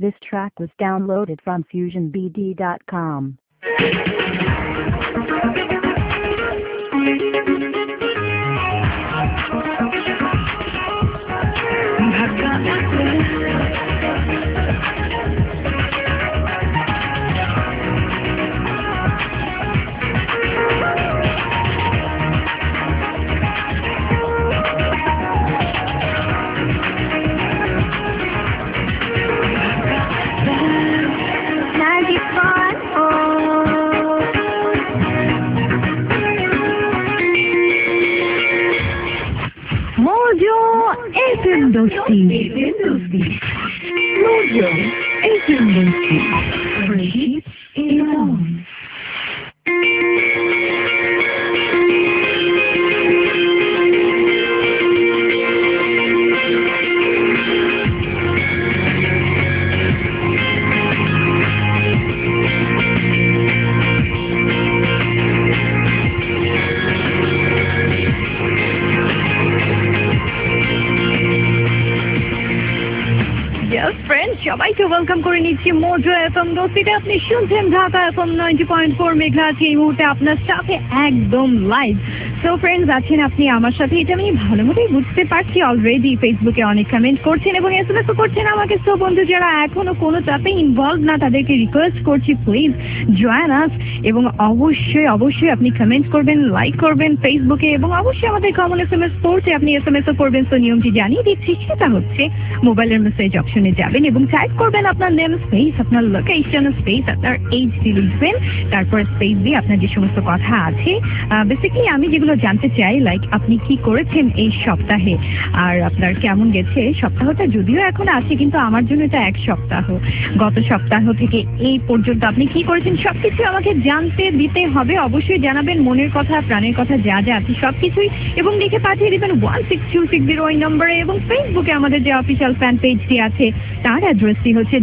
This track was downloaded from FusionBD.com. Mojo Agency. Breathe alone. সবাইকে welcome করে নিচ্ছি Mojo FM দোস্তিতে। আপনি শুনছেন ঢাকা এফএম 90.4 মেঘাচ্ছি এই মুহূর্তে আপনার সাথে একদম লাইভ। সো ফ্রেন্ডস, আছেন আপনি আমার সাথে, এটা আমি ভালো মতোই বুঝতে পারছি। অলরেডি ফেসবুকে অনেক কমেন্ট করছেন এবং এসএমএসও করছেন আমাকে। সো বন্ধু যারা এখনো কোনো চাপে ইনভলভ না, তাদেরকে রিকোয়েস্ট করছি প্লিজ জয়েন আস, এবং অবশ্যই আপনি কমেন্ট করবেন, লাইক করবেন ফেসবুকে, এবং অবশ্যই আমাদের কমন এসএমএস পড়তে আপনি এসএমএসও করবেন। সো নিয়মটি জানিয়ে দিচ্ছি, সেটা হচ্ছে মোবাইলের মেসেজ অপশনে যাবেন এবং টাইপ করবেন আপনার নেম স্পেস, আপনার লোকেশন স্পেস, আপনার এইজ লিখবেন, তারপর স্পেস দিয়ে আপনার যে সমস্ত কথা আছে। বেসিক্যালি আমি যেগুলো জানতে চাই, লাইক আপনি কি করেছেন এই সপ্তাহে, আর আপনার কেমন গেছে সপ্তাহটা। যদিও এখন আছে, কিন্তু আমার জন্য এটা এক সপ্তাহ। গত সপ্তাহ থেকে এই পর্যন্ত আপনি কি করেছেন সবকিছু আমাকে জানতে দিতে হবে। অবশ্যই জানাবেন মনের কথা, প্রাণের কথা, যা যা আছে সবকিছুই, এবং লিখে পাঠিয়ে দিবেন 16260 এই নম্বরে। এবং ফেসবুকে আমাদের যে অফিসিয়াল ফ্যান পেজটি আছে তার অ্যাড্রেসটি হচ্ছে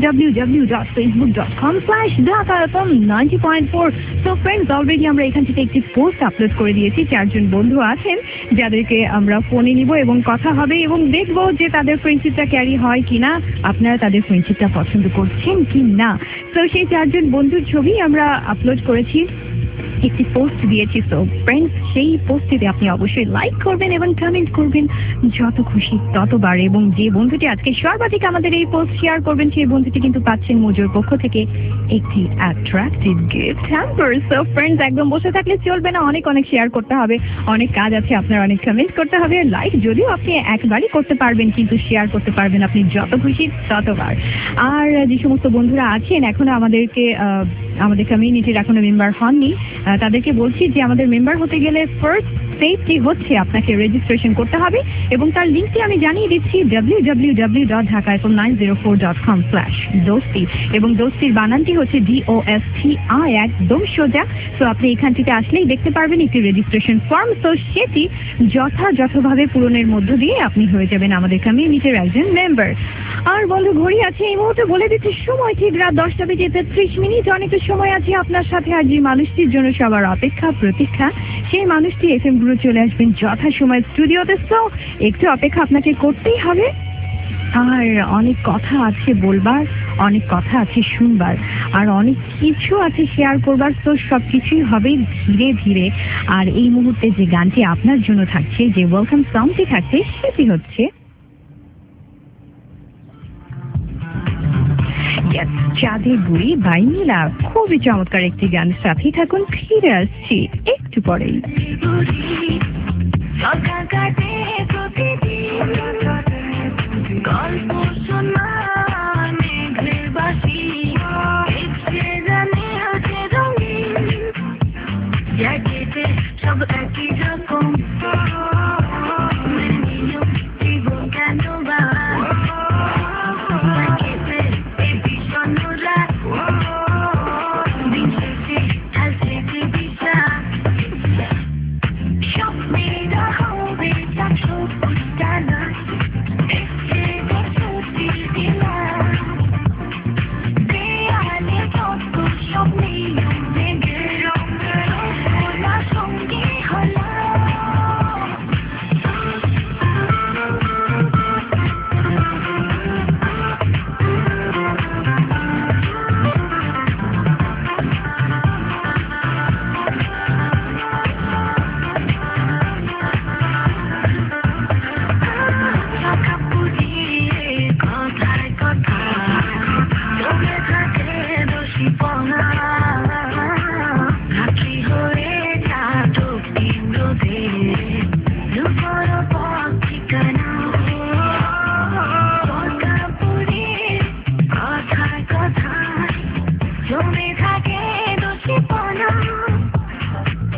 www.facebook.com/dhakafm90.4। সো ফ্রেন্ডস, অলরেডি আমরা এখান থেকে একটি পোস্ট আপলোড করে দিয়েছি। 4 জন বন্ধু আছেন যাদেরকে আমরা ফোনে নিব এবং কথা হবে, এবং দেখবো যে তাদের ফ্রেন্ডশিপটা ক্যারি হয় কিনা, আপনারা তাদের ফ্রেন্ডশিপটা পছন্দ করছেন কি না। তো সেই 4 জন বন্ধুর ছবি আমরা আপলোড করেছি, একটি পোস্ট দিয়েছি। সো ফ্রেন্ডস, সেই পোস্টটিতে আপনি অবশ্যই লাইক করবেন এবং কমেন্ট করবেন, যত খুশি ততবার। এবং যে বন্ধুটি আজকে সর্বাধিক আমাদের এই পোস্ট শেয়ার করবেন, সেই বন্ধুটি কিন্তু পাচ্ছেন মোজোর পক্ষ থেকে একটি attractive gift hamper. So friends, একদম বসে থাকলে চলবে না, অনেক শেয়ার করতে হবে, অনেক কাজ আছে আপনার, অনেক কমেন্ট করতে হবে। লাইক যদিও আপনি একবারই করতে পারবেন, কিন্তু শেয়ার করতে পারবেন আপনি যত খুশি ততবার। আর যে সমস্ত বন্ধুরা আছেন এখনো আমাদের কমিউনিটির এখনো মেম্বার হননি, তাদেরকে বলছি যে আমাদের মেম্বার হতে গেলে ফার্স্ট স্টেপটি হচ্ছে আপনাকে রেজিস্ট্রেশন করতে হবে, এবং তার লিঙ্কটি আমি জানিয়ে দিচ্ছি www.dhakafm904.com/dosti, এবং দোস্তির বানানটি হচ্ছে DOSTI, একদম সোজা। তো আপনি এখান থেকে আসলেই দেখতে পারবেন একটি রেজিস্ট্রেশন ফর্ম। তো সেটি যথাযথভাবে পূরণের মধ্য দিয়ে আপনি হয়ে যাবেন আমাদের কমিউনিটির একজন মেম্বার। আর বন্ধু, ঘড়ি আছে এই মুহূর্তে বলে দিচ্ছি সময় ঠিক রাত 10:33। অনেকটা সময় আছে আপনার সাথে। আর যে মানুষটির জন্য সবার অপেক্ষা প্রতীক্ষা, সেই মানুষটি এফএম গুলো চলে আসবেন যথাসময় স্টুডিওতে। সো একটু অপেক্ষা আপনাকে করতেই হবে। আর অনেক কথা আছে বলবার, অনেক কথা আছে শুনবার, আর অনেক কিছু আছে শেয়ার করবার। তো সবকিছুই হবে ধীরে ধীরে। আর এই মুহূর্তে যে গানটি আপনার জন্য থাকছে, যে ওয়েলকাম সংটি থাকছে, সেটি হচ্ছে চাঁদের বুড়ি বাই নীলা। খুবই চমৎকার একটি গান, সাথে থাকুন, ফিরে আসছি একটু পরেই। গল্প শোনা মেঘের বাসি, জানে আছে রঙিন, জ্যাকেটে সব একই রকম, জীবন কেন বা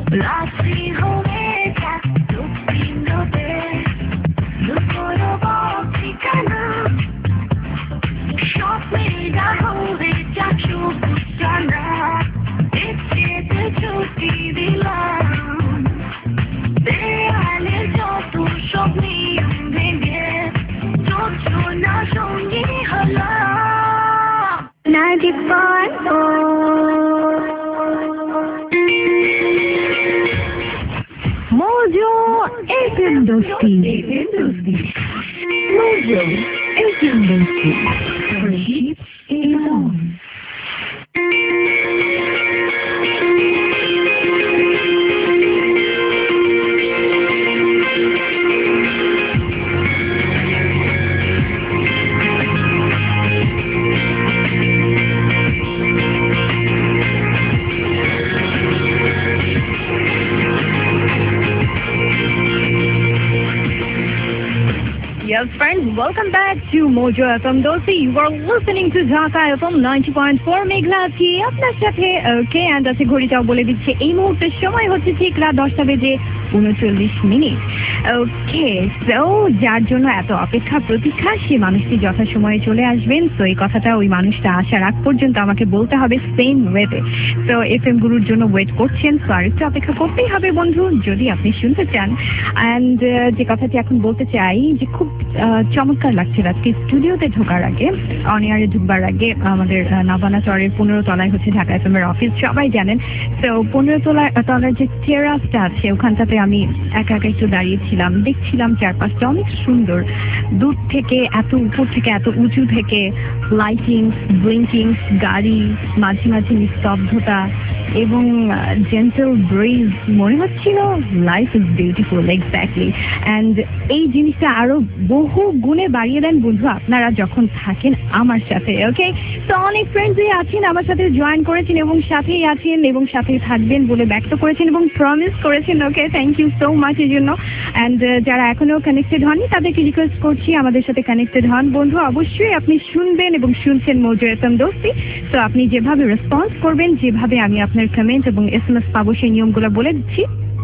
রাত্রি হয়ে যাক দক্ষিণ রোদে দুপুর ঠিকানা স্বপ্নেরা হয়ে যাক সবুজ জানা দেখতে ছুটি দিলাম দেয়ালে যত সব নিয়ম ভেঙে যোজনা সঙ্গী হলাম 95 Mojo FM Dosti. Mojo FM Dosti. Friendship is on. Yes, friends, welcome back to Mojo FM Dosti. You are listening to Dhaka FM 90.4 মেঘলাছি আপনার সাথে ওকে অ্যান্ড আছে ঘড়িটাও বলে দিচ্ছে এই মুহূর্তে সময় হচ্ছে ঠিক রাত 10টা বেজে 39 ওকে সো যার জন্য এত অপেক্ষা প্রতীক্ষা সে মানুষটি যথাসময়ে চলে আসবেন। তো এই কথাটা ওই মানুষটা আসার আগ পর্যন্ত আমাকে বলতে হবে সেম ওয়েতে। তো FM গুরুর জন্য ওয়েট করছেন, তো আরেকটু অপেক্ষা করতেই হবে বন্ধু যদি আপনি শুনতে চান। অ্যান্ড যে কথাটি এখন বলতে চাই যে খুব চমৎকার লাগছে আজকে স্টুডিওতে ঢোকার আগে, অন এয়ারে ঢুকবার আগে আমাদের নাবানা চরের 15 তলায় হচ্ছে ঢাকা FM এর অফিস, সবাই জানেন। তো 15 তলার যে টেরাসটা আছে ওখানটাতে আমি একা একা একটু দাঁড়িয়েছিলাম, দেখছিলাম চারপাশটা অনেক সুন্দর, দূর থেকে এত উপর থেকে এত উঁচু থেকে লাইটিং, ব্লিঙ্কিং, গাড়ি, মাঝে মাঝে নিস্তব্ধতা এবং জেন্টল ব্রিজ, মনে হচ্ছিল life is beautiful exactly. And এই জিনিসটা আরো বহু গুণে বাড়িয়ে দেন বন্ধু আপনারা যখন থাকেন আমার সাথে। ওকে, তো অনেক ফ্রেন্ডসই আছেন আমার সাথে জয়েন করেছেন এবং সাথেই আছেন এবং সাথেই থাকবেন বলে ব্যক্ত করেছেন এবং প্রমিস করেছেন। Okay, thank you so much এই জন্য। অ্যান্ড যারা এখনো কানেক্টেড হননি তাদেরকে রিকোয়েস্ট করছি আমাদের সাথে কানেক্টেড হন বন্ধু। অবশ্যই আপনি শুনবেন এবং শুনছেন মোজো এফএম দোস্তি। তো আপনি যেভাবে রেসপন্স করবেন, যেভাবে আমি আপনার কমেন্ট এবং SMS পাবো সেই নিয়মগুলো বলে দিচ্ছি।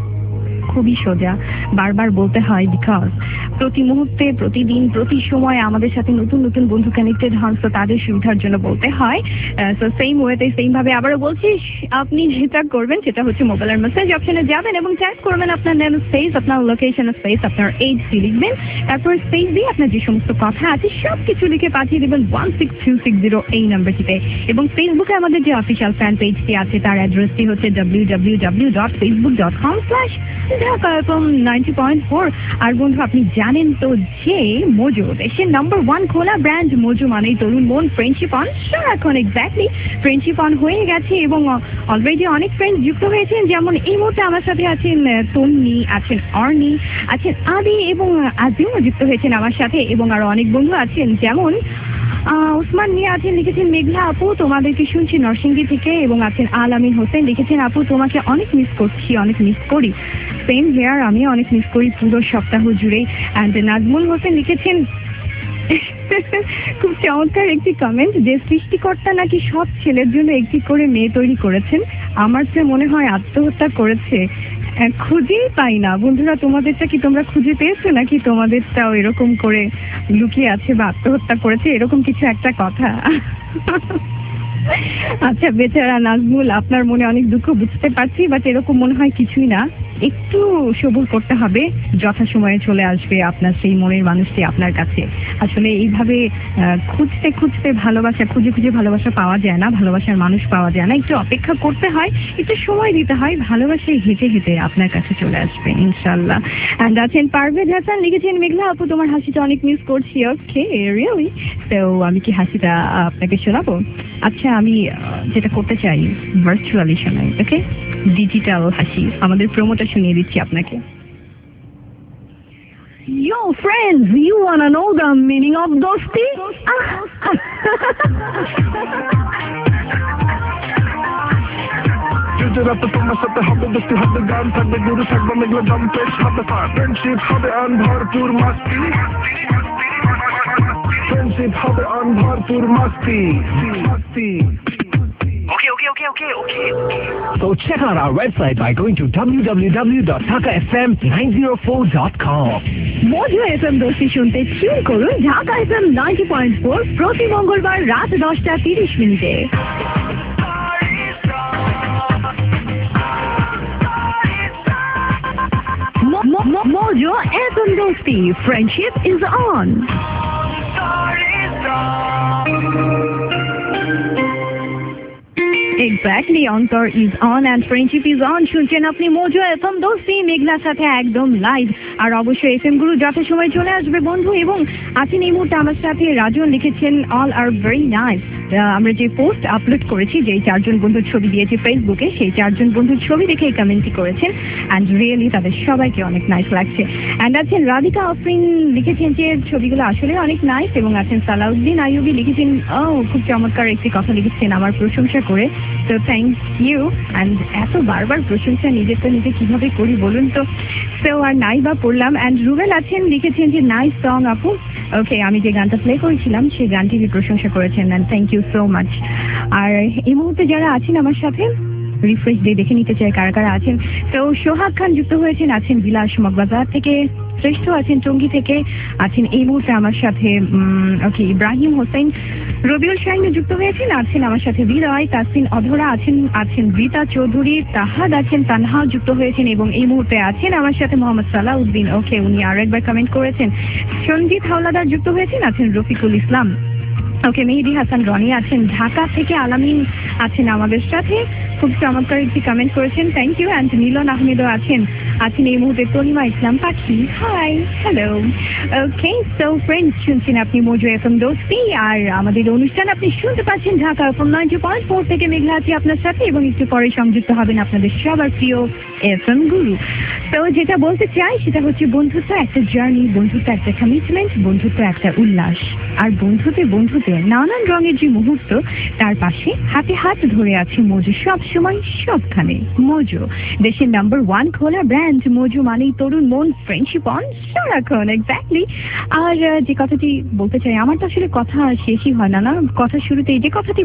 খুবই সোজা, বারবার বলতে হয় বিকজ প্রতি মুহূর্তে, প্রতিদিন, প্রতি সময় আমাদের সাথে নতুন নতুন বন্ধু কানেক্টেড হন, তো তাদের সুবিধার জন্য বলতে হয়। তো সেম ওয়েতে সেম ভাবে আবারও বলছি, আপনি যেটা করবেন সেটা হচ্ছে মোবাইলের মেসেজ অপশনে যাবেন এবং টাইপ করবেন আপনার নেম স্পেস, আপনার লোকেশন স্পেস, আপনার এইজ লিখবেন, তারপর স্পেস দিয়ে আপনার যে সমস্ত কথা আছে সব কিছু লিখে পাঠিয়ে দেবেন 16260 এই নাম্বারটিতে। এবং ফেসবুকে আমাদের যে অফিসিয়াল ফ্যান পেজটি আছে তার অ্যাড্রেসটি হচ্ছে www.facebook.com/dhaka90.4। আর বন্ধু আপনি জানেন তো যে মোজো দেশের নাম্বার 1 খোলা ব্র্যান্ড। মোজো মানেই তরুণ মন, ফ্রেন্ডশিপ অন সারাক্ষণ। এক্স্যাক্টলি, ফ্রেন্ডশিপ অন হয়ে গেছে এবং অলরেডি অনেক ফ্রেন্ডস যুক্ত হয়েছেন। যেমন এই মুহূর্তে আমার সাথে আছেন তন্নি, আছেন অর্নি, আছেন আদি এবং আজিমও যুক্ত হয়েছেন আমার সাথে এবং আরো অনেক বন্ধু আছেন যেমন উসমান নিয়ে আছেন, লিখেছেন মেঘলা আপু তোমাদেরকে শুনছি নরসিংদী থেকে, এবং আছেন আল আমিন হোসেন, লিখেছেন আপু তোমাকে অনেক মিস করছি, অনেক মিস করি। সেম হেয়ার, আমি অনেক মিস করি পুরো সপ্তাহ জুড়েই। অ্যান্ড নাজমুল হোসেন লিখেছেন খুব চমৎকার একটি কমেন্ট যে সৃষ্টিকর্তা নাকি সব ছেলের জন্য একটি করে মেয়ে তৈরি করেছেন, আমার চেয়ে মনে হয় আত্মহত্যা করেছে, খুঁজেই পাই না। বন্ধুরা তোমাদেরটা কি তোমরা খুঁজে পেয়েছো নাকি তোমাদেরটাও এরকম করে লুকিয়ে আছে বা আত্মহত্যা করেছে, এরকম কিছু একটা কথা? আচ্ছা বেচারা নাজমুল, আপনার মনে অনেক দুঃখ বুঝতে পারছি, বাট এরকম মনে হয় কিছুই না, একটু সবুর করতে হবে, যথাসময়ে চলে আসবে আপনার সেই মনের মানুষটি আপনার কাছে। আসলে এইভাবে খুঁজতে খুঁজতে ভালোবাসা, খুঁজে খুঁজে ভালোবাসা পাওয়া যায় না, ভালোবাসার মানুষ পাওয়া যায় না, একটু অপেক্ষা করতে হয়, একটু সময় দিতে হয়, ভালোবাসায় হেঁটে হেঁটে আপনার কাছে চলে আসবে ইনশাল্লাহ। অ্যান্ড আছেন পারভেজ হাসান, লিখেছেন মেঘলা আপু তোমার হাসিটা অনেক মিস করছি। ওকে রিয়েলি, তো আমি কি হাসিটা আপনাকে শোনাবো? আচ্ছা আমি যেটা করতে চাই ভার্চুয়ালি শোনাই, ওকে, ডিজিটাল হাসি, আমাদের প্রোমোটা শুনিয়ে দিচ্ছি আপনাকে। Yo friends, you wanna know the meaning of dosti? রাতে তোমার সাথে হবে দোস্তি, হবে গান থাকবে, গুরু থাকবে, মেঘলা দম পেশ হবে, ফ্রেন্ডশিপ হবে আন ভরপুর মাস্তি, ফ্রেন্ডশিপ হবে আন ভরপুর মাস্তি। So check out our website by going to www.dhakafm904.com. Mojo FM Dosti শুনতে টিউন করুন ঢাকা এফএম 90.4 প্রতি মঙ্গলবার রাত 10:30 Mojo FM Dosti, friendship is on. Exactly, Antar is on and friendship is on. শুনছেন আপনি মোজো এফএম দোস্তি মেঘলার সাথে একদম লাইভ। আর অবশ্যই এফএম গুরু যথাসময় চলে আসবে বন্ধু। এবং আছেন এই মুহূর্তে আমার সাথে রাজন লিখেছেন অল আর ভেরি নাইস। আমরা যে পোস্ট আপলোড করেছি, যে 4 জন বন্ধুর ছবি দিয়েছি ফেসবুকে, সেই 4 জন বন্ধুর ছবি দেখে কমেন্টই করেছেন অ্যান্ড রিয়েলি তাদের সবাইকে অনেক নাইস লাগছে। অ্যান্ড আছেন রাধিকা আফরিন লিখেছেন যে ছবিগুলো আসলে অনেক নাইস। এবং আছেন সালাউদ্দিন আইয়ুবি লিখেছেন খুব চমৎকার একটি কথা লিখেছেন আমার প্রশংসা করে। তো থ্যাংক ইউ। অ্যান্ড এত বারবার প্রশংসা নিজের তো নিজে কিভাবে করি বলুন তো। সো আর নাই বা পড়লাম। অ্যান্ড রুবেল আছেন লিখেছেন যে নাইস সং আপু। ওকে, আমি যে গানটা প্লে করেছিলাম সেই গানটিকে প্রশংসা করেছেন and thank you so much. আর এই মুহূর্তে যারা আছেন আমার সাথে রিফ্রেশ দিয়ে দেখে নিতে চাই কারা কারা আছেন। তো সোহাগ খান যুক্ত হয়েছেন, আছেন বিলাস মগবাজার থেকে, শ্রেষ্ঠ আছেন টঙ্গী থেকে, আছেন এই মুহূর্তে আমার সাথে ওকে ইব্রাহিম হোসেন, রবিউল শাহিন যুক্ত হয়েছেন, আছেন আমার সাথে বিরয়, তাসিন অধরা আছেন রীতা চৌধুরী, তাহাদ আছেন, তানহা যুক্ত হয়েছেন এবং এই মুহূর্তে আছেন আমার সাথে মোহাম্মদ সালাউদ্দিন। ওকে, উনি আরো একবার কমেন্ট করেছেন। সঞ্জিত হাওলাদার যুক্ত হয়েছেন, আছেন রফিকুল ইসলাম। ওকে, মেহেদি হাসান রনি আছেন ঢাকা থেকে, আলামিন আছেন আমাদের সাথে, খুব চমৎকার একটি কমেন্ট করেছেন, থ্যাংক ইউ। অ্যান্ড মিলন আহমেদও আছেন এই মুহূর্তে Tanima Islam Pakhi, hi hello. Okay, so friends, শুনছেন আপনি মোজো এফএম দোস্তি আর আমাদের অনুষ্ঠান আপনি শুনতে পাচ্ছেন ঢাকা এফএম 90.4 থেকে। মেঘলা আছি আপনার সাথে এবং একটু পরে সংযুক্ত হবেন আপনাদের সবার প্রিয় এফএম গুরু। তো যেটা বলতে চাই সেটা হচ্ছে বন্ধুত্ব একটা জার্নি, বন্ধুত্ব একটা কমিটমেন্ট, বন্ধুত্ব একটা উল্লাস। আর বন্ধুতে নানান রঙের যে মুহূর্ত, তার পাশে হাতে হাত ধরে আছে মোজো, সব সময় সবখানে। মোজো দেশের নাম্বার 1 খোলা ব্র্যান্ড। মোজো মানেই তরুণ মন, ফ্রেন্ডশিপ অন সারাক্ষণ। এক্স্যাক্টলি। আর যে কথাটি বলতে চাই, আমার তো আসলে কথা শেষই হয় না, কথা শুরুতেই যে কথাটি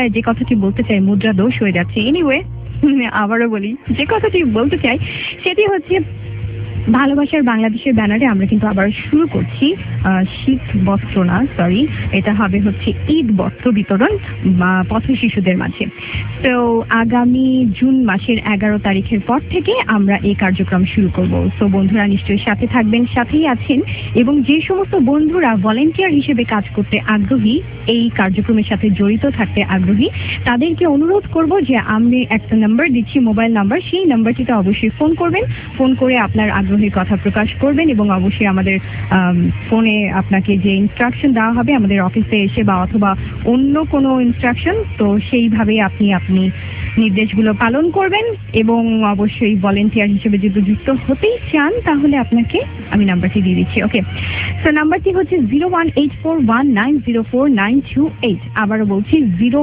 বলতে চাই মুদ্রা দোষ হয়ে যাচ্ছে। এনিওয়ে, আবারও বলি, যে কথাটি বলতে চাই সেটি হচ্ছে ভালোবাসার বাংলাদেশের ব্যানারে আমরা কিন্তু আবার শুরু করছি শীত বস্ত্র না, সরি, এটা হবে হচ্ছে ঈদ বস্ত্র বিতরণ পথ শিশুদের মাঝে। তো আগামী জুন মাসের 11 তারিখের পর থেকে আমরা এই কার্যক্রম শুরু করব। তো বন্ধুরা নিশ্চয়ই সাথে থাকবেন, সাথেই আছেন। এবং যে সমস্ত বন্ধুরা ভলেন্টিয়ার হিসেবে কাজ করতে আগ্রহী, এই কার্যক্রমের সাথে জড়িত থাকতে আগ্রহী, তাদেরকে অনুরোধ করব যে আমি একটা নাম্বার দিচ্ছি, মোবাইল নাম্বার, সেই নাম্বারটিতে অবশ্যই ফোন করবেন। ফোন করে আপনার আগ্রহের কথা প্রকাশ করবেন এবং অবশ্যই আমাদের ফোনে আপনাকে যে ইনস্ট্রাকশন দেওয়া হবে আমাদের অফিসে এসে বা অথবা অন্য কোনো ইনস্ট্রাকশন, তো সেইভাবে আপনি নির্দেশগুলো পালন করবেন। এবং অবশ্যই ভলেন্টিয়ার হিসেবে যদি যুক্ত হতেই চান তাহলে আপনাকে আমি নাম্বারটি দিয়ে দিচ্ছি। ওকে, তো নাম্বারটি হচ্ছে 01841904928। আবারও বলছি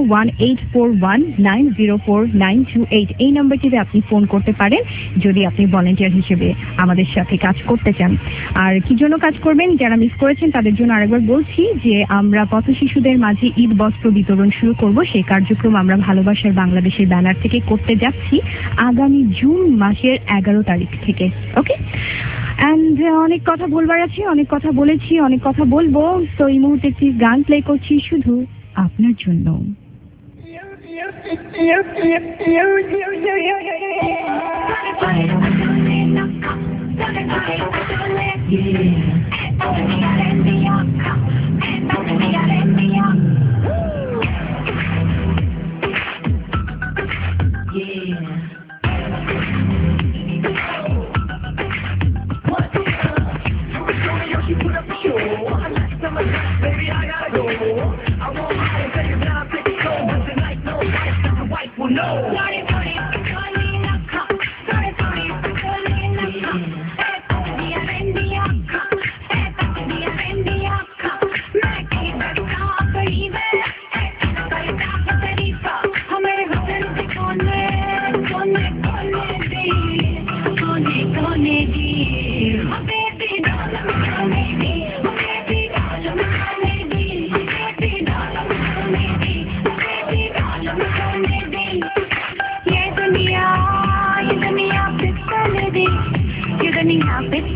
01841904928। এই নাম্বারটিতে আপনি ফোন করতে পারেন যদি আপনি ভলেন্টিয়ার হিসেবে আমাদের সাথে কাজ করতে চান। আর কি জন্য কাজ করবেন, যারা মিস করেছেন তাদের জন্য আরেকবার বলছি যে আমরা পথ শিশুদের মাঝে ঈদ বস্ত্র বিতরণ শুরু করব। সেই কার্যক্রম আমরা ভালোবাসার বাংলাদেশের ব্যানার থেকে করতে যাচ্ছি আগামী জুন মাসের 11 তারিখ থেকে। ওকে, অ্যান্ড অনেক কথা বলবার আছে, অনেক কথা বলেছি, অনেক কথা বলবো। তো এই মুহূর্তে একটি গান প্লে করছি শুধু আপনার জন্য।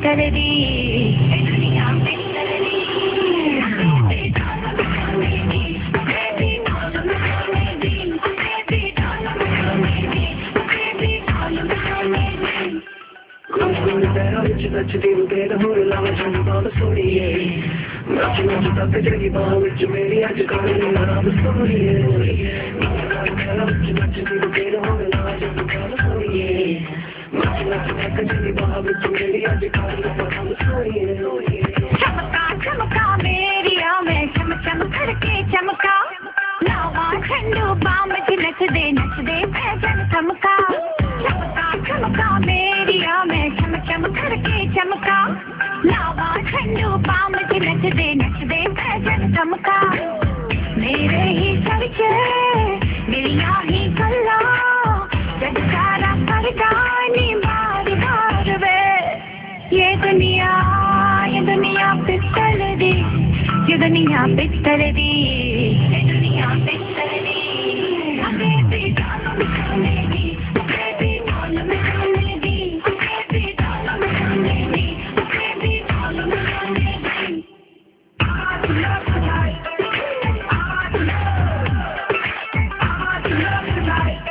बिस्तर दी दुनिया बिस्तर दी नचदी तेरा हो लावा चंद बाल सोनिए नच नच तक जगी बाह विच मेरी अज काली नाम सोनिए नचदी तेरा हो लावा चंद बाल सोनिए नच नच तक जगी बाह विच मेरी अज काली नाम सोनिए चमका चमका मेरी आँखें चम चम करके चमका लावा ठंडू बाम च नचदे पैजन थमका चमका चमका मेरी आँखें चम चम करके चमका लावा ठंडू बाम च नचदे पैजन थमका मेरे ही चर्चे मेरिया ही गल्ला जग सारा करदानी मार मार वे ये दुनिया पिस्तल दी ये दुनिया पिस्तल दी ये दुनिया पिस्तल दी बेबी डाल में खाने दी बेबी डाल में खाने दी बेबी डाल में खाने दी बेबी डाल में खाने दी आज लव लाइफ आज लव लाइफ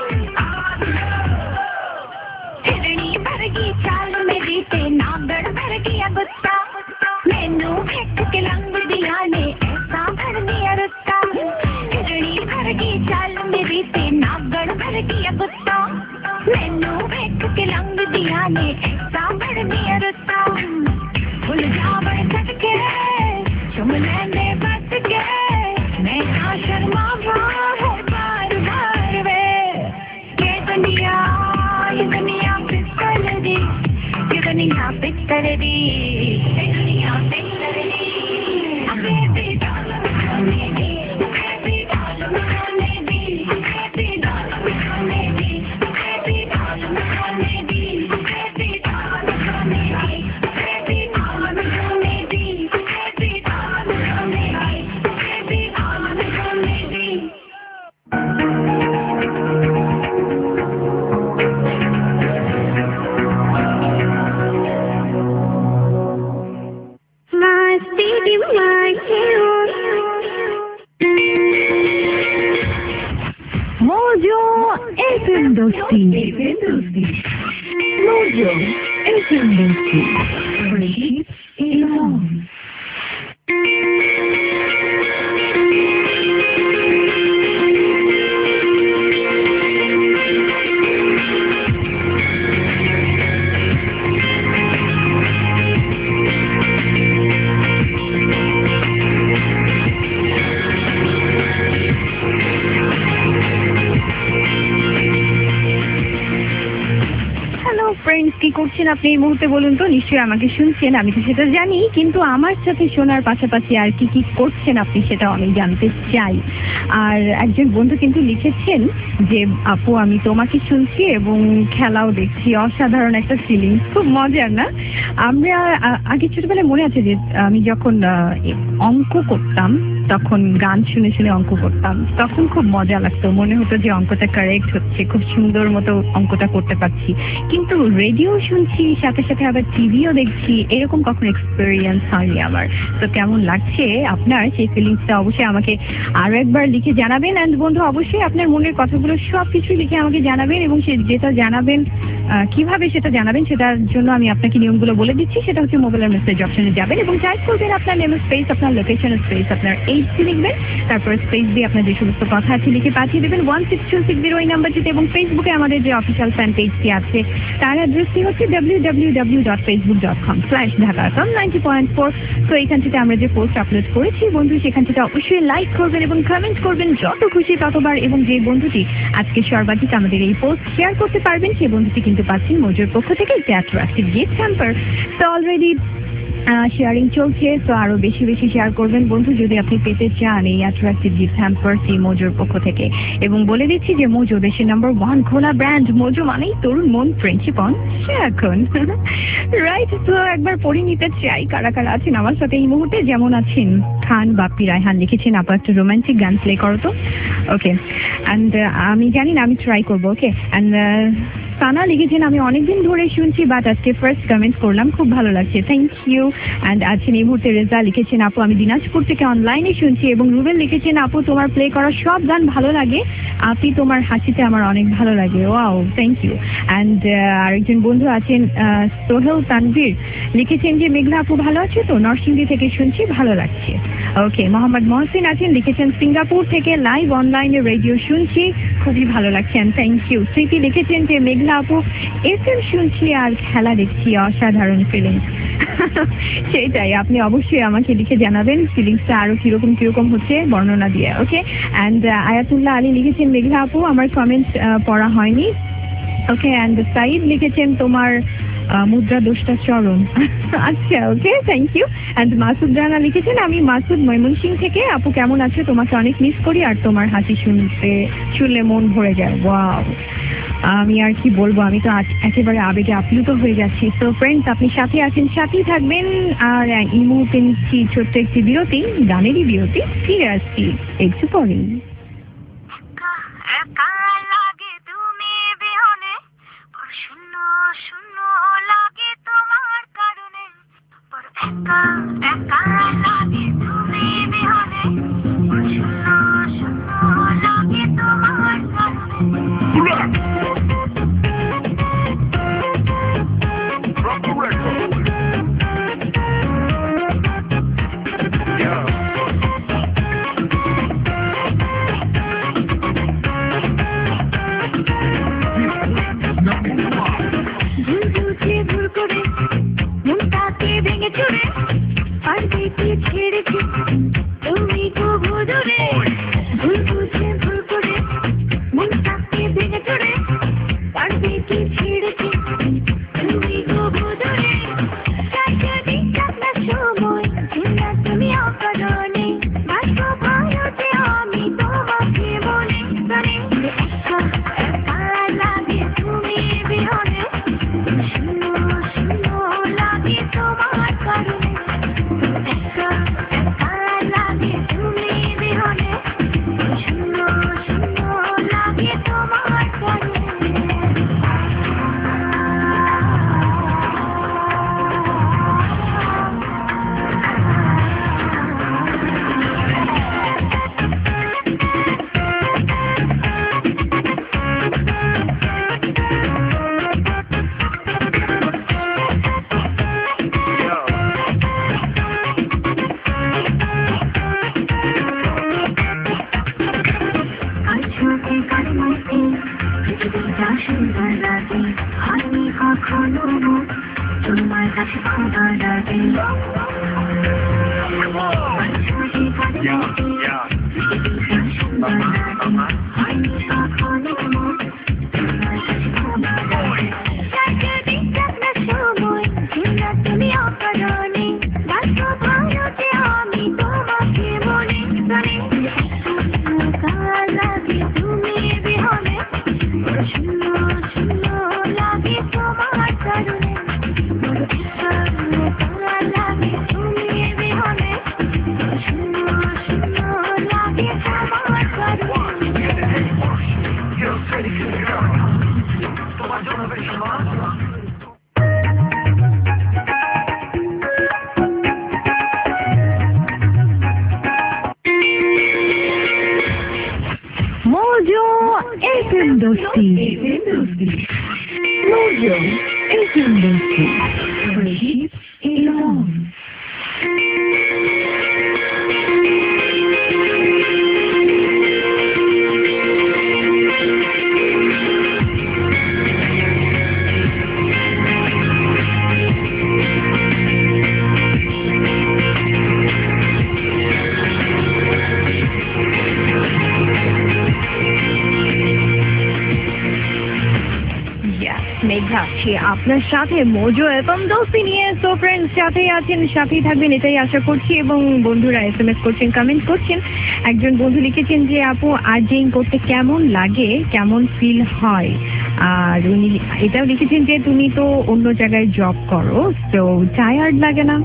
हिरणी भरगी चाल मेरी ते नागड़ भरगी गुस्सा मैनू एक के लंग दिया ने ऐसा भर दिया रुस्सा हिरणी भरगी चाल मेरी ते नागड़ भरगी गुस्सा मैनू एक के लंग दिया ने ऐसा भर दिया रुस्सा भूल जावे सटके चुम लेने बस के मैं ना शर्मावा है बार बार वे ये दुनिया पिस्तल दी ये दुनिया पिस्तल दी ये दुनिया पिस्तल दी बेबी डाल में खाने दी बेबी डाल में खाने दी बेबी डाल में खाने दी बेबी डाल में खाने दी बेबी डाल में खाने दी बेबी डाल में खाने दी बेबी डाल में खाने दी बेबी डाल में खाने दी Mojo FM Dosti Mojo FM Dosti friendship alone friends কি করছেন আপনি এই মুহূর্তে বলুন তো নিশ্চয়ই আমাকে শুনছেন আমি তো সেটা জানি কিন্তু আমার সাথে শোনার পাশাপাশি আর কি কি করছেন আপনি সেটা আমি জানতে চাই আর একজন বন্ধু কিন্তু লিখেছেন যে আপু আমি তোমাকে শুনছি এবং খেলাও দেখছি অসাধারণ একটা ফিলিং খুব মজার না আমরা আগে ছোটবেলায় মনে আছে যে আমি যখন অঙ্ক করতাম তখন গান শুনে শুনে অঙ্ক করতাম তখন খুব মজা লাগতো মনে হতো যে অঙ্কটা কারেক্ট হচ্ছে খুব সুন্দর মতো অঙ্কটা করতে পারছি কিন্তু রেডিও শুনছি সাথে সাথে আবার টিভিও দেখছি এরকম কখনো এক্সপেরিয়েন্স হয়নি আমার তো কেমন লাগছে আপনার সেই ফিলিংসটা অবশ্যই আমাকে আরো একবার লিখে জানাবেন এন্ড বন্ধু অবশ্যই আপনার মনের কথাগুলো সবকিছু লিখে আমাকে জানাবেন এবং সে যেটা জানাবেন কিভাবে সেটা জানাবেন সেটার জন্য আমি আপনাকে নিয়মগুলো বলে দিচ্ছি সেটা হচ্ছে মোবাইলের মেসেজ অপশনে যাবেন এবং টাইপ করবেন আপনার নেম স্পেস আপনার লোকেশন স্পেস আপনার এইচসি লিখবেন তারপর স্পেস দিয়ে আপনার যে সমস্ত কথা আছে লিখে পাঠিয়ে দেবেন 16260 এই নাম্বারটিতে এবং ফেসবুকে আমাদের যে অফিসিয়াল ফ্যান পেজটি আছে তার অ্যাড্রেসটি হচ্ছে www.facebook.com/dhaka.90.4 তো এইখান থেকে আমরা যে পোস্ট আপলোড করেছি বন্ধু সেখান থেকে অবশ্যই লাইক করবেন এবং কমেন্ট করবেন যত খুশি ততবার এবং যে বন্ধুটি আজকে সর্বাধিক আমাদের এই পোস্ট শেয়ার করতে পারবেন সেই বন্ধুটি কিন্তু পাচ্ছেন মোজোর পক্ষ থেকে একটা অ্যাট্রাক্টিভ গিফট হ্যাম্পার তো অলরেডি শেয়ারিং চলছে তো আরো বেশি বেশি শেয়ার করবেন বন্ধু যদি আপনি পেতে চান এই অ্যাট্রাক্টিভ গিফট হ্যাম্পারটি মোজোর পক্ষ থেকে এবং বলে দিচ্ছি যে মোজো দেশের নাম্বার 1 খোলা ব্র্যান্ড মোজো মানেই তরুণ মন ফ্রেন্ডশিপ অন এখন রাইট তো একবার পড়ে নিতে চাই কারা কারা আছেন আমার সাথে এই মুহূর্তে যেমন আছেন খান বাপ্পি রায়হান লিখেছেন আপা একটা রোমান্টিক গান প্লে করো তো ওকে অ্যান্ড আমি জানি না আমি ট্রাই করবো ওকে অ্যান্ড সানা লিখেছেন আমি অনেকদিন ধরে শুনছি বাট আজকে ফার্স্ট কমেন্ট করলাম, খুব ভালো লাগছে, থ্যাংক ইউ। অ্যান্ড আছেন এই মুহূর্তে রেজা লিখেছেন আপু আমি দিনাজপুর থেকে অনলাইনে শুনছি, এবং রুবেল লিখেছেন আপু তোমার প্লে করা সব গান ভালো লাগে, আপনি তোমার হাসিতে আমার অনেক ভালো লাগে। Wow, thank you. অ্যান্ড আরেকজন বন্ধু আছেন সোহেল তানভীর লিখেছেন যে মেঘলা আপু ভালো আছে তো, নরসিংদী থেকে শুনছি, ভালো লাগছে। ওকে, মোহাম্মদ মহসিন আছেন লিখেছেন সিঙ্গাপুর থেকে লাইভ অনলাইনে রেডিও শুনছি, খুবই ভালো লাগছে, থ্যাংক ইউ। স্মৃতি লিখেছেন যে মেঘলা আপু এফএম শুনছি আর খেলা দেখছি, অসাধারণ ফিলিংস। সেটাই, আপনি অবশ্যই আমাকে লিখে জানাবেন ফিলিংসটা আরো কিরকম কিরকম হচ্ছে বর্ণনা দিয়ে। ওকে, অ্যান্ড আয়াতুল্লাহ আলী লিখেছেন মেঘলা আপু আমার কমেন্ট পড়া হয়নি। ওকে, অ্যান্ড সাইদ লিখেছেন তোমার মুদ্রা দোষটা চরম। আচ্ছা, okay, thank you. And Masud Rana লিখেছেন আমি মাসুদ ময়মনসিং থেকে, আপু কেমন আছে, তোমাকে অনেক মিস করি আর তোমার হাসি শুনলে মন ভরে যায়। ওয়াও, আমি আর কি বলবো, আমি তো একেবারে আবেগে আপ্লুত হয়ে যাচ্ছি। তো ফ্রেন্ডস, আপনি সাথে আছেন, সাথেই থাকবেন। আর এই মুহূর্তে নিচ্ছি ছোট্ট একটি বিরতি, গানেরই বিরতি, ফিরে আসছি একটু পরেই। আপনার সাথে মোজো এফএম দোস্তি নিয়ে। সো ফ্রেন্ডস, সাথেই আছেন, সাথেই থাকবেন, এটাই আশা করছি। এবং বন্ধুরা SMS করছেন, কমেন্ট করছেন। একজন বন্ধু লিখেছেন যে আপু আরজেইং করতে কেমন লাগে, কেমন ফিল হয়। আর উনি এটাও লিখেছেন যে তুমি তো অন্য জায়গায় জব করো, তো টায়ার্ড লাগে না?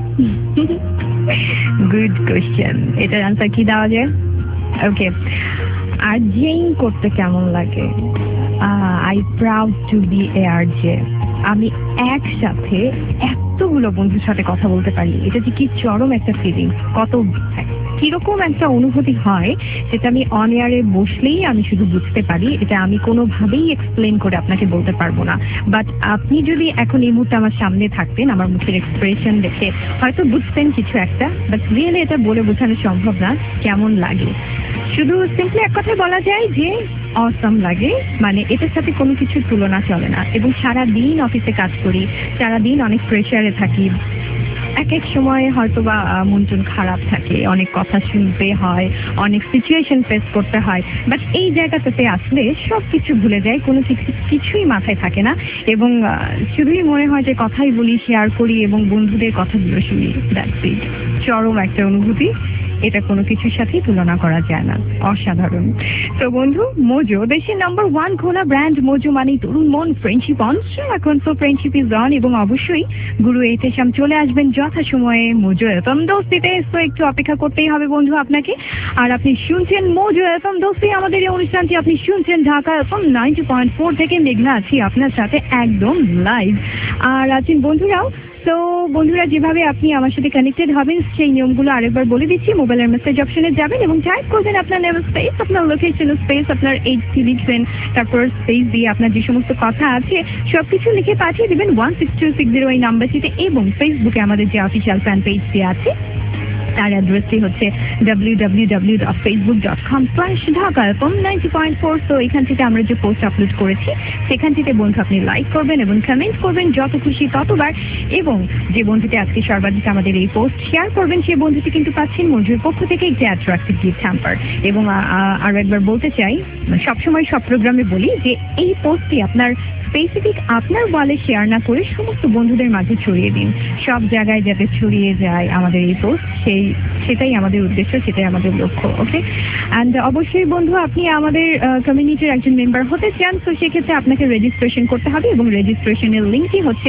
গুড কোয়েশ্চেন, এটার আনসার কি দেওয়া যায়? ওকে, আরজেইং করতে কেমন লাগে? I proud to be a RJ. আমি একসাথে এতগুলো বন্ধুর সাথে কথা বলতে পারি, এটা যে কি চরম একটা ফিলিং, কত কিরকম একটা অনুভূতি হয় যেটা আমি অন এয়ারে বসলেই আমি শুধু বুঝতে পারি। এটা আমি কোনোভাবেই এক্সপ্লেন করে আপনাকে বলতে পারবো না। বাট আপনি যদি এখন এই মুহূর্তে আমার সামনে থাকতেন, আমার মুখের এক্সপ্রেশন দেখে হয়তো বুঝতেন কিছু একটা, বাট রিয়েলি এটা বলে বোঝানো সম্ভব না কেমন লাগে। শুধু সিম্পলি এক কথায় বলা যায় যে অসম লাগে, মানে এটার সাথে কোনো কিছু তুলনা চলে না। এবং সারাদিন অফিসে কাজ করি, সারাদিন অনেক প্রেশারে থাকি, এক এক সময় হয়তো বা মন টন খারাপ থাকে, অনেক কথা শুনতে হয়, অনেক সিচুয়েশন ফেস করতে হয়, বাট এই জায়গাটাতে আসলে সব কিছু ভুলে যায়, কোনো কিছুই মাথায় থাকে না, এবং শুধুই মনে হয় যে কথাই বলি, শেয়ার করি এবং বন্ধুদের কথাগুলো শুনি। That's it. চরম একটা অনুভূতি, এটা কোনো কিছুর সাথেই তুলনা করা যায় না, অসাধারণ। তো বন্ধু, মোজো দেশের নাম্বার 1 খোলা ব্র্যান্ড। মোজো মানে তরুণ মন, ফ্রেন্ডশিপ অন। এখন তো ফ্রেন্ডশিপ ইজ অন, এবং অবশ্যই গুরু এহতেশাম চলে আসবেন যথাসময়ে মোজো এফএম দোস্তিতে। তো একটু অপেক্ষা করতেই হবে বন্ধু আপনাকে। আর আপনি শুনছেন মোজো এফএম দোস্তি, আমাদের এই অনুষ্ঠানটি আপনি শুনছেন ঢাকা এফএম 90.4 থেকে। মেঘনা আছি আপনার সাথে একদম লাইভ, আর আছেন বন্ধুরাও। তো বন্ধুরা, যেভাবে আপনি আমার সাথে কানেক্টেড হবেন সেই নিয়মগুলো আরেকবার বলে দিচ্ছি। মোবাইলের মেসেজ অপশনে যাবেন এবং টাইপ করবেন আপনার নেম স্পেস, আপনার লোকেশন স্পেস, আপনার এইচটি লিখবেন, তারপর স্পেস দিয়ে আপনার যে সমস্ত কথা আছে সবকিছু লিখে পাঠিয়ে দিবেন 16260 এই নাম্বারটিতে। এবং ফেসবুকে আমাদের যে অফিসিয়াল ফ্যান পেজটি আছে তার অ্যাড্রেসটি হচ্ছে www.facebook.com/dhaka.fm90.4। তো এখান থেকে আমরা যে পোস্ট আপলোড করেছি সেখান থেকে বন্ধু আপনি লাইক করবেন এবং কমেন্ট করবেন যত খুশি ততবার। এবং যে বন্ধুটি আজকে সর্বাধিক আমাদের এই পোস্ট শেয়ার করবেন সেই বন্ধুটি কিন্তু পাচ্ছেন মঞ্জুর পক্ষ থেকে একটি অ্যাট্রাক্টিভ গিফট হ্যাম্পার। এবং আরো একবার বলতে চাই, সবসময় সব প্রোগ্রামে বলি যে এই পোস্টটি আপনার স্পেসিফিক আপনার ওয়ালে শেয়ার না করে সমস্ত বন্ধুদের মাঝে ছড়িয়ে দিন, সব জায়গায় যাতে ছড়িয়ে যায় আমাদের এই পোস্ট, সেটাই আমাদের উদ্দেশ্য, সেটাই আমাদের লক্ষ্য। ওকে, অ্যান্ড অবশ্যই বন্ধু আপনি আমাদের কমিউনিটির একজন মেম্বার হতে চান, তো সেক্ষেত্রে আপনাকে রেজিস্ট্রেশন করতে হবে এবং রেজিস্ট্রেশনের লিঙ্কটি হচ্ছে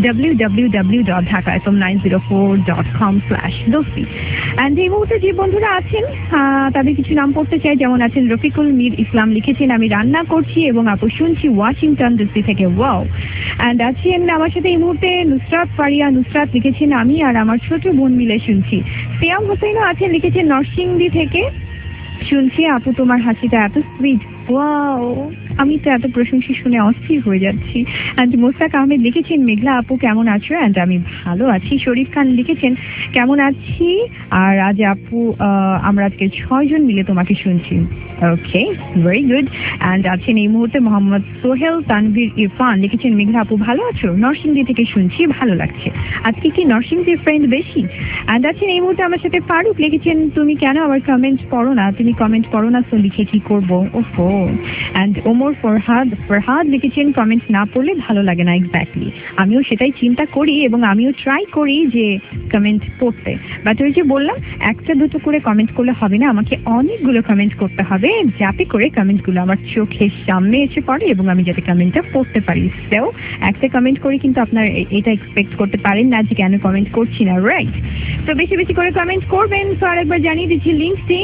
www.dhaka904.com/dosti। অ্যান্ড এই মুহূর্তে যে বন্ধুরা আছেন তাদের কিছু নাম পড়তে চাই, যেমন আছেন রফিকুল মির ইসলাম, লিখেছেন আমি রান্না করছি এবং আপু শুনছি ওয়াশিংটন ডিসি থেকে। ওয়াও। অ্যান্ড আছেন আমার সাথে এই মুহূর্তে নুসরাত ফারিয়া, নুসরাত লিখেছেন আমি আর আমার ছোট বোন মিলে শুনছি। সিয়াম হোসেনও আছেন, লিখেছেন নরসিংদী থেকে শুনছি আপু তোমার হাসিটা এত সুইট। ওয়াও, আমি তো এত প্রশংসা শুনে অস্থির হয়ে যাচ্ছি। অ্যান্ড মোস্তাক আহমেদ লিখেছেন মেঘলা আপু কেমন আছো? অ্যান্ড আমি ভালো আছি। শরীফ খান লিখেছেন কেমন আছি, আর আজ আপু আমরা আজকে 6 জন মিলে তোমাকে শুনছি। ওকে, ভেরি গুড। অ্যান্ড আছেন এই মুহূর্তে মোহাম্মদ সোহেল তানভীর ইরফান, লিখেছেন মেঘলা আপু ভালো আছো? নরসিংদী থেকে শুনছি, ভালো লাগছে। আজকে কি নরসিংদীর ফ্রেন্ড বেশি? অ্যান্ড আছেন এই মুহূর্তে আমার সাথে ফারুক, লিখেছেন তুমি কেন আবার কমেন্ট পড়ো না? তুমি কমেন্ট পড়ো না, তো লিখে কি করবো? ওহো। অ্যান্ড ওমর ফরহাদ লিখেছেন কমেন্ট না পড়লে ভালো লাগে না। এক্স্যাক্টলি, আমিও সেটাই চিন্তা করি এবং আমিও ট্রাই করি যে কমেন্ট পড়তে, বাট ওই যে বললাম একটা দুটো করে কমেন্ট করলে হবে না, আমাকে অনেকগুলো কমেন্ট করতে হবে যাতে করে কমেন্টগুলো আমার চোখের সামনে এসে পড়ে এবং আমি যাতে কমেন্টটা পড়তে পারি। সো একটা কমেন্ট করে কিন্তু আপনার এটা এক্সপেক্ট করতে পারেন না যে কেন কমেন্ট করছি না, রাইট? তো বেশি বেশি করে কমেন্ট করবেন। তো আরেকবার জানিয়ে দিচ্ছি লিঙ্কটি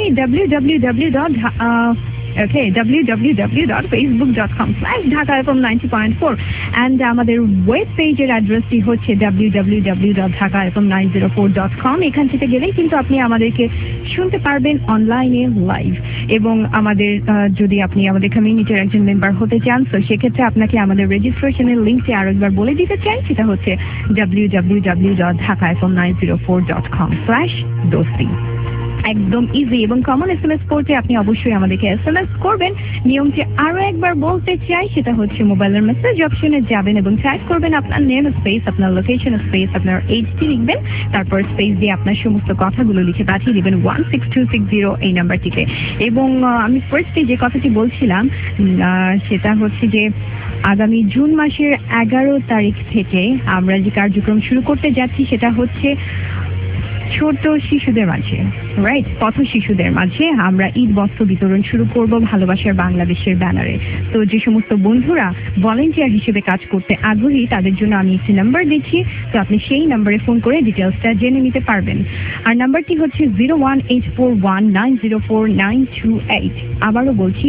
www.facebook.com/dhaka.fm90.4 অ্যান্ড আমাদের ওয়েব পেজের অ্যাড্রেসটি হচ্ছে www.dhaka.fm904.com। এখান থেকে গেলেই কিন্তু আপনি আমাদেরকে শুনতে পারবেন অনলাইনে লাইভ। এবং আমাদের যদি আপনি আমাদের কমিউনিটির একজন মেম্বার হতে চান, তো সেক্ষেত্রে আপনাকে আমাদের রেজিস্ট্রেশনের লিঙ্কটি আরো একবার বলে দিতে চাই, সেটা হচ্ছে www.dhaka.fm904.com/dosti। একদম ইজি এবং কমন SMS করতে আপনি অবশ্যই আমাদেরকে SMS করবেন। নিয়মটি আরো একবার বলতে চাই, সেটা হচ্ছে মোবাইলের মেসেজ অপশনে যাবেন এবং টাইপ করবেন আপনার নেম স্পেস, আপনার লোকেশন স্পেস, আপনার এইচটি লিখবেন, তারপর স্পেস দিয়ে আপনার সমস্ত কথাগুলো লিখে পাঠিয়ে দিবেন 16260 এই নাম্বারটিতে। এবং আমি ফার্স্টে যে কথাটি বলছিলাম সেটা হচ্ছে যে আগামী জুন মাসের 11 তারিখ থেকে আমরা যে কার্যক্রম শুরু করতে যাচ্ছি সেটা হচ্ছে ছোট শিশুদের মাঝে, রাইট, পথ শিশুদের মাঝে আমরা ঈদ বস্ত্র বিতরণ শুরু করব ভালোবাসার বাংলাদেশের ব্যানারে। তো যে সমস্ত বন্ধুরা ভলেন্টিয়ার হিসেবে কাজ করতে আগ্রহী তাদের জন্য আমি একটি নাম্বার দিচ্ছি, তো আপনি সেই নাম্বারে ফোন করে ডিটেলসটা জেনে নিতে পারবেন। আর নাম্বারটি হচ্ছে 01841904928। আবারও বলছি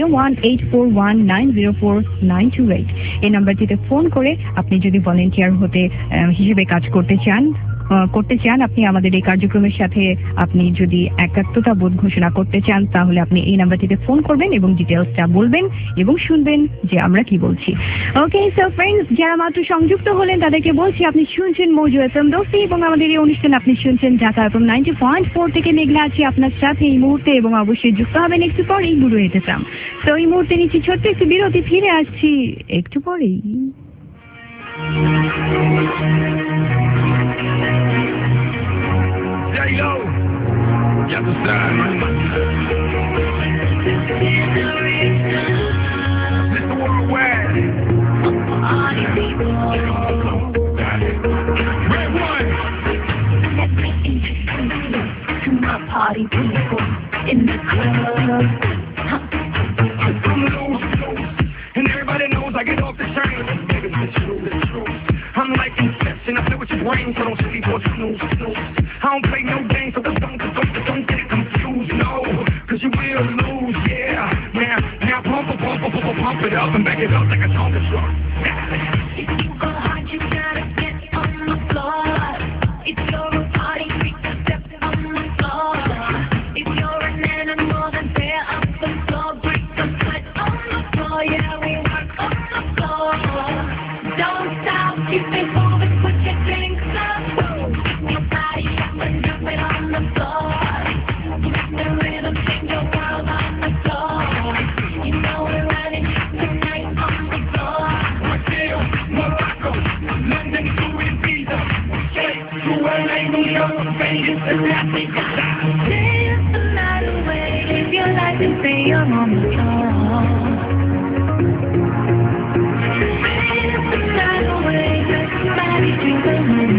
01841904928। এই নাম্বারটিতে ফোন করে আপনি যদি ভলেন্টিয়ার হিসেবে কাজ করতে চান, আপনি আমাদের এই কার্যক্রমের সাথে আপনি যদি একাত্মতা বোধ ঘোষণা করতে চান, তাহলে আপনি এই নাম্বারটিতে ফোন করবেন এবং ডিটেলসটা বলবেন এবং শুনবেন যে আমরা কি বলছি। ওকে, সো ফ্রেন্ডস, যারা মাত্র সংযুক্ত হলেন তাদেরকে বলছি আপনি শুনছেন মৌজু এফএম দোস্তি এবং আমাদের এই অনুষ্ঠান আপনি শুনছেন ঢাকা এফএম 90.4 থেকে। মেঘলা আছি আপনার সাথে এই মুহূর্তে এবং অবশ্যই যুক্ত হবেন একটু পরেই গুরু হেঁটেছাম। তো এই মুহূর্তে নিচ্ছি ছোট্ট একটু বিরতি, ফিরে আসছি একটু পরেই। There you go. You understand? Mr. Worldwide. Red one. Let me introduce you to my party people in the club. I'm loose, and everybody knows I get off the train. Baby, it's true, it's true. I'm like Inception, I play with your brain, so don't sleep or snooze. I don't play no games, so don't get it confused, no, cause you will lose, yeah. Now pump it up and back it up like a Tonka truck. If you go hard, you gotta get on the floor. If you're a party freak, step on the floor. If you're an animal, then tear up the floor. Break the sweat on the floor, yeah, we work on the floor. Don't stop, keep it moving, put your drinks up. Your body shuffling, drop it on the floor. Let the rhythm change your world on the floor. You know we're running tonight on the floor. Brazil, Morocco, London to Ibiza, straight to LA, New York, Vegas, and Africa. Dance the night away, live your life and say you're on the floor. Dance the night away, let somebody drink the honey.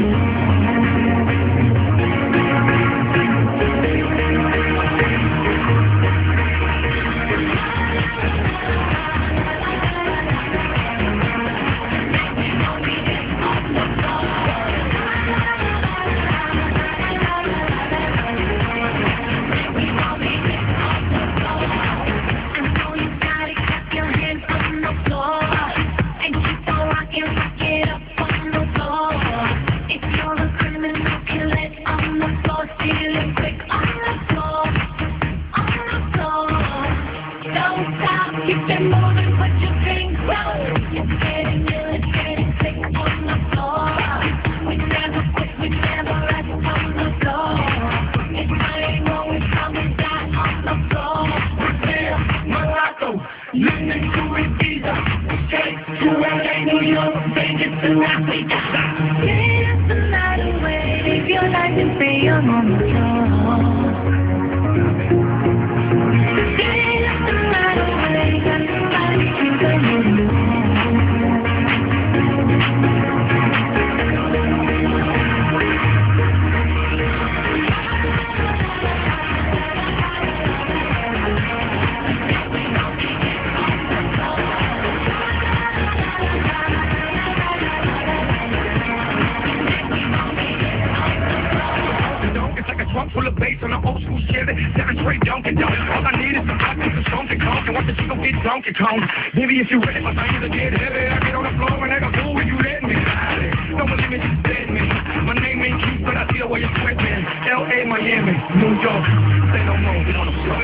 Full of bass on an old school Chevy, 7 straight Donkey Kong. All I need is some vodka, some Donkey Kong, and watch the chico get Donkey Kong. Baby, if you ready, my things will get heavy. I get on the floor and I go, cool, you let me ride it. Don't believe me, just let me. My name ain't Keith, but I see the way you're sweating. L.A., Miami, New York, say no more, get on the floor.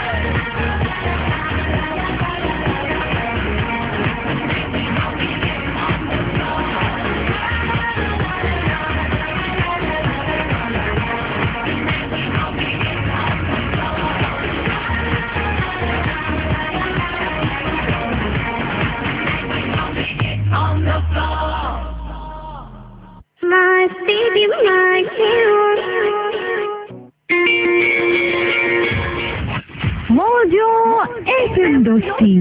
My baby, my hero. Mojo FM Dosti.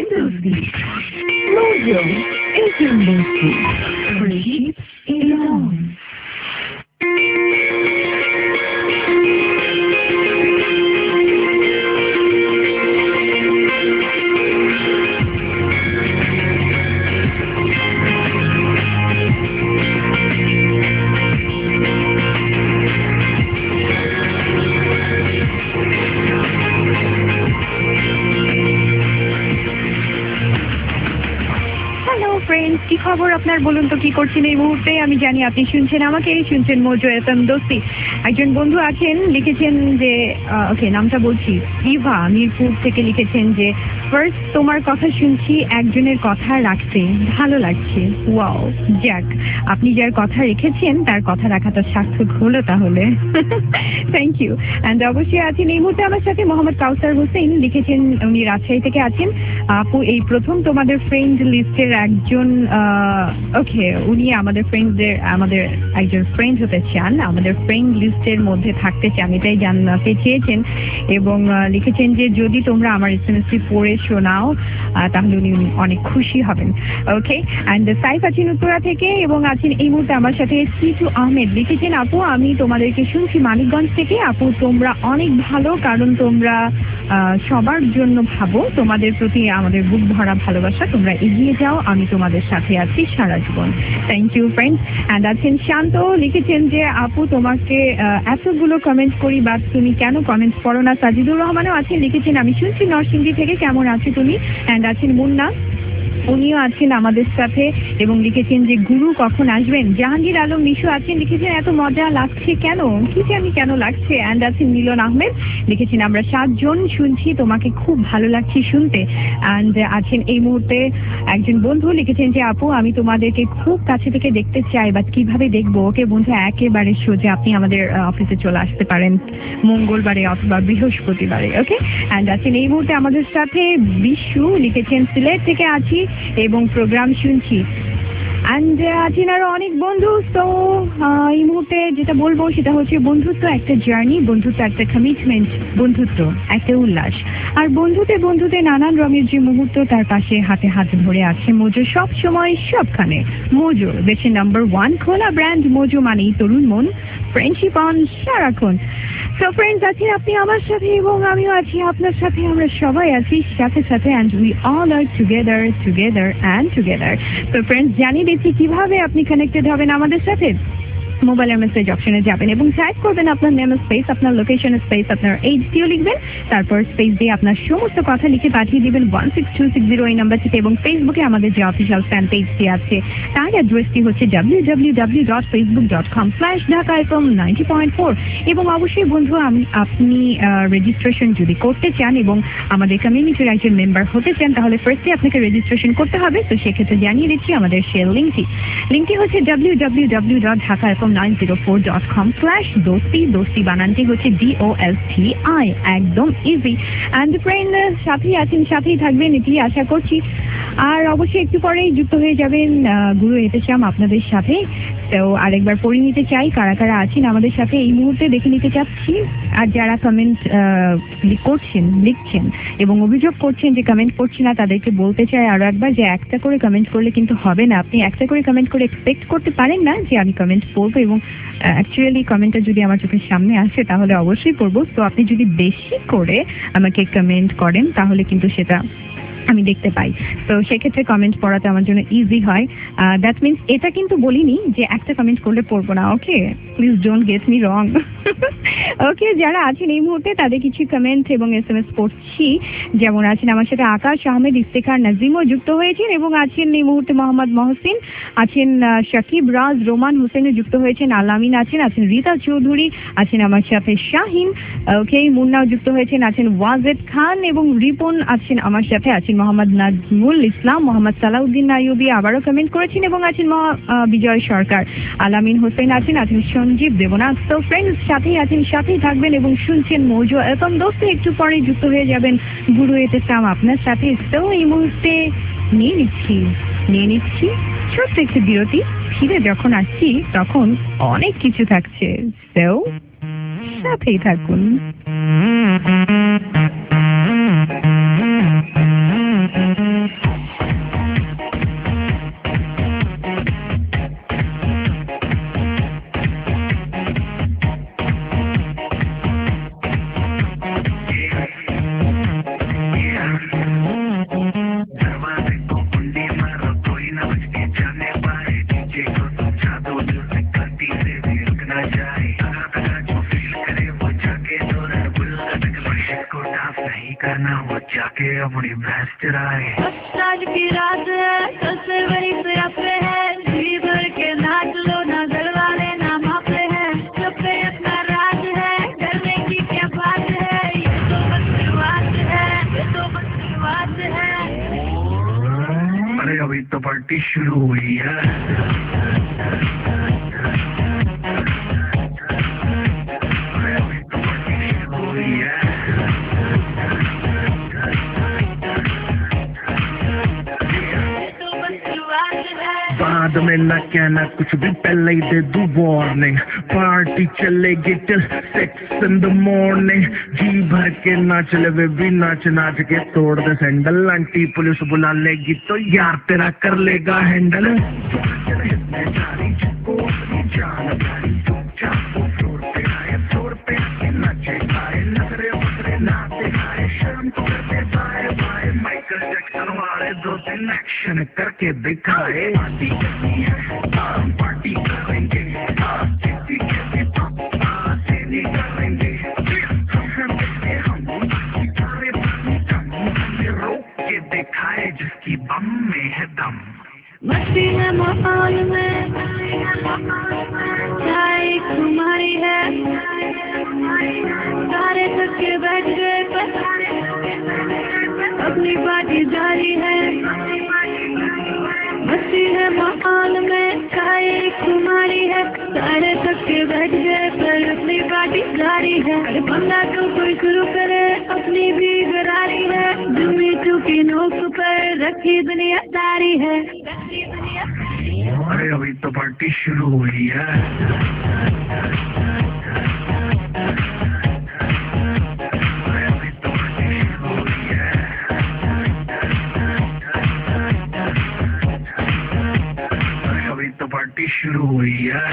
Mojo FM Dosti. Friendship alone. Friends, কি খবর আপনার? বলুন তো কি করছেন এই মুহূর্তে? আমি জানি আপনি শুনছেন আমাকে, শুনছেন মোজো এফএম দোস্তি। একজন বন্ধু আছেন, লিখেছেন যে ওকে নামটা বলছি, ইভা মিরপুর থেকে লিখেছেন যে ফার্স্ট তোমার কথা শুনছি, একজনের কথা রাখতে ভালো লাগছে। ওয়াও, যাক, আপনি যার কথা রেখেছেন তার কথা রাখাটা সার্থক হলো তাহলে। Thank you. অ্যান্ড অবশ্যই আছেন এই মুহূর্তে আমার সাথে মোহাম্মদ কাউসার হোসেন, লিখেছেন উনি রাজশাহী থেকে আছেন। আপু এই প্রথম তোমাদের ফ্রেন্ড লিস্টের একজন, ওকে উনি আমাদের একজন ফ্রেন্ড হতে চান, আমাদের ফ্রেন্ড লিস্টের মধ্যে থাকতে চান, এটাই জানতে চেয়েছেন এবং লিখেছেন যে যদি তোমরা আমার এসএমএসটি পড়ে শোনাও তাহলে উনি অনেক খুশি হবেন। ওকে, অ্যান্ড সাইফ আছেন উত্তরা থেকে এবং আছেন এই মুহূর্তে আমার সাথে সিটু আহমেদ, লিখেছেন আপু আমি তোমাদেরকে শুনছি মানিকগঞ্জ থেকে। আপু তোমরা অনেক ভালো, কারণ তোমরা সবার জন্য ভাবো, তোমাদের প্রতি আমাদের বুক ভরা ভালোবাসা, তোমরা এগিয়ে যাও, আমি তোমাদের সাথে আছি সারা জীবন। Thank you friends. অ্যান্ড আছেন শান্ত, লিখেছেন যে আপু তোমাকে এতগুলো কমেন্ট করি বাট তুমি কেন কমেন্ট করো না। সাজিদুর রহমানও আছেন, লিখেছেন আমি শুনছি নরসিংদী থেকে, কেমন আছো তুমি। অ্যান্ড আছেন মুন্না, উনিও আছেন আমাদের সাথে এবং লিখেছেন যে গুরু কখন আসবেন। জাহাঙ্গীর আলম মিশু আছেন, লিখেছেন এত মজা লাগছে কেন, কি জানি কেন লাগছে। অ্যান্ড আছেন মিলন আহমেদ, লিখেছেন আমরা 7 জন শুনছি, তোমাকে খুব ভালো লাগছে শুনতে। অ্যান্ড আছেন এই মুহূর্তে একজন বন্ধু, লিখেছেন যে আপু আমি তোমাদেরকে খুব কাছে থেকে দেখতে চাই বাট কিভাবে দেখবো। ওকে বন্ধু, একেবারে সোজা আপনি আমাদের অফিসে চলে আসতে পারেন মঙ্গলবারে অথবা বৃহস্পতিবারে। ওকে, অ্যান্ড আছেন এই মুহূর্তে আমাদের সাথে বিশু, লিখেছেন সিলেট থেকে আছি এবং প্রোগ্রাম শুনছি। অ্যান্ড আছেন আরো অনেক বন্ধু। তো এই মুহূর্তে যেটা বলবো সেটা হচ্ছে বন্ধুত্ব একটা জার্নি, বন্ধুত্ব একটা কমিটমেন্ট, বন্ধুত্ব একটা উল্লাস। আর বন্ধুতে নানান রঙের যে মুহূর্ত, তার পাশে হাতে হাত ধরে আছে মোজো সব সময় সবখানে। মোজো দেশের নাম্বার 1 খোলা ব্র্যান্ড। মোজো মানেই তরুণ মন, ফ্রেন্ডশিপ অন সারাক্ষণ। সো ফ্রেন্ডস, আছেন আপনি আমার সাথে এবং আমিও আছি আপনার সাথে, আমরা সবাই আছি সাথে সাথে, and we all are together and together. তো ফ্রেন্ডস, জানিয়ে দিচ্ছি কিভাবে আপনি কানেক্টেড হবেন আমাদের সাথে। মোবাইলের মেসেজ অপশনে যাবেন এবং টাইপ করবেন আপনার নেম স্পেস, আপনার লোকেশন স্পেস, আপনার এইচডিও লিখবেন, তারপর স্পেস দিয়ে আপনার সমস্ত কথা লিখে পাঠিয়ে দিবেন 16260 এই নাম্বারটিতে। এবং ফেসবুকে আমাদের যে অফিসিয়াল ফ্যান পেজটি আছে তার অ্যাড্রেসটি হচ্ছে www.facebook.com/dhakafm90.4। এবং অবশ্যই বন্ধু আপনি রেজিস্ট্রেশন যদি করতে চান এবং আমাদের কমিউনিটির একজন মেম্বার হতে চান তাহলে ফার্স্টে আপনাকে রেজিস্ট্রেশন করতে হবে। তো সেক্ষেত্রে জানিয়ে দিচ্ছি আমাদের সেই লিঙ্কটি হচ্ছে www.dhakafm904.com/dosti। দোস্তি বানানটি হচ্ছে DOSTI, একদম ইজি। অ্যান্ড ফ্রেন্ড সাথেই থাকবেন এটি আশা করছি। আর অবশ্যই একটু পরেই যুক্ত হয়ে যাবেন গুরু এতেশাম আপনাদের সাথে। তো আরেকবার পড়ে নিতে চাই কারা কারা আছেন আমাদের সাথে এই মুহূর্তে, দেখে নিতে চাচ্ছি। আর যারা কমেন্ট লিখছেন এবং অভিযোগ করছেন যে কমেন্ট করছি না, তাদেরকে বলতে চাই আরো একবার যে একটা করে কমেন্ট করলে কিন্তু হবে না। আপনি একটা করে কমেন্ট করে এক্সপেক্ট করতে পারেন না যে আমি কমেন্ট পড়বো, এবং অ্যাকচুয়ালি কমেন্টটা যদি আমার চোখের সামনে আসে তাহলে অবশ্যই পড়বো। তো আপনি যদি বেশি করে আমাকে কমেন্ট করেন তাহলে কিন্তু সেটা আমি দেখতে পাই। তো সেক্ষেত্রে কমেন্ট পড়াতে আমার জন্য ইজি হয়। দ্যাট মিনস এটা কিন্তু বলিনি যে একটা কমেন্ট করলে পড়বো না। Okay, please don't get me wrong. Okay, যারা আছেন এই মুহূর্তে তাদের কিছু কমেন্ট এবং এসএমএস পড়ছি। যেমন আছেন আমার সাথে আকাশ আহমেদ, ইফতেখার নাজিমও যুক্ত হয়েছেন এবং আছেন এই মুহূর্তে মোহাম্মদ মহসিন, আছেন শাকিব রাজ, রোমান হোসেনও যুক্ত হয়েছেন, আলামিন আছেন রীতা চৌধুরী, আছেন আমার সাথে শাহিন, ওকে মুন্নাও যুক্ত হয়েছেন, আছেন ওয়াজেদ খান এবং রিপন আছেন আমার সাথে, আছেন মোহাম্মদ নাজমুল ইসলাম, মোহাম্মদ সালাউদ্দিন আইয়ুবী আবারও কমেন্ট করেছেন এবং আছেন বিজয় সরকার, আলামিন হোসেন আছেন সঞ্জীব দেবনাথ। তো ফ্রেন্ডস, সাথেই থাকবেন এবং শুনছেন মোজো এফএম দোস্তি। একটু পরে যুক্ত হয়ে যাবেন গুরু এতেশাম আপনার সাথে। তো এই মুহূর্তে নিয়ে নিচ্ছি ছোট্ট একটি বিরতি। ফিরে যখন আসছি তখন অনেক কিছু থাকছে। তো সাথেই থাকুন। अपनी भैंस चराए। आज की रात है, तस्वीर से अपने है, जी भर के नाच लो, ना घर वाले ना मापे हैं, सब पे अपना राज है, करने की क्या बात है, ये तो बस रिवाज है, ये तो बस रिवाज है। अरे अभी तो पार्टी शुरू हुई है। बाद में न कहना कुछ भी, पहले ही दे दूं वार्निंग। पार्टी चलेगी टिल 6 in the morning। जी भर के नाच ले वे भी, नाच नाच के तोड़ दे सैंडल। आंटी पुलिस बुला लेगी तो यार तेरा कर लेगा हैंडल। दो दिन एक्शन करके दिखाए। पार्टी करनी है, पार्टी करेंगे, निकालेंगे रोक के दिखाए जिसकी बम में है दम। मस्ती है माहौल में, चाय तुम्हारी है, सारे थक के बैठ गए पर अपनी पार्टी जारी है। मस्ती है माहौल में, चाय तुम्हारी है, सारे थक के बैठ गए पर अपनी पार्टी जारी है। अरे बंदा तो कोई शुरू करे, अपनी भी गरारी है, जुम्मी चुकी नोक पर रखी दुनियादारी है। अरे अभी तो पार्टी शुरू हुई है। पार्टी शुरू हुई है।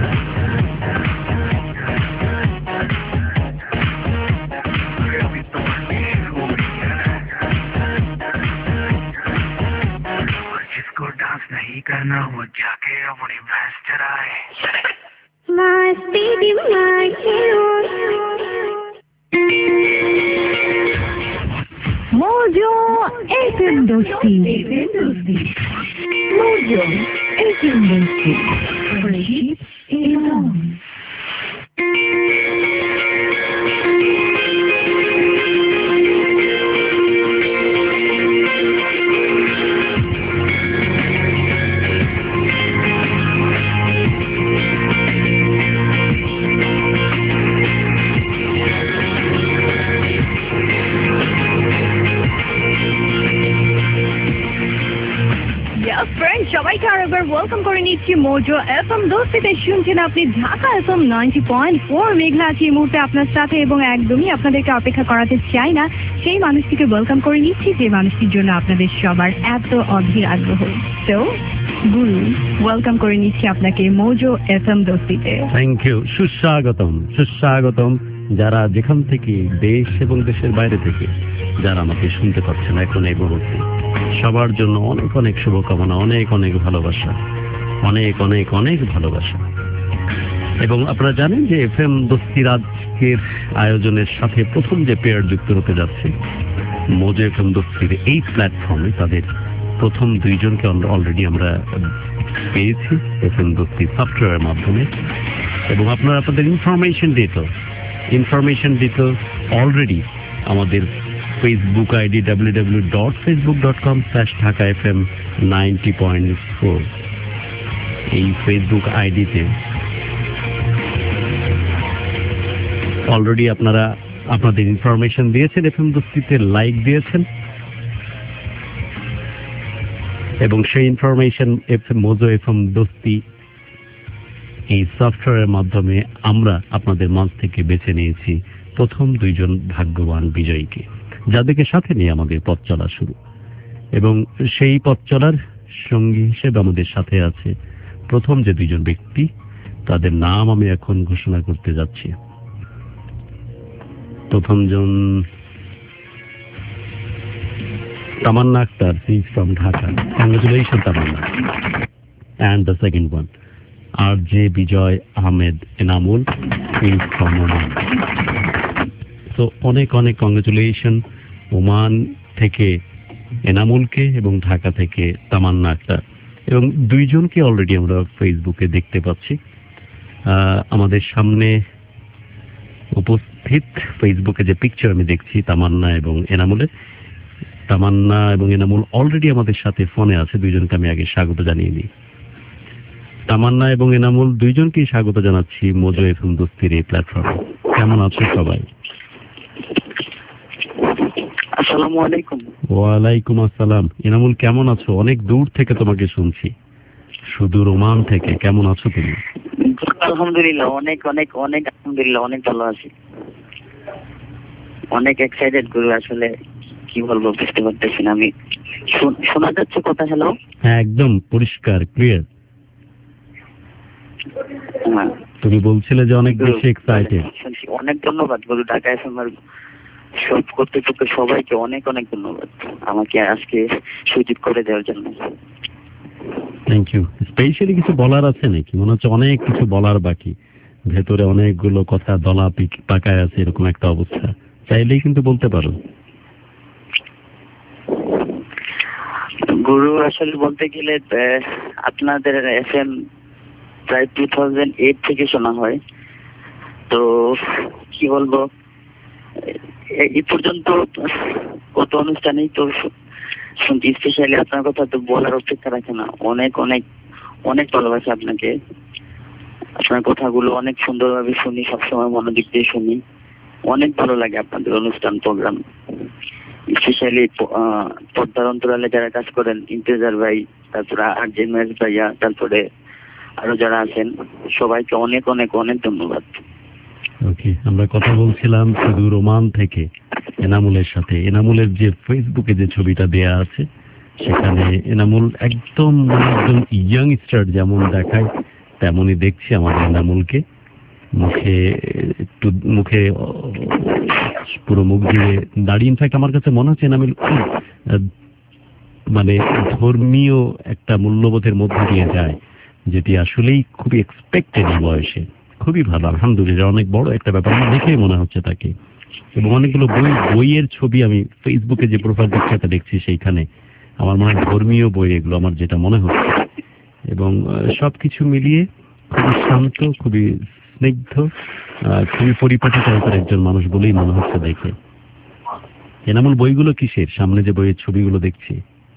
अभी तो पार्टी शुरू हुई है। जिसको डांस नहीं करना वो जाके अपनी भैंस चराए। My baby, my hero. Mojo FM दोस्ती, Mojo FM Dosti, friendship is on. সবাইকে আরেকবার ওয়েলকাম করে নিচ্ছি মোজো এফএম দোস্তিতে। শুনছেন আপনি ঢাকা এফএম 90.4 মেঘলা আছে এই মুহূর্তে আপনার সাথে, এবং একদমই আপনাদেরকে অপেক্ষা করাতে চাই না সেই মানুষটিকে ওয়েলকাম করে নিচ্ছি যে মানুষটির জন্য আপনাদের সবার এত অধীর আগ্রহ। তো গুরু, ওয়েলকাম করে নিচ্ছি আপনাকে মোজো এফএম দোস্তিতে। থ্যাংক ইউ, সুস্বাগতম সুস্বাগতম। যারা যেখান থেকে, দেশ এবং দেশের বাইরে থেকে যারা আমাকে শুনতে পাচ্ছেন এখন এই মুহূর্তে, সবার জন্য অনেক অনেক শুভকামনা, অনেক অনেক ভালোবাসা, অনেক অনেক অনেক ভালোবাসা। এবং আপনারা জানেন যে এফএম দোস্তির আজকের আয়োজনের সাথে প্রথম যে পেয়ার যুক্ত হতে যাচ্ছে মোজো এফএম দোস্তির এই প্ল্যাটফর্মে, তাদের প্রথম দুইজনকে অলরেডি আমরা পেয়েছি এফএম দোস্তি সফটওয়্যারের মাধ্যমে। এবং আপনারা আপনাদের ইনফরমেশন দিত অলরেডি আমাদের ফেসবুক আইডি www.facebook.com/dhakafm90.4 এই ফেসবুক আইডিতে অলরেডি আপনারা আপনাদের ইনফরমেশন দিয়েছেন, এফএম দোস্তিতে লাইক দিয়েছেন, এবং সেই ইনফরমেশন মোজো এফএম দোস্তি এই সফটওয়্যারের মাধ্যমে আমরা আপনাদের মাঝ থেকে বেছে নিয়েছি প্রথম দুইজন ভাগ্যবান বিজয়ীকে, যাদেরকে সাথে নিয়ে আমাদের পথ চলা শুরু। এবং সেই পথ চলার সঙ্গী হিসেবে আমাদের সাথে আছে প্রথম যে দুইজন ব্যক্তি, তাদের নাম আমি এখন ঘোষণা করতে যাচ্ছি। প্রথমজন তামান্না Akter, she is from Dhaka. Congratulations, Tamanna. And the second one, RJ Bijoy Ahmed Enamul, he is from Oman. So অনেক অনেক কংগ্রেচুলেশন ওমান থেকে এনামুলকে এবং ঢাকা থেকে তামান্না আক্তার, এবং দুইজনকে অলরেডি আমরা ফেসবুকে দেখতে পাচ্ছি। আমাদের সামনে উপস্থিত ফেসবুকে যে পিকচার আমি দেখছি তামান্না এবং এনামুলের, তামান্না এবং এনামুল অলরেডি আমাদের সাথে ফোনে আছে। দুইজনকে আমি আগে স্বাগত জানিয়ে দিই। তামান্না এবং এনামুল দুইজনকেই স্বাগত জানাচ্ছি মোজো এফএম দোস্তির এই প্ল্যাটফর্মে। কেমন আছো সবাই? আসসালামু আলাইকুম। ওয়ালাইকুম আসসালাম। এনামুল কেমন আছো? অনেক দূর থেকে তোমাকে শুনছি, সুদূর ওমান থেকে। কেমন আছো তুমি? আলহামদুলিল্লাহ, অনেক অনেক অনেক আলহামদুলিল্লাহ, অনেক ভালো আছি। অনেক এক্সাইটেড গুরু, আসলে কি বলবো বুঝতে পারতেছি না আমি। শোনা যাচ্ছে কথা? হ্যালো? হ্যাঁ, একদম পরিষ্কার, ক্লিয়ার। হ্যাঁ, তুমি বলছিলে যে অনেক বেশি এক্সাইটেড। অনেক ধন্যবাদ গুরু। ঢাকা এফএম এর সব কর্তৃপক্ষ সবাইকে অনেক অনেক ধন্যবাদ আমাকে আজকে সুযোগ করে দেওয়ার জন্য। Thank you. স্পেশালি কিছু বলার আছে নাকি? মনে হচ্ছে অনেক কিছু বলার বাকি, ভেতরে অনেকগুলো কথা দলা পাকায় আছে, এরকম একটা অবস্থা। চাইলেই কিন্তু বলতে পারো। গুরু, আসলে বলতে গেলে আপনাদের এফএম প্রায় 2008 থেকে শোনা হয়। তো কি বলবো, এই পর্যন্ত কত অনুষ্ঠানেই তো শুনছি। স্পেশালি আপনার কথা তো বলার অপেক্ষা রাখে না। অনেক অনেক অনেক ভালোবাসি আপনাকে। আপনার কথাগুলো অনেক সুন্দরভাবে শুনি, সবসময় মনোযোগ দিয়ে শুনি। অনেক ভালো লাগে আপনাদের অনুষ্ঠান, প্রোগ্রাম। স্পেশালি পর্দার অন্তরালে যারা কাজ করেন, ইন্তেজার ভাই, তারপরে আরজে মেজ ভাইয়া, তারপরে আরো যারা আছেন, সবাইকে অনেক অনেক অনেক ধন্যবাদ। ওকে, আমরা কথা বলছিলাম সুদূর ওমান থেকে এনামুলের সাথে। এনামুলের যে ফেসবুকে যে ছবিটা দেয়া আছে, সেখানে এনামুল একদম ইয়াং স্টার যেমন দেখায় তেমনই দেখছি আমাদের এনামুলকে। মুখে পুরো মুখ দিয়ে দাঁড়িয়ে, ইনফ্যাক্ট আমার কাছে মনে হচ্ছে এনামুল মানে ধর্মীয় একটা মূল্যবোধের মধ্যে দিয়ে যায়, যেটি আসলেই খুবই এক্সপেক্টেড এই বয়সে। খুবই ভালো, আলহামদুলিল্লাহ। অনেক বড় একটা ব্যাপার আমার দেখেই মনে হচ্ছে তাকে। এবং অনেকগুলো বইয়ের ছবি আমি ফেসবুকে যে প্রোফাইল পিকচারটা দেখছি, সেইখানে আমার মনে হয় ধর্মীয় বই এগুলো, আমার যেটা মনে হচ্ছে। এবং সবকিছু মিলিয়ে খুবই শান্ত, খুবই স্নিগ্ধ, খুবই পরিপাটি টাইপের একজন মানুষ বলেই মনে হচ্ছে দেখে। এনামুল, বইগুলো কিসের? সামনে যে বইয়ের ছবিগুলো দেখছি,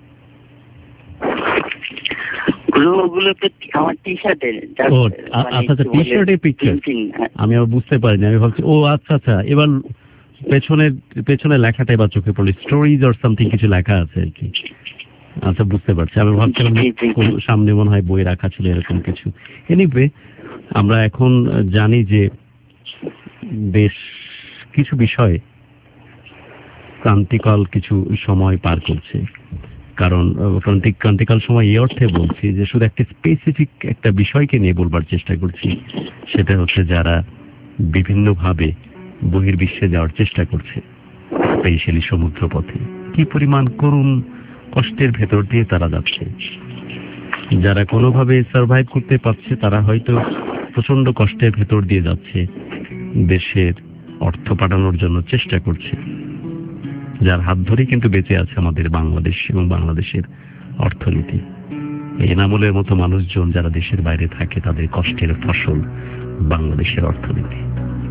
আমি আবার বুঝতে পারিনি। আমি ভাবছি ও আচ্ছা আচ্ছা, এবার পেছনে লেখাটাই বা চোখে পড়লো, স্টোরিজ অর সামথিং কিছু লেখা আছে আর কি। আচ্ছা, বুঝতে পারছি। আমি ভাবছিলাম সামনে মনে হয় বই রাখা ছিল, এরকম কিছু। এনিওয়ে, আমরা এখন জানি যে বেশ কিছু বিষয় ক্রান্তিকাল কিছু সময় পার করছে। কারণ ক্রান্তিকাল সময় এই অর্থে বলছি যে শুধু একটা স্পেসিফিক একটা বিষয়কে নিয়ে বলবার চেষ্টা করছি, সেটা হচ্ছে যারা বিভিন্নভাবে বহির্বিশ্বে যাওয়ার চেষ্টা করছে, স্পেশালি সমুদ্র পথে, কি পরিমাণ করুণ কষ্টের ভেতর দিয়ে তারা যাচ্ছে। যারা কোনোভাবে সার্ভাইভ করতে পারছে, তারা হয়তো প্রচন্ড কষ্টের ভেতর দিয়ে যাচ্ছে, দেশের অর্থ পাঠানোর জন্য চেষ্টা করছে, যার হাত ধরেই কিন্তু বেঁচে আছে আমাদের বাংলাদেশ এবং বাংলাদেশের অর্থনীতি। এনামুলের মতো মানুষজন যারা দেশের বাইরে থাকে, তাদের কষ্টের ফসল বাংলাদেশের অর্থনীতি।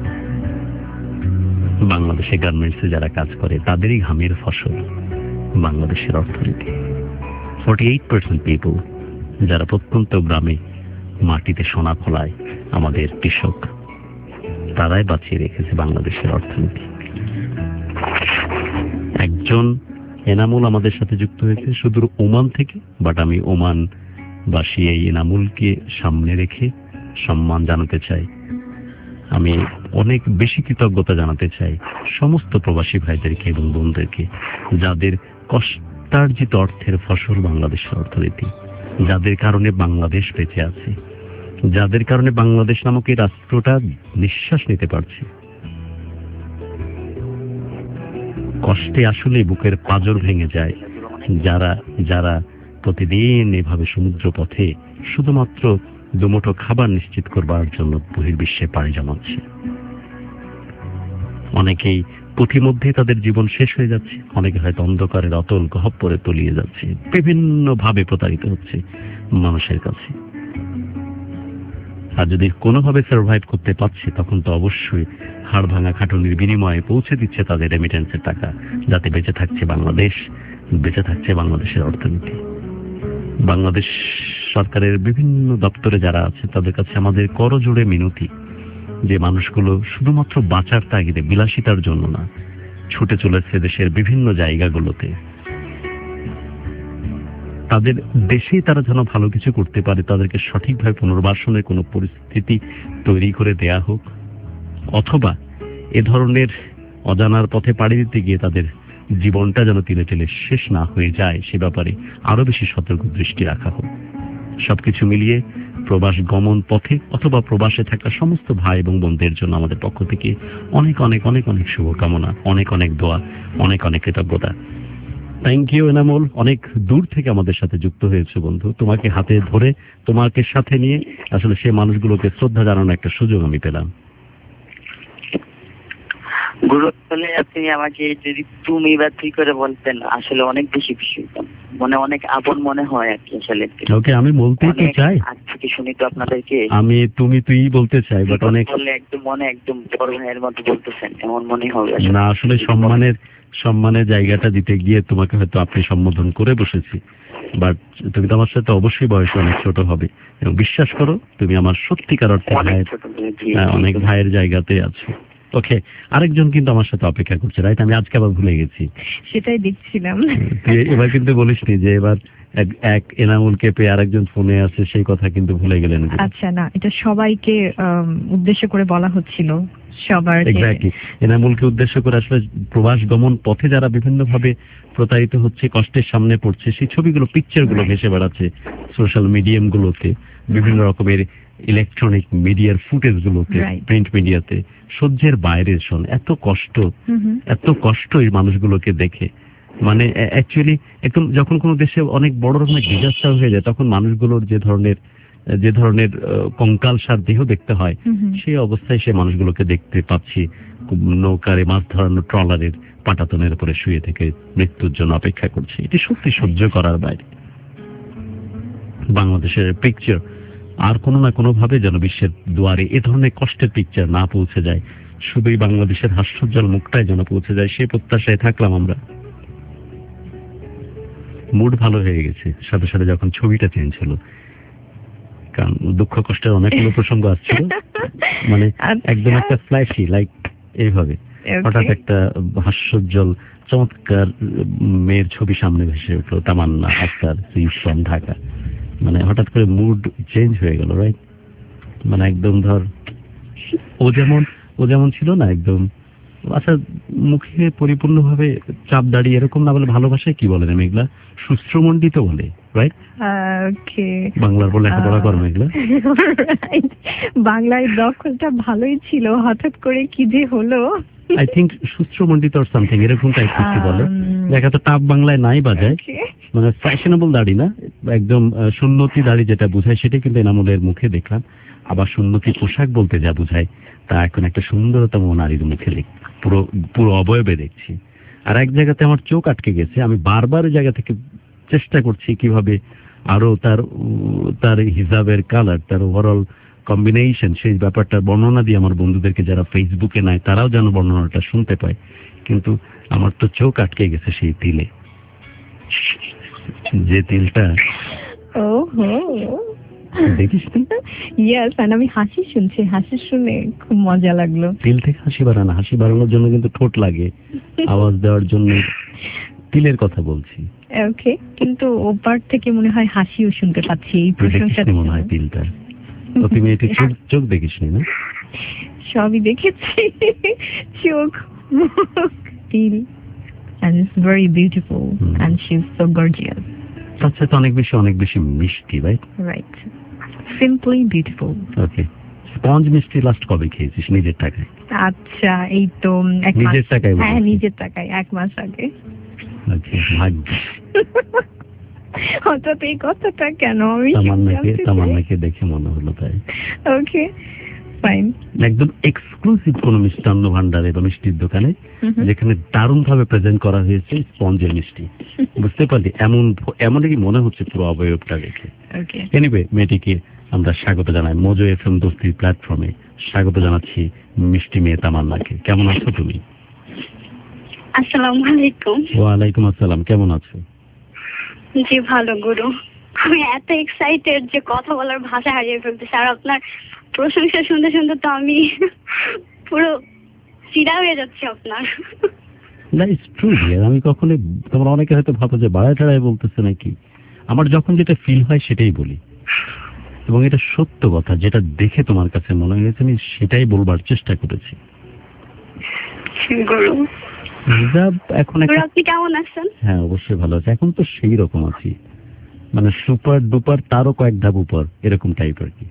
বাংলাদেশে গার্মেন্টসে যারা কাজ করে, তাদেরই ঘামের ফসল বাংলাদেশের অর্থনীতি। 48% পিপল যারা প্রত্যন্ত গ্রামে মাটিতে সোনা ফলায়, আমাদের কৃষক, তারাই বাঁচিয়ে রেখেছে বাংলাদেশের অর্থনীতি। একজন এনামুল আমাদের সাথে যুক্ত হয়েছে সুদূর ওমান থেকে, বাট আমি ওমানবাসী এই এনামুলকে সামনে রেখে সম্মান জানাতে চাই। আমি অনেক বেশি কৃতজ্ঞতা জানাতে চাই সমস্ত প্রবাসী ভাইদেরকে এবং বোনদেরকে, যাদের কষ্টার্জিত অর্থের ফসল বাংলাদেশের অর্থনীতি, যাদের কারণে বাংলাদেশ বেঁচে আছে, যাদের কারণে বাংলাদেশ নামক এই রাষ্ট্রটা নিঃশ্বাস নিতে পারছে। কষ্টে আসলে বুকের পাঁজর ভেঙে যায় যারা প্রতিদিন এভাবে সমুদ্র পথে শুধুমাত্র দুমুঠো খাবার নিশ্চিত করবার জন্য বহির্বিশ্বে পাড়ি জমাচ্ছে। অনেকেই পথিমধ্যে তাদের জীবন শেষ হয়ে যাচ্ছে, অনেকে হয়তো অন্ধকারের অতল গহ্বরে তলিয়ে যাচ্ছে, বিভিন্ন ভাবে প্রতারিত হচ্ছে মানুষের কাছে। আর যদি কোনোভাবে সার্ভাইভ করতে পারছে, তখন তো অবশ্যই হাড় ভাঙা খাটুনির বিনিময়ে পৌঁছে দিচ্ছে তাদের রেমিটেন্সের টাকা, যাতে বেঁচে থাকছে বাংলাদেশ, বেঁচে থাকছে বাংলাদেশের অর্থনীতি। বাংলাদেশ সরকারের বিভিন্ন দপ্তরে যারা আছে তাদের কাছে আমাদের করজোড়ে মিনতি, যে মানুষগুলো শুধুমাত্র বাঁচার তাগিদে, বিলাসিতার জন্য না, ছুটে চলেছে দেশের বিভিন্ন জায়গাগুলোতে, তাদের দেশেই তারা যেন ভালো কিছু করতে পারে, তাদেরকে সঠিকভাবে পুনর্বাসনের কোনো পরিস্থিতি তৈরি করে দেয়া হোক, অথবা এ ধরনের অজানার পথে পাড়ি দিতে গিয়ে তাদের জীবনটা যেন তিলে তিলে শেষ না হয়ে যায়, সে ব্যাপারে আরো বেশি সতর্ক দৃষ্টি রাখা হোক। সবকিছু মিলিয়ে প্রবাস গমন পথে অথবা প্রবাসে থাকা সমস্ত ভাই এবং বোনদের জন্য আমাদের পক্ষ থেকে অনেক অনেক অনেক অনেক শুভকামনা, অনেক অনেক দোয়া, অনেক অনেক কৃতজ্ঞতা। থ্যাংক ইউ এনামুল, অনেক দূর থেকে আমাদের সাথে যুক্ত হয়েছে বন্ধু। তোমাকে হাতে ধরে, তোমাকে সাথে নিয়ে আসলে সেই মানুষগুলোকে শ্রদ্ধা জানানোর একটা সুযোগ আমি পেলাম। গুরু বলে আপনি আমাকে যদি তুমি বা তুই করে বলতেন, আসলে অনেক বেশি খুশি হতাম, মনে অনেক আপন মনে হয় আর কি। আসলে ওকে, আমি বলতেই তো চাই, আজ থেকে শুনি তো আপনাদেরকে আমি তুমি তুই বলতে চাই, বাট অনেক বললে একদম মনে একদম বড় ভাইয়ের মতো বলতেছেন এমন মনে হবে। না, আসলে সম্মানের জায়গাটা দিতে গিয়ে তোমাকে হয়তো আপনি সম্বোধন করে বসেছি, বাট তুমি তো আমার সাথে অবশ্যই বয়সে অনেক ছোট হবে, এবং বিশ্বাস করো তুমি আমার সত্যিকার অর্থে অনেক ভাইয়ের জায়গাতে আছো। ওকে, আরেকজন কিন্তু আমার সাথে অপেক্ষা করছে, রাইট? আমি আজকে আবার ভুলে গেছি, সেটাই দেখছিলাম। এবার কিন্তু বলিসনি যে এবার এক এনামুলকে পেয়ে আরেকজন ফোনে আছে, সেই কথা কিন্তু ভুলে গেলেন। আচ্ছা, না, এটা সবাইকে উদ্দেশ্য করে বলা হচ্ছিল, সবার। এক্স্যাক্টলি, এনামুলকে উদ্দেশ্য করে আসলে প্রবাস গমন পথে যারা বিভিন্ন ভাবে প্রতারিত হচ্ছে, কষ্টের সামনে পড়ছে, সেই ছবিগুলো, পিকচারগুলো ভেসে বেড়াচ্ছে সোশ্যাল মিডিয়াম গুলোতে, বিভিন্ন রকমের ইলেকট্রনিক মিডিয়ার ফুটেজ গুলোতে, প্রিন্ট মিডিয়াতে, সহ্যের বাইরে শোন, এত কষ্ট এই মানুষগুলোকে দেখে। মানে অ্যাকচুয়ালি একদম যখন কোনো দেশে অনেক বড় রকমের ডিজাস্টার হয়ে যায়, তখন মানুষগুলোর যে ধরনের কঙ্কালসার দেহ দেখতে হয়, সেই অবস্থায় সে মানুষগুলোকে দেখতে পাচ্ছি নৌকারে মাছ ধরানো ট্রলারের পাটাতনের উপরে শুয়ে থেকে মৃত্যুর জন্য অপেক্ষা করছে। এটি সত্যি সহ্য করার বাইরে। বাংলাদেশের পিকচার আর কোনো না কোনো ভাবে যেন বিশ্বের দুয়ারে এ ধরনের কষ্টের পিকচার না পৌঁছে যায়, শুধুই বাংলাদেশের হাস্যোজ্জ্বল মুখটাই যেন পৌঁছে যায়, সেই প্রত্যাশায় থাকলাম আমরা। মুড ভালো হয়ে গেছে সাথে সাথে যখন ছবিটা চেঞ্জ হলো, কারণ দুঃখ কষ্টের অনেকগুলো প্রসঙ্গ আসছিল, মানে একদম একটা ফ্ল্যাশি লাইক এইভাবে হঠাৎ একটা হাস্যোজ্জ্বল চমৎকার মেয়ের ছবি সামনে ভেসে উঠলো, তামান্না আক্তার, ফ্রম ঢাকা। মানে হঠাৎ করে মুড চেঞ্জ হয়ে গেল, রাইট? মানে একদম ধর ও যেমন ছিল না, একদম আচ্ছা মুখে পরিপূর্ণভাবে চাপ দাঁড়িয়ে এরকম না বলে ভালোবাসায় কি বলে মেঘলা, সুশ্রমণ্ডিত বলে, রাইট? বাংলার বলে লেখাপড়া করো মেঘলা। বাংলায় দখলটা ভালোই ছিল, হঠাৎ করে কি যে হলো। আই থিঙ্ক সুশ্রমণ্ডিত অর সামথিং এরকম টাইপ কিছু বলে, দেখা তো টাপ বাংলায় নাই বাজায়, মানে ফ্যাশনেবল দাড়ি না, একদম সুন্নতি দাড়ি যেটা বোঝায় সেটা কিন্তু এনামুলের মুখে দেখলাম। আবার সুন্নতি পোশাক বলতে যা বোঝায় তা এখন একটা সুন্দরতম নারীর মুখে পুরো অবয়বে দেখছি। আর এক জায়গাতে আমার চোখ আটকে গেছে, আমি বারবার ওই জায়গা থেকে চেষ্টা করছি কিভাবে আরো তার হিজাবের কালার, তার ওভারঅল কম্বিনেশন, সেই ব্যাপারটা বর্ণনা দিয়ে আমার বন্ধুদেরকে যারা ফেসবুকে নাই তারাও যেন বর্ণনাটা শুনতে পায়, কিন্তু আমার তো চোখ আটকে গেছে সেই তিলে, যে তিলটা দেখিস ইয়েস, আমি হাসি শুনছি, হাসি শুনে খুব মজা লাগলো। তিল থেকে হাসি বাড়ানো, হাসি বাড়ানোর জন্য কিন্তু ঠোঁট লাগে, আওয়াজ দেওয়ার জন্য তিলের কথা বলছি। ওকে, কিন্তু ওপার থেকে মনে হয় হাসিও শুনতে পাচ্ছি এই প্রশংসা মনে হয় তিলটা। তো তুমি এটি চোখ দেখিসনি না? সবই দেখেছি, চোখ, তিল, and it's very beautiful and she's so gorgeous. তার সাথে অনেক বেশি মিষ্টি, right? Right, simply beautiful. Okay, sponge মিষ্টি লাস্ট কবে খেয়েছিস নিজের টাকায়? আচ্ছা, এই তো নিজের টাকায়? হ্যাঁ, নিজের টাকায় 1 মাস আগে। ওকে, ভাগ্য। হঠাৎ এই কথাটা কেন? তামান্নাকে দেখে মনে হলো তাই। ওকে, ফাইন। একদম এক্সক্লুসিভ কোন মিষ্টান্ন ভান্ডারে বা মিষ্টির দোকানে, যেখানে দারুণ ভাবে প্রেজেন্ট করা হয়েছে স্পঞ্জের মিষ্টি। বুঝতে পারলি, এমনই মনে হচ্ছে পুরো অবয়বটা দেখে। এনিওয়ে, মেয়েটিকে আমরা স্বাগত জানাই মোজো এফএম দোস্তির প্ল্যাটফর্মে। স্বাগত জানাচ্ছি মিষ্টি মেয়ে তামান্নাকে। কেমন আছো তুমি? আসসালামু আলাইকুম। ওয়ালাইকুম আসসালাম। কেমন আছো? জি ভালো গুরু। আমি এত এক্সাইটেড যে কথা বলার ভাষা হারিয়ে ফেলতেছি। আর আপনার প্রশংসা শুনতে শুনতে তো আমি পুরো ফিদা হয়ে যাচ্ছি আপনার। না, ইটস ট্রু। আমি কখনো, তোমরা অনেকে হয়তো ভাবো যে বাড়ায় টাড়ায় বলতেছে নাকি। আমার যখন যেটা ফিল হয় সেটাই বলি, এবং এটা সত্য কথা। যেটা দেখে তোমার কাছে মনে হয়েছে আমি সেটাই বলবার চেষ্টা করেছি। গুরু, এখন আপনি কেমন আছেন? হ্যাঁ, অবশ্যই ভালো আছে। এখন তো সেই রকম আছি, মানে সুপার ডুপার, তারও কয়েক ধাপ উপর, এরকম টাইপ আর কি।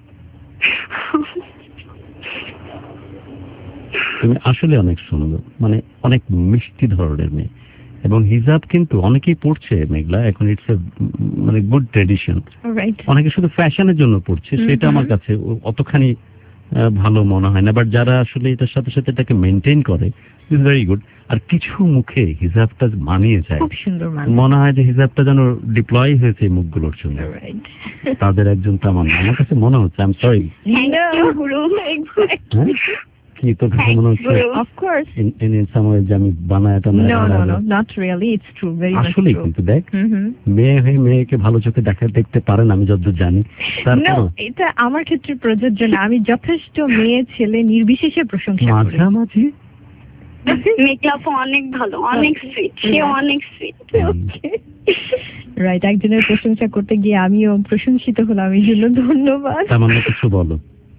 তুমি আসলে অনেক সুন্দর, মানে অনেক মিষ্টি ধরনের মেয়ে। এবং হিজাব কিন্তু অনেকেই পড়ছে মেঘলা এখন। ইটস এ মানে গুড ট্রেডিশন। অনেকে শুধু ফ্যাশনের জন্য পড়ছে, সেটা আমার কাছে অতখানি ভালো মনে হয় না। বাট যারা আসলে এটার সাথে সাথে এটাকে মেনটেন করে, ইজ ভেরি গুড। আর কিছু মুখে হিজাবটা মানিয়ে যায়, মনে হয় যে হিজাবটা যেন ডিপ্লয় হয়েছে মুখগুলোর জন্য। তাদের একজন তামান্না আমার কাছে মনে হচ্ছে। I am sorry. কি তো মনে হচ্ছে ইন সাম ওয়ে যে আমি বানায় এটা? Not really, it's true, very much true. আসলে কিন্তু দেখ, মেয়ে হয়ে মেয়েকে ভালো চোখে দেখতে পারে না, আমি যতদূর জানি। এটা আমার ক্ষেত্রে প্রযোজ্য না। আমি যথেষ্ট মেয়ে ছেলে নির্বিশেষে প্রশংসা করি। মাঝামাঝি মেকআপ অনেক ভালো, অনেক সুইট, সে অনেক সুইট। রাইট, একজনের প্রশংসা করতে গিয়ে আমিও প্রশংসিত হলাম, এই জন্য ধন্যবাদ। তামান্না, কিছু বলো।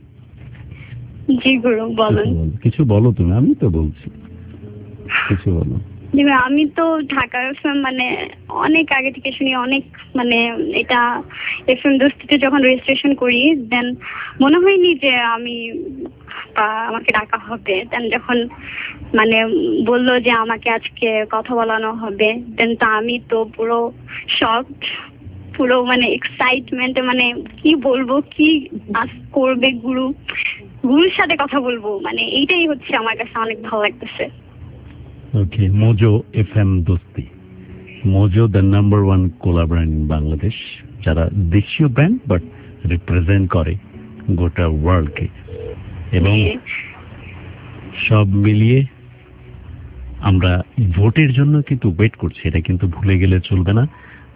জি গুরু, বলেন। কিছু বলো তুমি। আমি তো বলছি, কিছু বলো। আমি তো ঢাকা এফএম মানে অনেক আগে থেকে শুনি, অনেক মানে এটা এফএম দোস্তিতে যখন রেজিস্ট্রেশন করি দেন মনে হয়নি যে আমাকে ডাকা হবে। দেন যখন মানে বললো যে আমাকে আজকে কথা বলানো হবে, দেন তো আমি তো পুরো শকড, পুরো মানে এক্সাইটমেন্টে, মানে কি বলবো, কি করবে গুরুর সাথে কথা বলবো, মানে এইটাই হচ্ছে আমার কাছে অনেক ভালো লাগতেছে। Okay, Mojo FM Dosti. Mojo the number 1 cola brand in Bangladesh, যারা দেশীয় ব্র্যান্ড বাট রিপ্রেজেন্ট করে গোটা ওয়ার্ল্ডকে। এবং সব মিলিয়ে আমরা ভোটের জন্য কিন্তু ওয়েট করছি, এটা কিন্তু ভুলে গেলে চলবে না।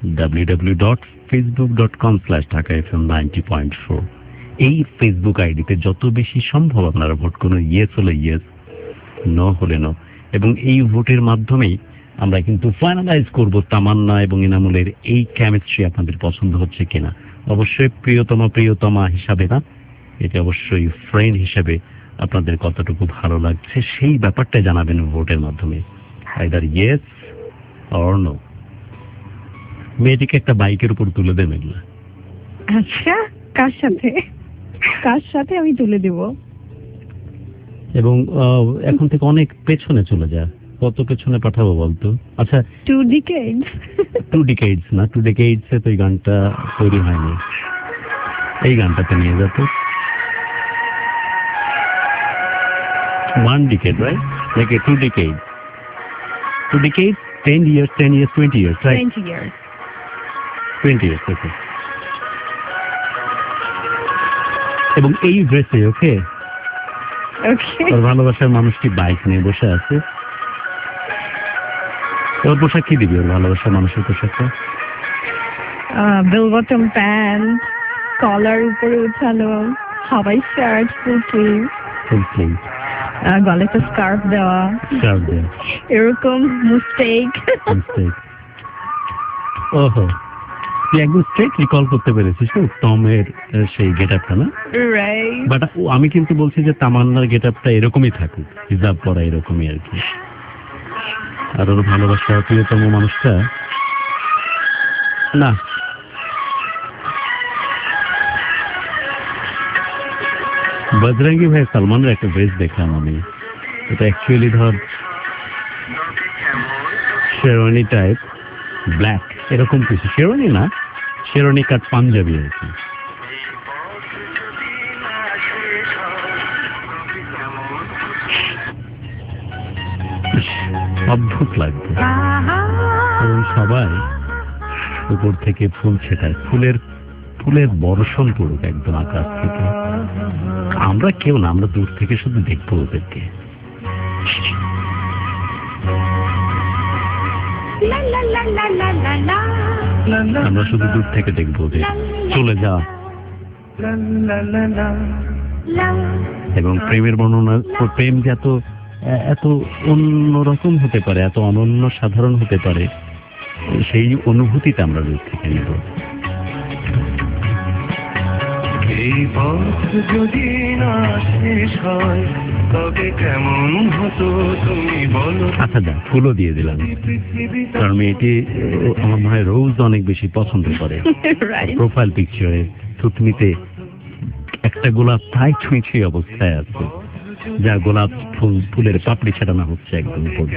www.facebook.com/dhakafm90.4 এই ফেসবুক আইডিতে যত বেশি সম্ভব আপনারা ভোট করুন। ইয়েস হলে ইয়েস, নো হলে নো। এবং এই ভোটের মাধ্যমেই আমরা কিন্তু ফাইনালাইজ করব তামান্না এবং ইনামুলের এই কেমিস্ট্রি আপনাদের পছন্দ হচ্ছে কিনা। অবশ্যই প্রিয়তমা হিসাবে না, এটা অবশ্যই ফ্রেন্ড হিসেবে আপনাদের কতটুকু ভালো লাগছে সেই ব্যাপারটা জানাবেন ভোটের মাধ্যমে, আইদার ইয়েস অর নো। মেয়েটিকে একটা বাইকের উপর তুলে দেবেন না? আচ্ছা, কার সাথে আমি তুলে দেব? এবং এখন থেকে অনেক পেছনে চলে যায়। কত পেছনে পাঠাবো বলতো? আচ্ছা, 2 decades না, 2 decades তো এই গানটা তৈরি হয়নি। এই গানটাতে নিয়ে যেত 1 decade, right? Like 2 decades, 10 years, 20 years, right? 20 years, okay. এবং এই ড্রেসে, ওকে, ওর ভালোবাসার মানুষটি বাইক নিয়ে বসে আছে। ওর পোশাক কি দিবি? ওর ভালোবাসার মানুষের পোশাকটা বেল বটম প্যান্ট, কলার উপরে উঠানো, হাওয়াই শার্ট, ফুল স্লিভ, গলায় তো স্কার্ফ দেওয়া, এরকম মুস্টেক। ওহো, তুই একদম স্ট্রেট রিকল করতে পেরেছিস তো টমের সেই গেট আপটা, না? বাট আমি কিন্তু বলছি যে তামান্নার গেট আপটা এরকমই থাকুক, হিজাব পরা এরকমই আর কি। আর ওর ভালোবাসা প্রিয়তম মানুষটা না, বজরঙ্গি ভাই সালমানের একটা ড্রেস দেখলাম আমি। এটা অ্যাকচুয়ালি ধর শেরওয়ানি টাইপ, ব্ল্যাক এরকম কিছু। শেরওয়ানি না, শেরওয়ানি কাট পাঞ্জাবি আর কি। অদ্ভুত লাগবে। সবাই উপর থেকে ফুল ছেটায়, ফুলের বর্ষণ পড়ুক একদম আকাশ থেকে। আমরা কেউ না, আমরা দূর থেকে শুধু দেখবো ওদেরকে। আমরা শুধু দূর থেকে দেখবো যে চলে যা। এবং প্রেমের বর্ণনা, প্রেম যে এত অন্যরকম হতে পারে, এত অনন্য সাধারণ হতে পারে, সেই অনুভূতিটা আমরা দূর থেকে নেব। এই পথ যদি না শেষ হয় তবে কেমন হতো তুমি বলো। আচ্ছা যা, ফুলও দিয়ে দিলাম, কারণ মেয়েটি আমার মনে হয় রোজ অনেক বেশি পছন্দ করে। প্রোফাইল পিকচারে থুতনিতে একটা গোলাপ প্রায় ছুঁয়ে অবস্থায় আছে, যা গোলাপ ফুলের পাপড়ি ছাড়ানো হচ্ছে একদম উপরে।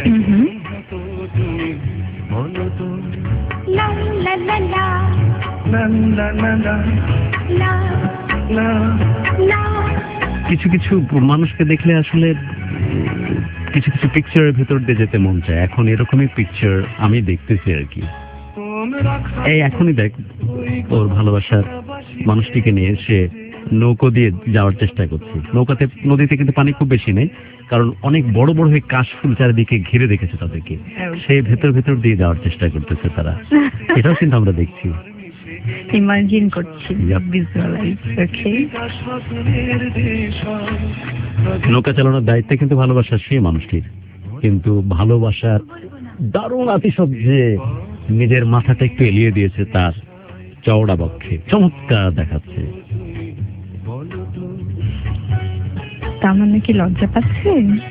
কিছু কিছু মানুষকে দেখলে আসলে কিছু কিছু পিকচারের ভেতর দিয়ে যেতে মন চায়। এখন এরকমই পিকচার আমি দেখতেছি আর কি। এই এখনই দেখ, ওর ভালোবাসার মানুষটিকে নিয়ে সে নৌকো দিয়ে যাওয়ার চেষ্টা করছে। নৌকাতে, নদীতে কিন্তু পানি খুব বেশি নেই, কারণ অনেক বড় বড় হয়ে কাশফুল চারিদিকে ঘিরে রেখেছে তাদেরকে। সেই ভেতর দিয়ে যাওয়ার চেষ্টা করতেছে তারা। এটাও কিন্তু আমরা দেখছি, ইমাজিন করছি, ভিজুয়ালাইজ। ওকে, নৌকা চালানোর দায়িত্ব কিন্তু ভালোবাসার সেই মানুষটির, কিন্তু ভালোবাসার দারুণ আতিশয্যে নিজের মাথাটা একটু এলিয়ে দিয়েছে তার চওড়া বক্ষে, চমৎকার দেখাচ্ছে। তার মানে কি লজ্জা পাচ্ছে?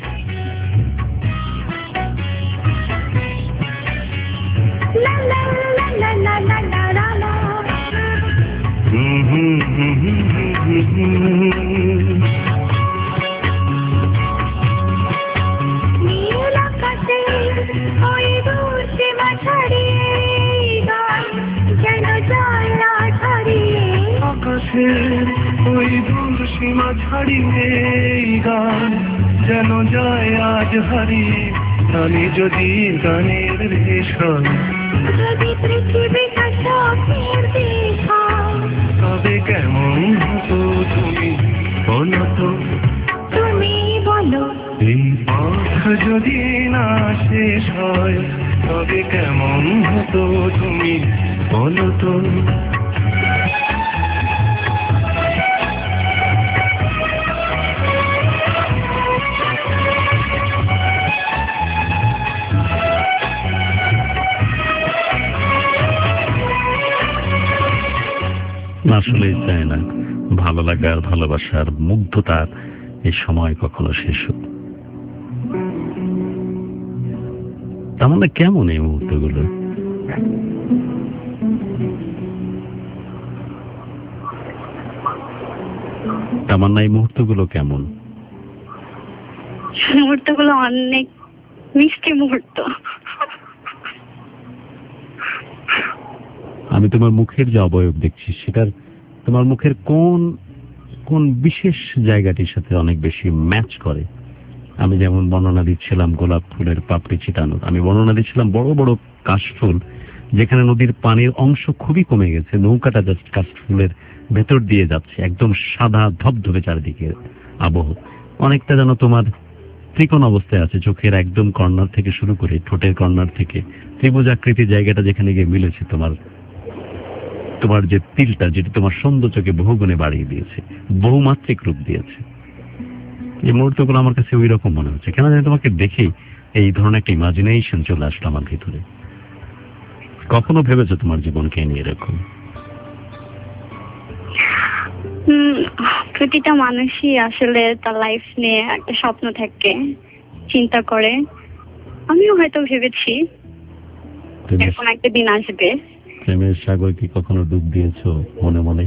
ওই দূর সীমা ছাড়িয়ে গান যেন যায় আজ হারিয়ে। আমি যদি গানের দেশ হয়, যদি পৃথিবীটা স্বপ্নের দেশ হয়, তবে কেমন হতো তুমি বলো তো, তুমি বলো। এই পথ যদি না শেষ হয় তবে কেমন হতো তুমি বলো তো। আসলেই চায় না ভালো লাগার, ভালোবাসার, মুগ্ধতার এই সময় কখনো শেষ হোক। তার মানে কেমন এই মুহূর্তগুলো? তামান্না, এই মুহূর্তগুলো কেমন? মুহূর্তগুলো অনেক মিষ্টি মুহূর্ত। আমি তোমার মুখের যে অবয়ব দেখছি, সেটার তোমার মুখের কোন কোন বিশেষ জায়গাটির সাথে অনেক বেশি ম্যাচ করে? আমি যেমন বর্ণনা দিচ্ছিলাম গোলাপ ফুলের পাপড়ি ছিটানো, আমি বর্ণনা দিচ্ছিলাম বড় বড় কাশফুল, যেখানে নদীর পানির অংশ খুবই কমে গেছে, নৌকাটা জাস্ট কাশফুলের ভেতর দিয়ে যাচ্ছে, একদম সাদা ধবধবে চারিদিকে আবহ। অনেকটা যেন তোমার ত্রিকোণ অবস্থায় আছে, চোখের একদম কর্নার থেকে শুরু করে ঠোঁটের কর্নার থেকে ত্রিভুজাকৃতির জায়গাটা যেখানে গিয়ে মিলেছে তোমার যে তিলটা, যেটা তোমার সৌন্দর্যকে বহুগুণে বাড়িয়ে দিয়েছে, বহুমাত্রিক রূপ দিয়েছে। এই মুহূর্তগুলো আমার কাছে ওই রকম মনে হচ্ছে। কেন জানি তোমাকে দেখে এই ধরনের একটা ইমাজিনেশন চলে আসলো আমার ভিতরে। কখনো ভেবেছো তোমার জীবনকে নিয়ে এরকম? প্রতিটা মানুষই আসলে তার লাইফ নিয়ে একটা স্বপ্ন থাকে, চিন্তা করে। আমিও হয়তো ভেবেছি এরকম একটা দিন আসবে। প্রেমের সাগর কি কখনো ডুব দিয়েছো মনে মনে?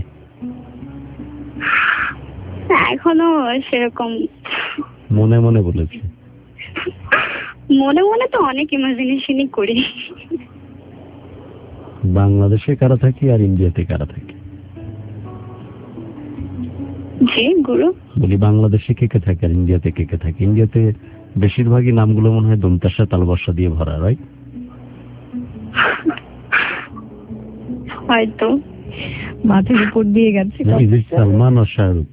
এখনো সেরকম মনে মনে বলেছি। মনে মনে তো অনেক ইমাজিনেশনই করি। বাংলাদেশে কারা থাকি আর ইন্ডিয়াতে কারা থাকি? জি গুরু। বলি বাংলাদেশে কে কে থাকে আর ইন্ডিয়াতে কে কে থাকে? ইন্ডিয়াতে বেশিরভাগই নামগুলো মনে হয় দন্তাসা তালবর্ষা দিয়ে ভরা, রাইট? হয়তো মাথার উপর দিয়ে গেছে। ইজ ইট সালমান ও শাহরুখ?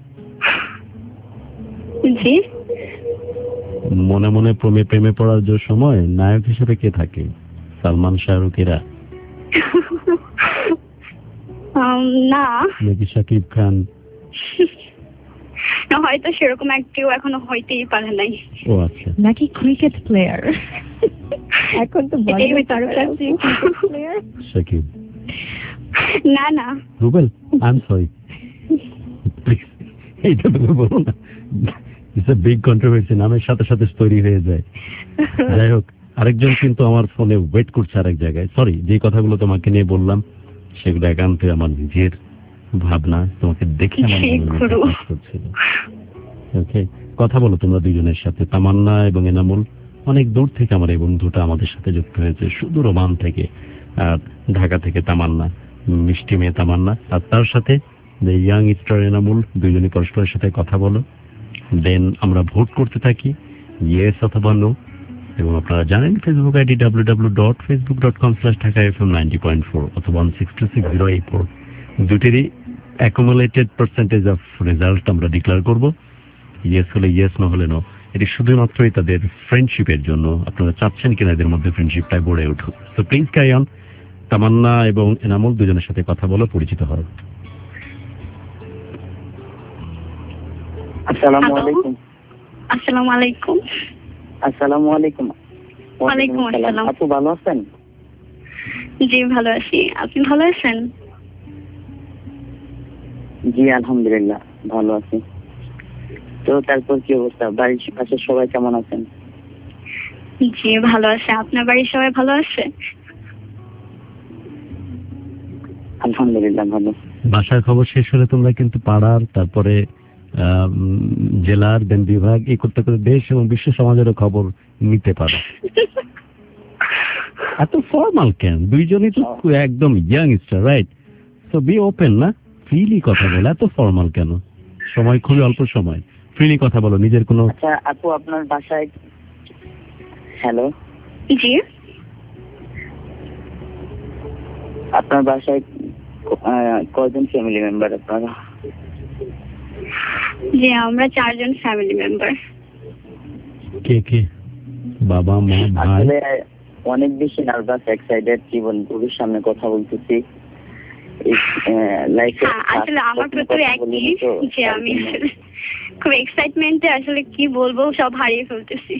জি মনে মনে প্রেমে পড়ার যে সময় নায়ক হিসেবে কে থাকে? সালমান শাহরুখ এরা না নাকি শাকিব খান? হয়তো সেরকম একটিও এখনো হইতেই পারে নাই। ও আচ্ছা, নাকি ক্রিকেট প্লেয়ার? এখন তো এটাই বলিউড হইতে পারে। তারকার চেয়ে ক্রিকেট প্লেয়ার। শাকিব। না না রুবেল, আই এম সরি, এইটা তুমি বলো না। ইটস এ বিগ কন্ট্রোভার্সি, নামের সাথে সাথে তৈরি হয়ে যায়। যাই হোক, আরেকজন কিন্তু আমার ফোনে ওয়েট করছে আরেক জায়গায়। সরি, যে কথাগুলো তোমাকে নিয়ে বললাম সেগুলো একান্তই আমার নিজের ভাবনা, তোমাকে দেখে আমার মনে কাজ করছিল। ওকে, কথা বলো তোমরা দুজনের সাথে। তামান্না এবং এনামুল অনেক দূর থেকে আমার এই বন্ধুটা আমাদের সাথে যুক্ত হয়েছে, সুদূর ওমান থেকে, আর ঢাকা থেকে তামান্না, মিষ্টি মেয়ে তামান্না, আর তার সাথে ইয়াং স্টার এনামুল। দুজনই পরস্পরের সাথে কথা বলো, দেন আমরা ভোট করতে থাকি, ইয়েস অথবা নো। এবং আপনারা জানেন ফেসবুক আইডি www.facebook.com/dhakafm90.4 অথবা 1626084, দুটিরই অ্যাকুমুলেটেড পার্সেন্টেজ অফ রেজাল্ট আমরা ডিক্লেয়ার করব। ইয়েস হলে ইয়েস, না হলে নো। এটি শুধুমাত্রই তাদের ফ্রেন্ডশিপের জন্য। আপনারা চাচ্ছেন কিনা এদের মধ্যে ফ্রেন্ডশিপটা গড়ে উঠুক। So please carry on. Tamanna এবং এনামুল দুজনের সাথে কথা বলো, পরিচিত হও। আসসালামু আলাইকুম। আসসালামু আলাইকুম। আসসালামু আলাইকুম। ওয়ালাইকুম আসসালাম। আপু ভালো আছেন? জি ভালো আছি, আপনি ভালো আছেন? জি আলহামদুলিল্লাহ ভালো আছি। তো তারপর কি অবস্থা? বাড়ির পাশে সবাই কেমন আছেন? জি ভালো আছে, আপনার বাড়ির সবাই ভালো আছে? আলহামদুলিল্লাহ ভালো। বাসার খবর শেষ হলে তোমরা কিন্তু পাড়ার, তারপরে জেলার, দেন বিভাগ, এই করতে করতে দেশ এবং বিশ্ব সমাজেরও খবর নিতে পারো। এত ফর্মাল কেন? দুইজনই তো একদম youngster, right? So be open, না ফ্রিলি কথা বলো। এত ফর্মাল কেন? সময় খুবই অল্প সময়, ফ্রিলি কথা বলো। নিজের কোনো আচ্ছা আপু, আপনার বাসায়, হ্যালো, জি আপনার বাসায় কয়জন ফ্যামিলি মেম্বার আপনারা? জি আমরা 4 জন ফ্যামিলি মেম্বার। কে কে? বাবা, মা, ভাই? আসলে অনেক বেশি নার্ভাস, এক্সাইটেড, জীবন গুরুর সামনে কথা বলতেছি। আসলে আমার প্রতি একই যে আমি খুব এক্সাইটমেন্টে আসলে কি বলবো সব হারিয়ে ফেলতেছি।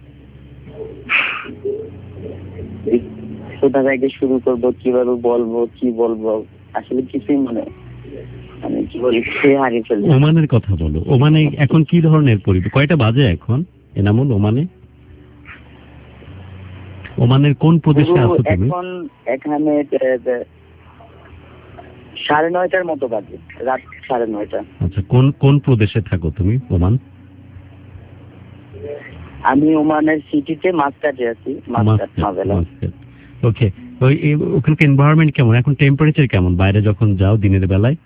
কোথা থেকে শুরু করবো, কিভাবে বলবো, কি বলবো, আসলে কিছুই মনে আমি কি বলি সে হারিয়ে ফেলছি। ওমানের কথা বলো। ওমানে এখন কি ধরনের পরিবেশ? কয়টা বাজে এখন এনামুল ওমানে? ওমানের কোন প্রদেশে আছো তুমি? এখন এখানে 9:30 মতো বাজে, রাত 9:30। আচ্ছা, কোন প্রদেশে থাকো তুমি ওমান? আমি ওমানের সিটিতে মাস্কাটে আছি, মাস্কাট মাভেলা। ওকে, ওখানকার এনভায়রনমেন্ট কেমন এখন? টেম্পারেচার কেমন বাইরে যখন যাও দিনের বেলায়?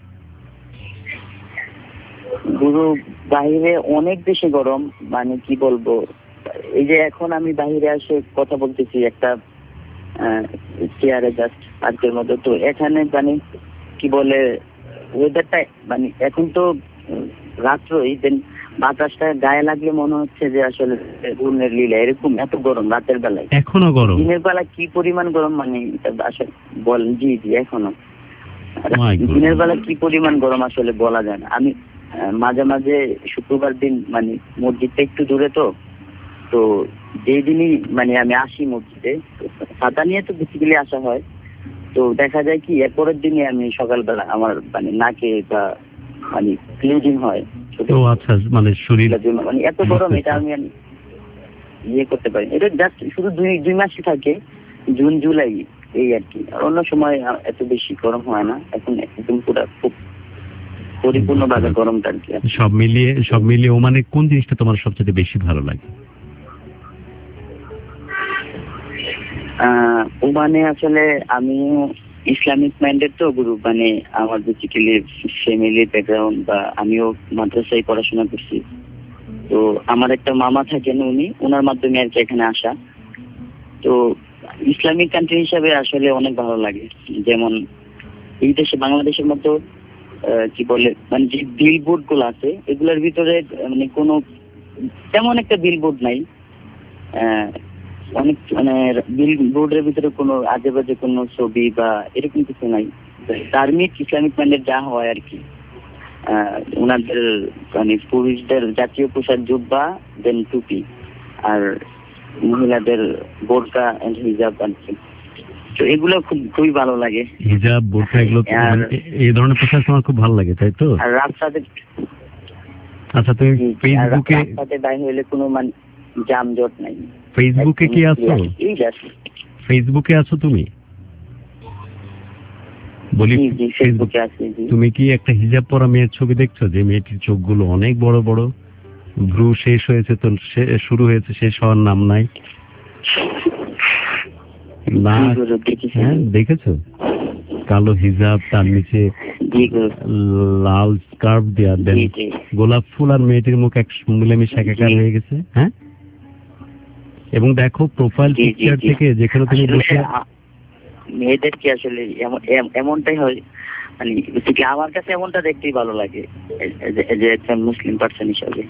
গুরু বাইরে অনেক বেশি গরম, মানে কি বলবো। এই যে এখন আমি বাইরে এসে কথা বলতেছি একটা চেয়ারে, জাস্ট পার্কের মধ্যে। তো এখানে মানে কি বলে ওয়েদারটা, মানে এখন তো রাত্রই, দেন বাতাসটা গায়ে লাগলে মনে হচ্ছে যে আসলে গুণের লীলা, এরকম এত গরম রাতের বেলায়। এখনো গরম? দিনের বেলা কি পরিমাণ গরম, মানে আসলে বলেন। জি জি এখনো দিনের বেলা কি পরিমাণ গরম আসলে বলা যায় না। আমি মাঝে মাঝে শুক্রবার দিন মানে মসজিদটা একটু দূরে, তো যেই দিনই মানে আমি আসি মসজিদে, ছাতা নিয়ে তো বেসিক্যালি আসা হয়। তো দেখা যায় কি এরপরের দিনে আমি সকালবেলা আমার মানে নাকে বা মানে ক্লিজিং হয়। আচ্ছা, মানে শরীর মানে এত গরম, এটা আমি ইয়ে করতে পারি। এটা জাস্ট শুধু 2 মাসই থাকে, জুন জুলাই, এই আর কি। আর অন্য সময় এত বেশি গরম হয় না। এখন একদম পুরো খুব পরিপূর্ণভাবে গরমটা আর কি। সব মিলিয়ে ওমানে কোন জিনিসটা তোমার সবচেয়ে বেশি ভালো লাগে? ওমানে আসলে আমি ইসলামিক মাইন্ডেড তো গুরু, মানে আমার বেসিক্যালি ফ্যামিলি ব্যাকগ্রাউন্ড বা আমিও মাদ্রাসায় পড়াশোনা করছি, তো আমার একটা মামা থাকেন, ওনার মাধ্যমে আর কি এখানে আসা। তো ইসলামিক কান্ট্রি হিসাবে আসলে অনেক ভালো লাগে। যেমন এই দেশে বাংলাদেশের মতো কি বলে মানে যে বিল বোর্ড গুলো আছে এগুলোর ভিতরে মানে কোনো তেমন একটা বিল বোর্ড নাই, অনেক মানে বিল বোর্ডের ভিতরে কোনো আজে বাজে কোনো ছবি বা এরকম কিছু নাই। ধার্মিক ইসলামিক মাইন্ডের যা হয় আর কি, ওনাদের মানে পুরুষদের জাতীয় পোশাক জুব্বা, দেন টুপি, আর মহিলাদের বোরকা এন্ড হিজাব আর কি। তো এগুলো খুবই ভালো লাগে। হিজাব, বোরকা, এগুলো এই ধরনের পোশাক তোমার খুব ভালো লাগে, তাই তো? আর রাস্তাতে, আচ্ছা তুমি ফেসবুকে বাইরে হইলে কোনো মানে জামজট নাই। ফেসবুকে কি আছো? ফেসবুকে আছো তুমি? বলি ফেসবুকে আছি। তুমি কি একটা হিজাব পরা মেয়ের ছবি দেখছো, যে মেয়েটির চোখগুলো অনেক বড় বড়, ভ্রু শেষ হয়েছে তো শুরু হয়েছে, শেষ হওয়ার নাম নাই? না হ্যাঁ দেখেছো? কালো হিজাব, তার নিচে লাল স্কার্ফ দেয়া, দেন গোলাপ ফুল, আর মেয়েটির মুখ এক মিলেমিশে একাকার হয়ে গেছে। হ্যাঁ, এবং দেখো প্রোফাইল পিকচার থেকে যেখানে তুমি বসে, মেয়েদের কি আসলে এমনটাই হয়, মানে আমার কাছে এমনটা দেখতেই ভালো লাগে যে একটা মুসলিম পার্সন হিসাবে।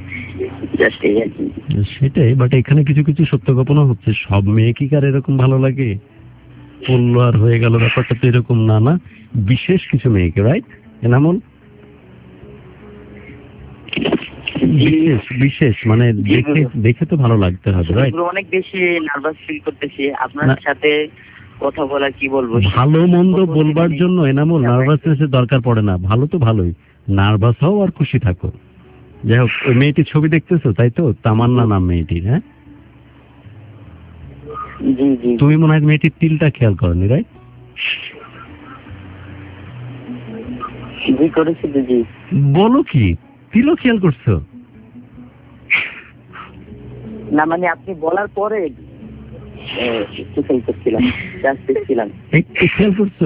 সেটাই, বাট এখানে কিছু কিছু সত্য গোপনও হচ্ছে। সব মেয়ে কি কার এরকম ভালো লাগে বললো আর হয়ে গেল, ব্যাপারটা তো এরকম না। না, বিশেষ কিছু মেয়েকে, রাইট এনামুল, বিশেষ বিশেষ মানে দেখে দেখে তো ভালো লাগতে হবে, রাইট? অনেক বেশি নার্ভাস ফিল করতেছি আপনার সাথে কথা বলা, কি বলবো, ভালো মন্দ বলবার জন্য এনামুল নার্ভাসনেসের দরকার পড়ে না। ভালো তো ভালোই, নার্ভাস হও আর খুশি থাকো। যাই হোক, ওই মেয়েটির ছবি দেখতেছো তাই তো? তামান্না নাম মেয়েটির। হ্যাঁ, তুমি মনে হয় মেয়েটির তিলটা খেয়াল করনি, রাইট? বলো কি, তিলও খেয়াল করছো? না মানে আপনি বলার পরে একটু খেয়াল করছিলাম, একটু খেয়াল করছো?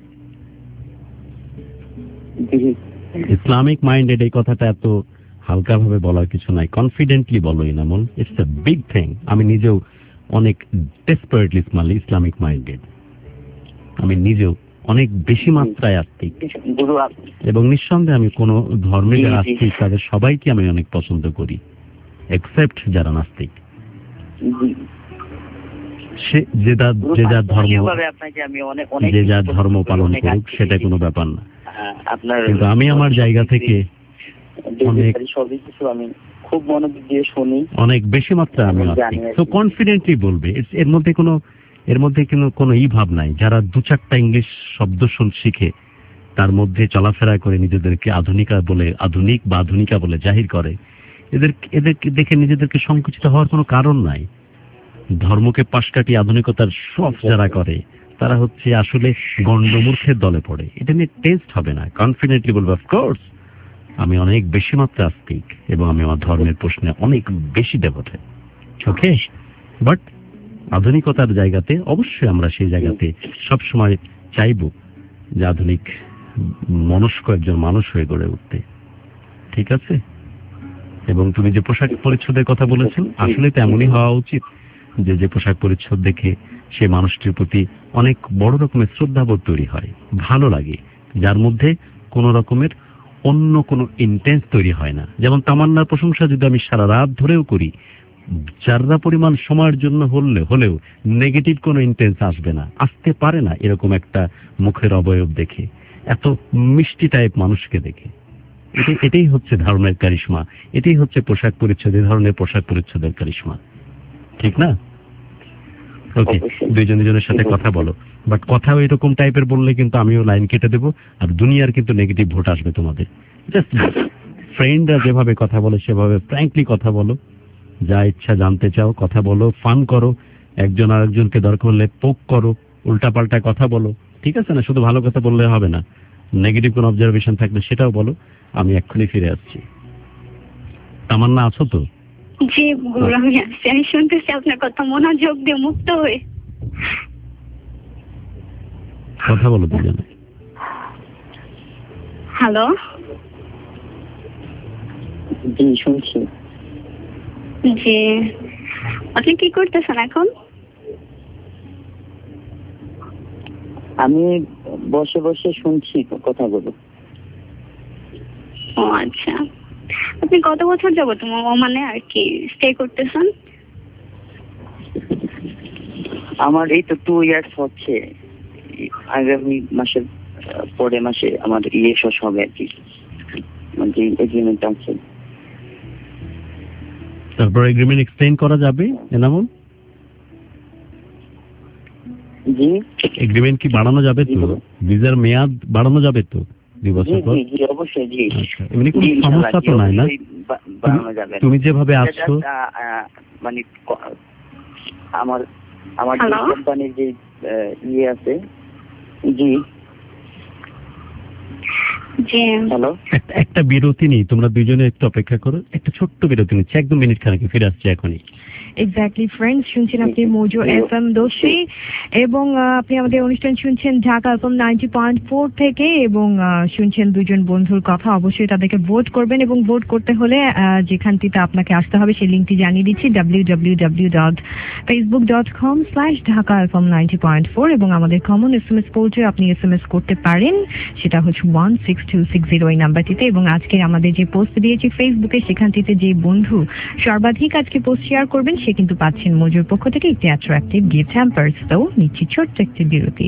ইসলামিক মাইন্ডেড এই কথাটা এত হালকা ভাবে বলার কিছু নাই, কনফিডেন্টলি বলো Inamul, it's a big thing. আমি নিজেও অনেক ডেসপারেটলি ইসলামিক মাইন্ডেড, আমি নিজেও অনেক বেশি মাত্রায় আস্তিক, এবং নিঃসন্দেহে আমি কোন ধর্মে যারা আস্তিক তাদের সবাইকে আমি অনেক পছন্দ করি, এক্সেপ্ট যারা নাস্তিক। সে যে যার ধর্ম পালন করুক, সেটা কোনো ব্যাপার না। কিন্তু আমি আমার জায়গা থেকে অনেক খুব মনোযোগ দিয়ে শুনি, অনেক বেশি মাত্রা আমি আস্তিক। তো কনফিডেন্টলি বলবে, এর মধ্যে কোনো ভাব নাই। যারা দু চারটা ইংলিশ শব্দ শিখে তার মধ্যে চলাফেরা করে নিজেদেরকে আধুনিক বা আধুনিকা বলে জাহির করে, এদেরকে দেখে নিজেদেরকে সংকুচিত হওয়ার কোনো কারণ নাই। ধর্মকে পাশ কাটিয়ে আধুনিকতার সব যারা করে তারা হচ্ছে আসলে গণ্ডমূর্খের দলে পড়ে। এটা নিয়ে টেস্ট হবে না। কনফিডেন্টলি বলবো, অফকোর্স আমি অনেক বেশি মাত্রা আস্তিক এবং আমি আমার ধর্মের প্রশ্নে অনেক বেশি দেবতে। ওকে, বাট আধুনিকতার জায়গাতে অবশ্যই আমরা সেই জায়গাতে সবসময় চাইব যে আধুনিক মনস্ক একজন মানুষ হয়ে গড়ে উঠতে। ঠিক আছে? এবং তুমি যে পোশাক পরিচ্ছদের কথা বলেছেন, আসলে তেমনই হওয়া উচিত যে পোশাক পরিচ্ছদ দেখে সে মানুষটির প্রতি অনেক বড় রকমের শ্রদ্ধাবোধ তৈরি হয়, ভালো লাগে, যার মধ্যে কোন রকমের অন্য কোনো ইন্টেন্স তৈরি হয় না। যেমন তামান্নার প্রশংসা যদি আমি সারা রাত ধরেও করি, যারা পরিমাণ সময়ের জন্য হলেও নেগেটিভ কোনো ইন্টেন্স আসবে না, আসতে পারে না এরকম একটা মুখের অবয়ব দেখে, এত মিষ্টি টাইপ মানুষকে দেখে। এটাই হচ্ছে ধারণের কারিশমা, এটাই হচ্ছে পোশাক পরিচ্ছদ, এই ধরনের পোশাক পরিচ্ছদের কারিশমা, ঠিক না? ওকে, দুজনের সাথে কথা বলো, বাট কথাও এরকম টাইপের বললে কিন্তু আমিও লাইন কেটে দেবো, আর দুনিয়ার কিন্তু নেগেটিভ ভোট আসবে তোমাদের। জাস্ট ফ্রেন্ডরা যেভাবে কথা বলে সেভাবে ফ্র্যাঙ্কলি কথা বলো, যা ইচ্ছা জানতে চাও কথা বলো, ফান করো, একজন আরেকজনকে দরকার হলে পোক করো, উল্টাপাল্টা কথা বলো, ঠিক আছে না? শুধু ভালো কথা বললে হবে না, নেগেটিভ কোন অবজারভেশন থাকলে সেটাও বলো। আমি এক্ষুনি ফিরে আসছি। তামান্না আছো তো? জি গুরু, আমি আসছি, আমি শুনতেছি আপনার কথা মনোযোগ দিয়ে মুক্ত হয়ে। কথা বলো দুজনে। হ্যালো, জি শুনছি। জি, আপনি কি করতেছেন এখন? আমি বসে বসে শুনছি কথাগুলো। ও আচ্ছা, আপনি কত বছর যাবত ওমানে আর কি স্টে করতেছেন? আমার এই তো 2 ইয়ার্স হচ্ছে। আগামী মাসের পরের মাসে আমার শেষ হবে আর কি, মানে এগ্রিমেন্ট আছে। তারপর এগ্রিমেন্ট এক্সটেন্ড করা যাবে এনামুল? জি, এগ্রিমেন্ট কি বাড়ানো যাবে তো? ভিসার মেয়াদ বাড়ানো যাবে তো 2 বছর পর? জি অবশ্যই। জি আচ্ছা, এমনি কোনো সমস্যা তো নাই না? বাড়ানো যাবে। তুমি যেভাবে আছো, মানে আমার কোম্পানির যে আছে। জি জি, হ্যালো, একটা বিরতি নেই, তোমরা দুজনে একটু অপেক্ষা করো, একটা ছোট্ট বিরতি নিচ্ছি, একদম মিনিট খানেক, ফিরে আসছি এখনই। এক্স্যাক্টলি ফ্রেন্ডস, শুনছেন আপনি মোজো এফএম দোষী এবং আপনি আমাদের অনুষ্ঠান শুনছেন ঢাকা এফএম 90.4 থেকে এবং শুনছেন দুজন বন্ধুর কথা। অবশ্যই তাদেরকে ভোট করবেন এবং ভোট করতে হলে যেখানটিতে আপনাকে আসতে হবে সেই লিঙ্কটি জানিয়ে দিচ্ছি, www.facebook.com/dhaka-fm90.4 এবং আমাদের কমন SMS পোর্টে আপনি SMS করতে পারেন, সেটা হচ্ছে 16260 এই নাম্বারটিতে। এবং আজকে আমাদের যে পোস্ট দিয়েছি ফেসবুকে, সেখানটিতে যে বন্ধু সর্বাধিক আজকে পোস্ট শেয়ার করবেন সে কিন্তু পাচ্ছেন মোজোর পক্ষ থেকে একটি অ্যাট্রাকটিভ গিফট হ্যাম্পারস। তো নিচ্ছি ছোট্ট একটি বিরতি।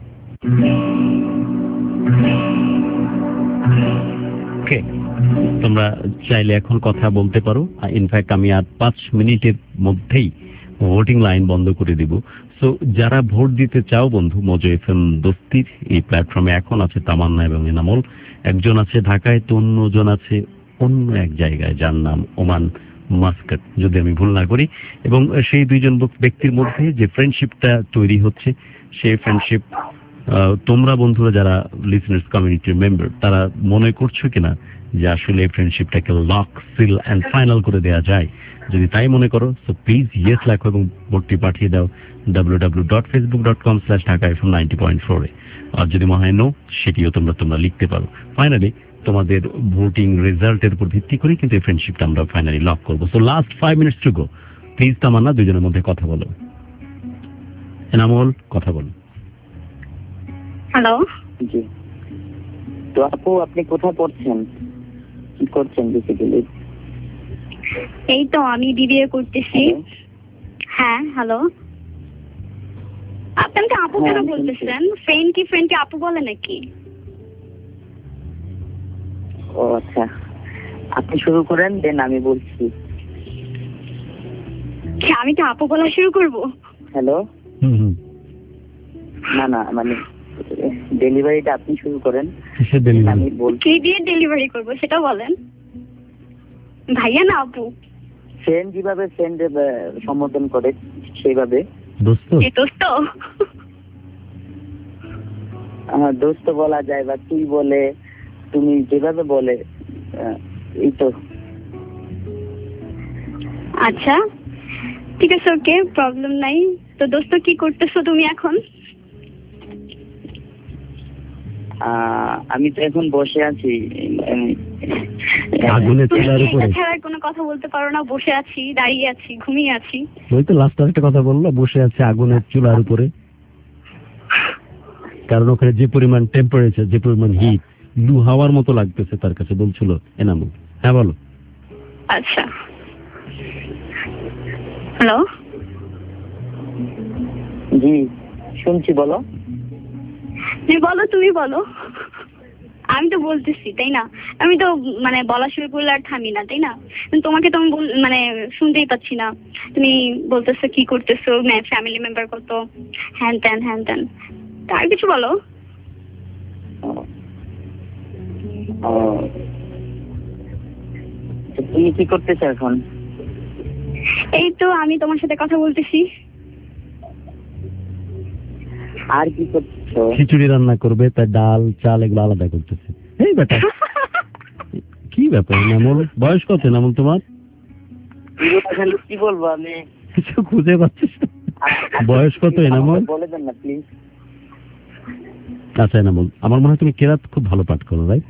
ওকে, তোমরা চাইলে এখন কথা বলতে পারো। ইনফ্যাক্ট আমি আর 5 মিনিটের মধ্যেই ভোটিং লাইন বন্ধ করে দিব। সো যারা ভোট দিতে চাও বন্ধু, মোজো এফএম দোস্তির এই প্ল্যাটফর্মে এখন আছে তামান্না এবং এনামুল। একজন আছে ঢাকায়, তো অন্যজন আছে অন্য এক জায়গায়, যার নাম ওমান মাস্কাট, যদি আমি ভুল না করি। এবং সেই দুইজন ব্যক্তির মধ্যে যে ফ্রেন্ডশিপটা তৈরি হচ্ছে, সেই ফ্রেন্ডশিপ তোমরা বন্ধুরা যারা লিসনার্স কমিউনিটির মেম্বার, তারা মনে করছো কিনা যে আসলে এই ফ্রেন্ডশিপটাকে লক, সিল অ্যান্ড ফাইনাল করে দেওয়া যায়? যদি তাই মনে করো, সো প্লিজ ইয়েস লেখো এবং ভোটটি পাঠিয়ে দাও www.facebook.com/dhaka-fm90.4 এ। আর যদি মনে হয় নো, সেটিও তোমরা লিখতে পারো। ফাইনালি তোমাদের ভোটিং রেজাল্টের উপর ভিত্তি করে কিন্তু এই ফ্রেন্ডশিপটা আমরা ফাইনালি লক করবো। So last 5 minutes to go. Please Tamanna, দুজনের মধ্যে কথা বলো। এনামুল, কথা বলো। হ্যালো। জি, তো আপু আপনি কোথায় পড়ছেন, কি করছেন বেসিক্যালি? এই তো আমি বিবিএ করতেছি। হ্যাঁ, হ্যালো। আপনি আমাকে আপু কেন বলতেছেন? ফ্রেন্ডকে আপু বলে নাকি? ও আচ্ছা, আপনি শুরু করেন, দেন আমি বলছি। আমি তো আপু বলা শুরু করব? হ্যালো। না মানে ডেলিভারিটা আপনি শুরু করেন। আমি বলছি কি দিয়ে ডেলিভারি করব সেটা বলেন। ভাইয়া না আপু? ফ্রেন্ড যেভাবে ফ্রেন্ডে সম্বোধন করে সেইভাবে। দোস্ত? দোস্ত? দোস্ত বলা যায়, বা তুই বলে, তুমি যেভাবে বলে, এই তো। আচ্ছা ঠিক আছে, ওকে, প্রবলেম নাই। তো দোস্ত কি করতেছো তুমি এখন? আমি তো এখন বসে আছি। আগুনের চুলার উপরে। ছাড়া কোনো কথা বলতে পারো না? বসে আছি, দাঁড়িয়ে আছি, ঘুমিয়ে আছি। ওই তো লাস্ট একটা কথা বললো, বসে আছে আগুনের চুলার উপরে। কারণ ওখানে যে পরিমাণ টেম্পারেচার, যে পরিমাণ হিট, লু হাওয়ার মতো লাগতেছে তার কাছে, বলছিল এনামুল। হ্যাঁ বলো। আচ্ছা, হ্যালো। জি শুনছি, বলো। বলো, তুমি বলো। আমি তো বলতেছি, তাই না? আমি তো মানে বলা শুরু করলে আর থামি না, তাই না? তোমাকে তো আমি মানে শুনতেই পাচ্ছি না। তুমি বলতেছো কি করতেছো, ফ্যামিলি মেম্বার কত, হ্যান ত্যান। তার কিছু বলো। তুমি কি করতেছো এখন? এই তো আমি তোমার সাথে কথা বলতেছি। আর কি করছো? খিচুড়ি রান্না করবে, তার ডাল চাল এগুলো আলাদা করতেছে। এই বেটা কি ব্যাপার এনামুল? বয়স কত এনামুল তোমার? কি বলবো আমি, কিছু খুঁজে পাচ্ছিস? বয়স কত এনামুল? বলে দেন না প্লিজ। আচ্ছা এনামুল, আমার মনে হয় তুমি কেরাত খুব ভালো পাঠ করো, রাইট?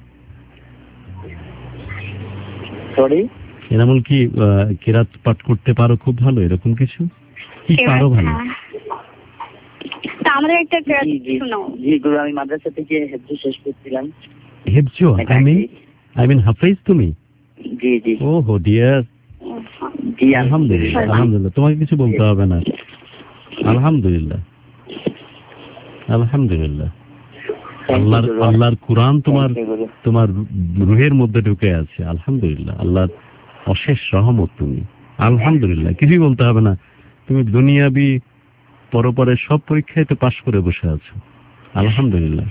সরি, এনামুল কি কেরাত পাঠ করতে পারো খুব ভালো, এরকম কিছু কি পারো ভালো? তা আমাদের একটা কেরাত শোনাও। জি গুরু, আমি মাদ্রাসা থেকে হেফজ শেষ করছিলাম। হেফজ? আই মিন হাফেজ তুমি? জি জি। ওহো ডিয়ার, জি আলহামদুলিল্লাহ আলহামদুলিল্লাহ, তোমাকে কিছু বলতে হবে না। আলহামদুলিল্লাহ আলহামদুলিল্লাহ। আল্লাহর কুরআন তোমার রুহের মধ্যে ঢুকে আছে। আলহামদুলিল্লাহ, আল্লাহর অশেষ রহমত তুমি। আলহামদুলিল্লাহ, কিছুই বলতে হবে না। তুমি দুনিয়াবি পরপরের সব পরীক্ষায় তো পাশ করে বসে আছো। আলহামদুলিল্লাহ।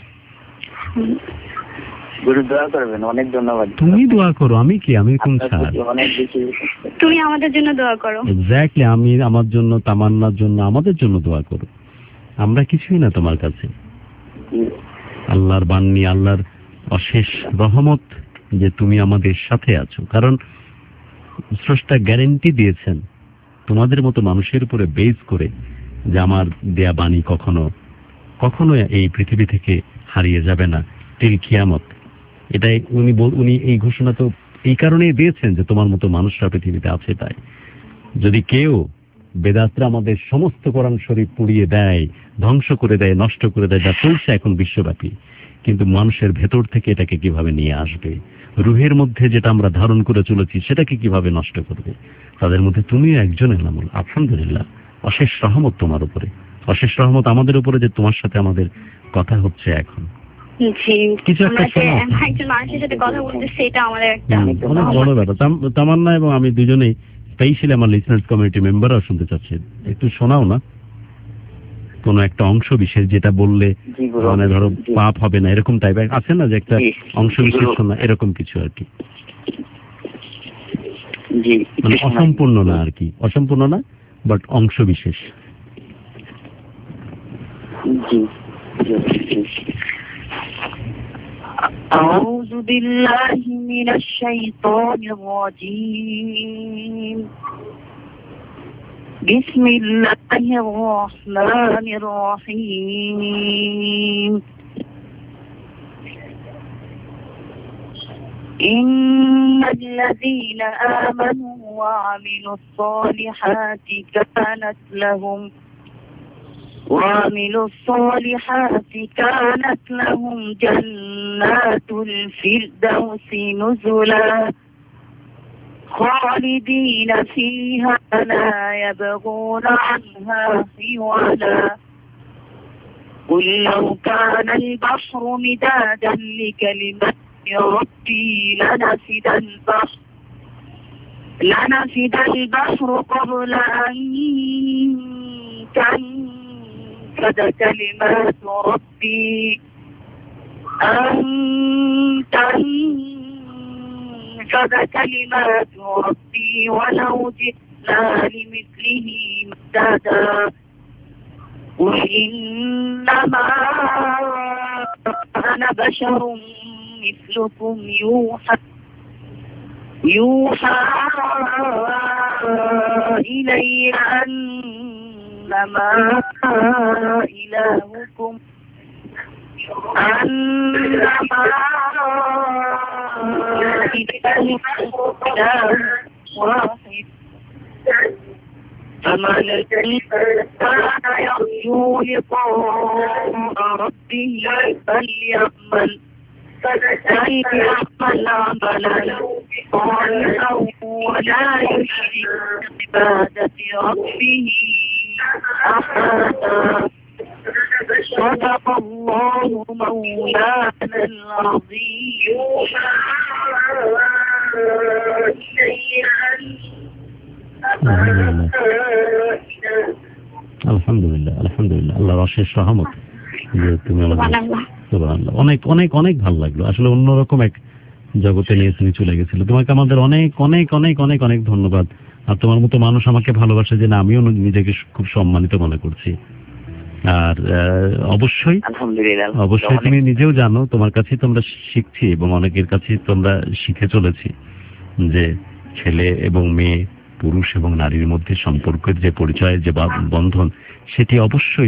গুরু দোয়া করবেন, অনেক ধন্যবাদ। তুমি দোয়া করো, আমি কি, আমি কোন ছাড়? তুমি আমাদের জন্য দোয়া করো। এক্স্যাক্টলি, আমি আমার জন্য, তামান্নার জন্য, আমাদের জন্য দোয়া করো। আমরা কিছুই না তোমার কাছে। আল্লাহর বান্নি, আল্লাহর অশেষ রহমত যে তুমি আমাদের সাথে আছো। কারণ স্রষ্টা গ্যারেন্টি দিয়েছেন তোমাদের মতো মানুষের উপরে বেস করে যে আমার দেয়া বাণী কখনো এই পৃথিবী থেকে হারিয়ে যাবে না টিল কিয়ামত। এটাই উনি এই ঘোষণা তো এই কারণেই দিয়েছেন যে তোমার মতো মানুষরা পৃথিবীতে আছে। তাই যদি কেউ বেদাতরা আমাদের সমস্ত কোরআন শরীফ পুড়িয়ে দেয়, ধ্বংস করে দেয়, নষ্ট করে দেয়, যা চলছে এখন বিশ্বব্যাপী, কিন্তু মানুষের ভেতর থেকে এটাকে কিভাবে নিয়ে আসবে, রুহের মধ্যে যেটা আমরা ধারণ করে চলেছি সেটাকে কিভাবে নষ্ট করবে, তাদের মধ্যে তুমিও একজন এনামুল। আলহামদুলিল্লাহ, অশেষ রহমত তোমার উপরে, অশেষ রহমত আমাদের উপরে যে তোমার সাথে আমাদের কথা হচ্ছে এখন। কিছু একটা একজন মানুষের সাথে কথা বলতেছে, এটা আমাদের একটা অনেক বড় ব্যাপার। তামান্না এবং আমি দুজনেই, স্পেশালি আমার লিসনার্স কমিউনিটি মেম্বাররাও শুনতে চাচ্ছে। একটু শোনাও না কোন একটা অংশ বিশেষ, যেটা বললে মানে ধরো পাপ হবে না, এরকম টাইপের আছে না যে একটা অংশ বিশেষ শোনা, এরকম কিছু আর কি। মানে অসম্পূর্ণ না আর কি, অসম্পূর্ণ না, বাট অংশ বিশেষ। أعوذ بالله من الشيطان الرجيم. بسم الله الرحمن الرحيم. إن الذين آمنوا وعملوا الصالحات كانت لهم جنات الفردوس نزلا خالدين فيها لا يبغون عنها حولا. قل لو كان البحر مدادا لكلمات ربي لنفد البحر قبل أن تنفد كلمات ربي ولو جئنا لمثله مددا. قل إنما أنا بشر مثلكم يوحى إلي أنما إلهكم إله واحد. فمن كان يرجو لقاء ربه فليعمل عملا صالحا ولا يشرك بعبادة ربه أحدا. صدق الله مولانا العظيم. আলহামদুলিল্লাহ আলহামদুলিল্লাহ, আল্লাহর অশেষ রহমত যে তুমি আমাদের। সুবহানাল্লাহ, অনেক অনেক অনেক ভালো লাগলো। আসলে অন্যরকম এক জগতে নিয়ে তুমি চলে গেছিল। তোমাকে আমাদের অনেক অনেক অনেক অনেক অনেক ধন্যবাদ। আর তোমার মতো মানুষ আমাকে ভালোবাসে যে না, আমিও নিজেকে খুব সম্মানিত মনে করছি। আর অবশ্যই অবশ্যই তুমি নিজেও জানো, তোমার কাছে তোমরা শিখছি এবং অনেকের কাছে তোমরা শিখে চলেছি যে ছেলে এবং মেয়ে, পুরুষ এবং নারীর মধ্যে সম্পর্কের যে পরিচয়ের যে বন্ধন, সেটি অবশ্যই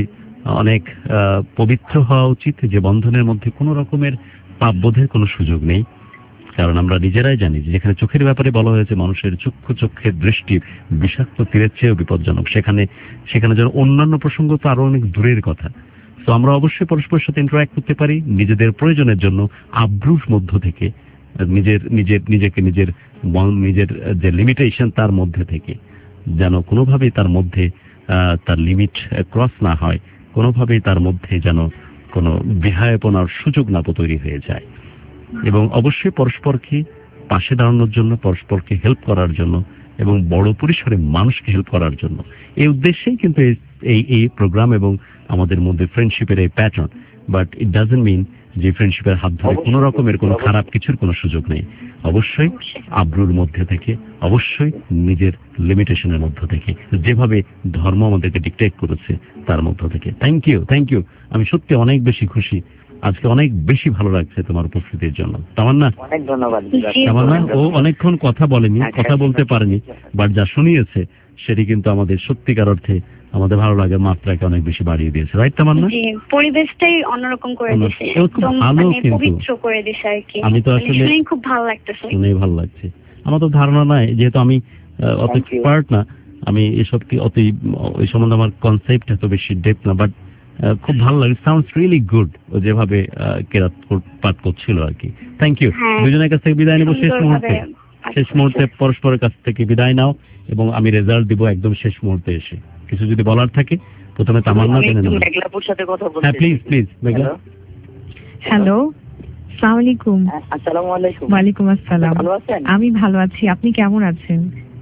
অনেক পবিত্র হওয়া উচিত, যে বন্ধনের মধ্যে কোনো রকমের পাপবোধের কোনো সুযোগ নেই। কারণ আমরা নিজেরাই জানি যে যেখানে চোখের ব্যাপারে বলা হয়েছে মানুষের চক্ষের দৃষ্টি বিষাক্ত তীরের চেয়েও বিপজ্জনক, সেখানে যেন অন্যান্য প্রসঙ্গ তো আরো অনেক দূরের কথা। তো আমরা অবশ্যই পরস্পরের সাথে ইন্টারঅ্যাক্ট করতে পারি নিজেদের প্রয়োজনের জন্য, আব্রুর মধ্য থেকে, নিজের যে লিমিটেশন তার মধ্যে থেকে, যেন কোনোভাবেই তার মধ্যে তার লিমিট ক্রস না হয়, কোনোভাবেই তার মধ্যে যেন কোনো বিহায়পনার সুযোগ না তৈরি হয়ে যায়। এবং অবশ্যই পরস্পরকে পাশে দাঁড়ানোর জন্য, পরস্পরকে হেল্প করার জন্য এবং বড় পরিসরে মানুষকে হেল্প করার জন্য, এই উদ্দেশ্যেই কিন্তু এই প্রোগ্রাম এবং আমাদের মধ্যে ফ্রেন্ডশিপের এই pattern. But it doesn't mean যে ফ্রেন্ডশিপের হাত ধরে কোনো রকমের কোনো খারাপ কিছুর কোনো সুযোগ নেই। অবশ্যই আব্রুর মধ্যে থেকে, অবশ্যই নিজের লিমিটেশনের মধ্য থেকে, যেভাবে ধর্ম আমাদেরকে ডিক্টেট করেছে তার মধ্য থেকে। Thank you. আমি সত্যি অনেক বেশি খুশি, আজকে অনেক বেশি ভালো লাগছে তোমার উপস্থিতির জন্য। তামান্না, অনেক ধন্যবাদ। তামান্না ও অনেকক্ষণ কথা বলেনি, কথা বলতে পারেনি, বাট যা শুনিয়েছে সেটি কিন্তু আমাদের সত্যিকার অর্থে আমাদের ভালো লাগার মাত্রাকে অনেক বেশি বাড়িয়ে দিয়েছে। রাইট তামান্না? জি, পরিবেশটাই অন্যরকম করে দিয়েছে, একদম ভালো, কিন্তু পবিত্র করে দিয়েছে আর কি। আমি তো আসলে খুব ভালো লাগতেছে, শুনেই ভালো লাগছে। আমার তো ধারণা নাই, যেহেতু আমি অত এক্সপার্ট না, আমি এসব কি অত এই সম্বন্ধে আমার কনসেপ্ট এত বেশি ডেপথ না, বাট খুব ভালো লাগে। সাউন্ডস রিয়েলি গুড ও যেভাবে কেরাত পাঠ করছিল আর কি। Thank you. দুজনের কাছ থেকে বিদায় নেব শেষ মুহূর্তে পরস্পরের কাছ থেকে বিদায় নাও, এবং আমি রেজাল্ট দিব একদম শেষ মুহূর্তে এসে। কিছু যদি বলার থাকে প্রথমে তামান্না জেনে নেব। মেঘলাপুর সাথে কথা বলতে। হ্যাঁ প্লিজ মেঘলা। হ্যালো, আসসালামু আলাইকুম। আসসালামু আলাইকুম। ওয়ালাইকুম আসসালাম। ভালো আছেন? আমি ভালো আছি, আপনি কেমন আছেন?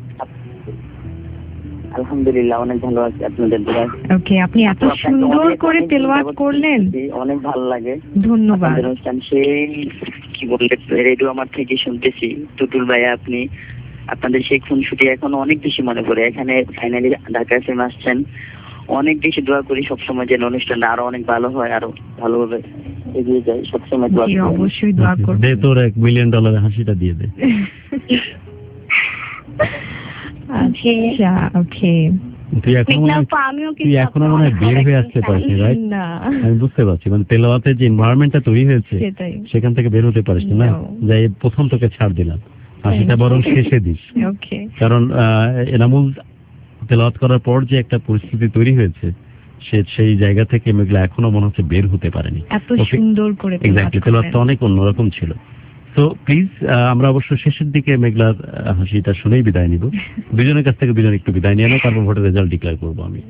আলহামদুলিল্লাহ অনেক ভালো আছি আপনাদের দোয়ায়। ওকে, আপনি এত সুন্দর করে তেলাওয়াত করলেন, অনেক ভালো লাগে। ধন্যবাদ। সেই কি বললে, রেডিও আমার থেকে শুনতেছি টুটুল ভাইয়া, আপনাদের সেই খুনসুটি এখন অনেক বেশি মনে পড়ে। এখানে ফাইনালি ঢাকা এফএম আসছেন, অনেক বেশি দোয়া করি সবসময় যেন অনুষ্ঠানটা আরো অনেক ভালো হয়, আরো ভালোভাবে এগিয়ে যায়। সবসময় দোয়া করি। অবশ্যই দোয়া করব। দে তোর $1 মিলিয়ন হাসিটা দিয়ে দে। আচ্ছা, ওকে। তুই এখনো মনে হয় বের হয়ে আসতে পারছিস, রাইট? না, আমি বুঝতে পারছি, মানে তেলাওয়াতের যে এনভায়রনমেন্টটা তৈরি হয়েছে সেখান থেকে বের হতে পারিস না। যাই প্রথম তোকে ছাড় দিলাম, হাসিটা বরং শেষে দিস। কারণ এনামুল তেলাওয়াত করার পর যে একটা পরিস্থিতি তৈরি হয়েছে, সেই জায়গা থেকে মেঘলা এখনো মনে হচ্ছে বের হতে পারেনি। এত সুন্দর করে এক্স্যাক্টলি, তেলাওয়াতটা অনেক অন্যরকম ছিল। তো প্লিজ, আমরা অবশ্য শেষের দিকে মেঘলার হাসিটা শুনেই বিদায় নিব। দুজনের কাছ থেকে দুজন একটু বিদায় নিয়ে নাও, তারপর ভোটের রেজাল্ট ডিক্লেয়ার করবো আমি।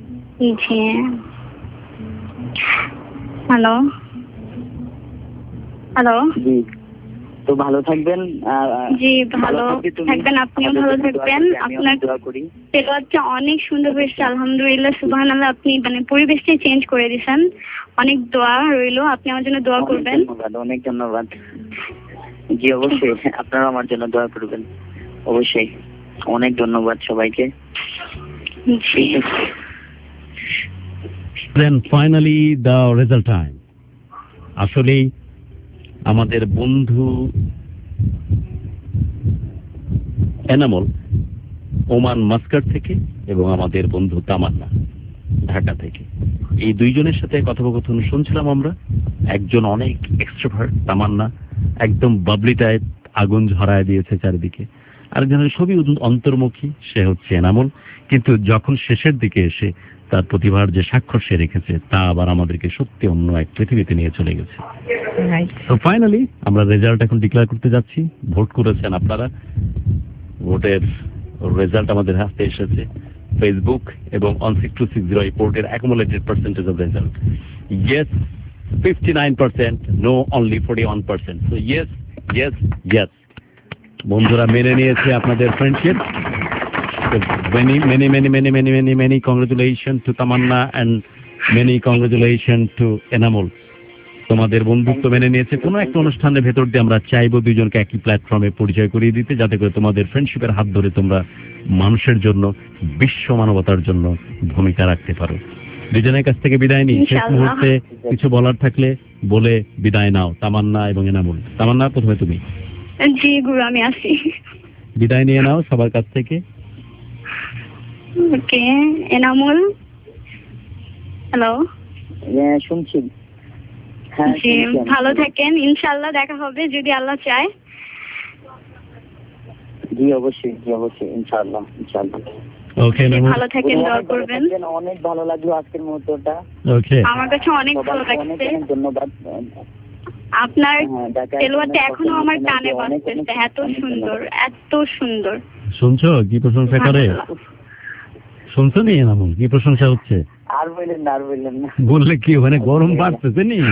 হ্যালো, তো ভালো থাকবেন। জি, ভালো থাকবেন, আপনিও ভালো থাকবেন। আপনার তেলাওয়াতটা অনেক সুন্দর হয়েছে, আলহামদুলিল্লাহ, সুবহানাল্লাহ। আপনি মানে পরিবেশটাই চেঞ্জ করে দিয়েছেন। অনেক দোয়া রইলো, আপনি আমার জন্য দোয়া করবেন। অনেক ধন্যবাদ। জি অবশ্যই, আপনারা আমার জন্য দোয়া করবেন অবশ্যই। অনেক ধন্যবাদ সবাইকে। Then finally the result time. আসলেই আমাদের বন্ধু এনামল ওমান মাস্কাট থেকে এবং আমাদের বন্ধু তামান্না ঢাকা থেকে, এই দুইজনের সাথে কথোপকথন শুনছিলাম আমরা। একজন অনেক এক্সট্রোভার্ট, তামান্না একদম বাবলি টাইপ, আগুন ঝরায় দিয়েছে চারিদিকে। আরেকজনের সবই অন্তর্মুখী, সে হচ্ছে এনামল। কিন্তু যখন শেষের দিকে এসে তার প্রতিভার যে স্বাক্ষর সে রেখেছে, তা আবার আমাদেরকে সত্যি অন্য এক পৃথিবীতে নিয়ে চলে গেছে। তো ফাইনালি আমরা রেজাল্ট এখন ডিক্লেয়ার করতে যাচ্ছি। ভোট করেছেন আপনারা, ভোটের রেজাল্ট আমাদের হাতে এসেছে। ফেসবুক এবং on 6260 রিপোর্টের accumulated percentage of result, yes 59%, no only 41%। So yes yes yes, বন্ধুরা মেনে নিয়েছে আপনাদের friendship. many congratulations to Tamanna and many congratulations to Enamul. তোমাদের বন্ধুত্ব মেনে নিয়েছে। কোনো একটা অনুষ্ঠানের ভেতর দিয়ে আমরা চাইবো দুইজনকে একই প্ল্যাটফর্মে পরিচয় করিয়ে দিতে, যাতে করে তোমাদের ফ্রেন্ডশিপের হাত ধরে তোমরা মানুষের জন্য, বিশ্ব মানবতার জন্য ভূমিকা রাখতে পারো। দুজনের কাছ থেকে বিদায় নিই। শেষ মুহূর্তে কিছু বলার থাকলে বলে বিদায় নাও, তামান্না এবং এনামুল। তামান্না, প্রথমে তুমি। জি গুরু, আমি আসি। বিদায় নিয়ে নাও সবার কাছ থেকে। Okay, Enamul, hello. শুনছি। হ্যাঁ, জি, ভালো থাকেন, ইনশাআল্লাহ দেখা হবে যদি আল্লাহ চায়। জি অবশ্যই, ইনশাআল্লাহ। ওকে, ভালো থাকেন, দোয়া করবেন। অনেক ভালো লাগলো আজকের মুহূর্তটা। ওকে, আমার কাছে অনেক ভালো লাগছে। অনেক ধন্যবাদ। আপনার তেলাওয়াতটা এখনো আমার কানে বাজতেছে, এত সুন্দর। শুনছো কি প্রশংসা করে? শুনছো নি এনামুল কি প্রশংসা হচ্ছে? আর বললেন না বললে কি মানে গরম বাড়তেছে নি?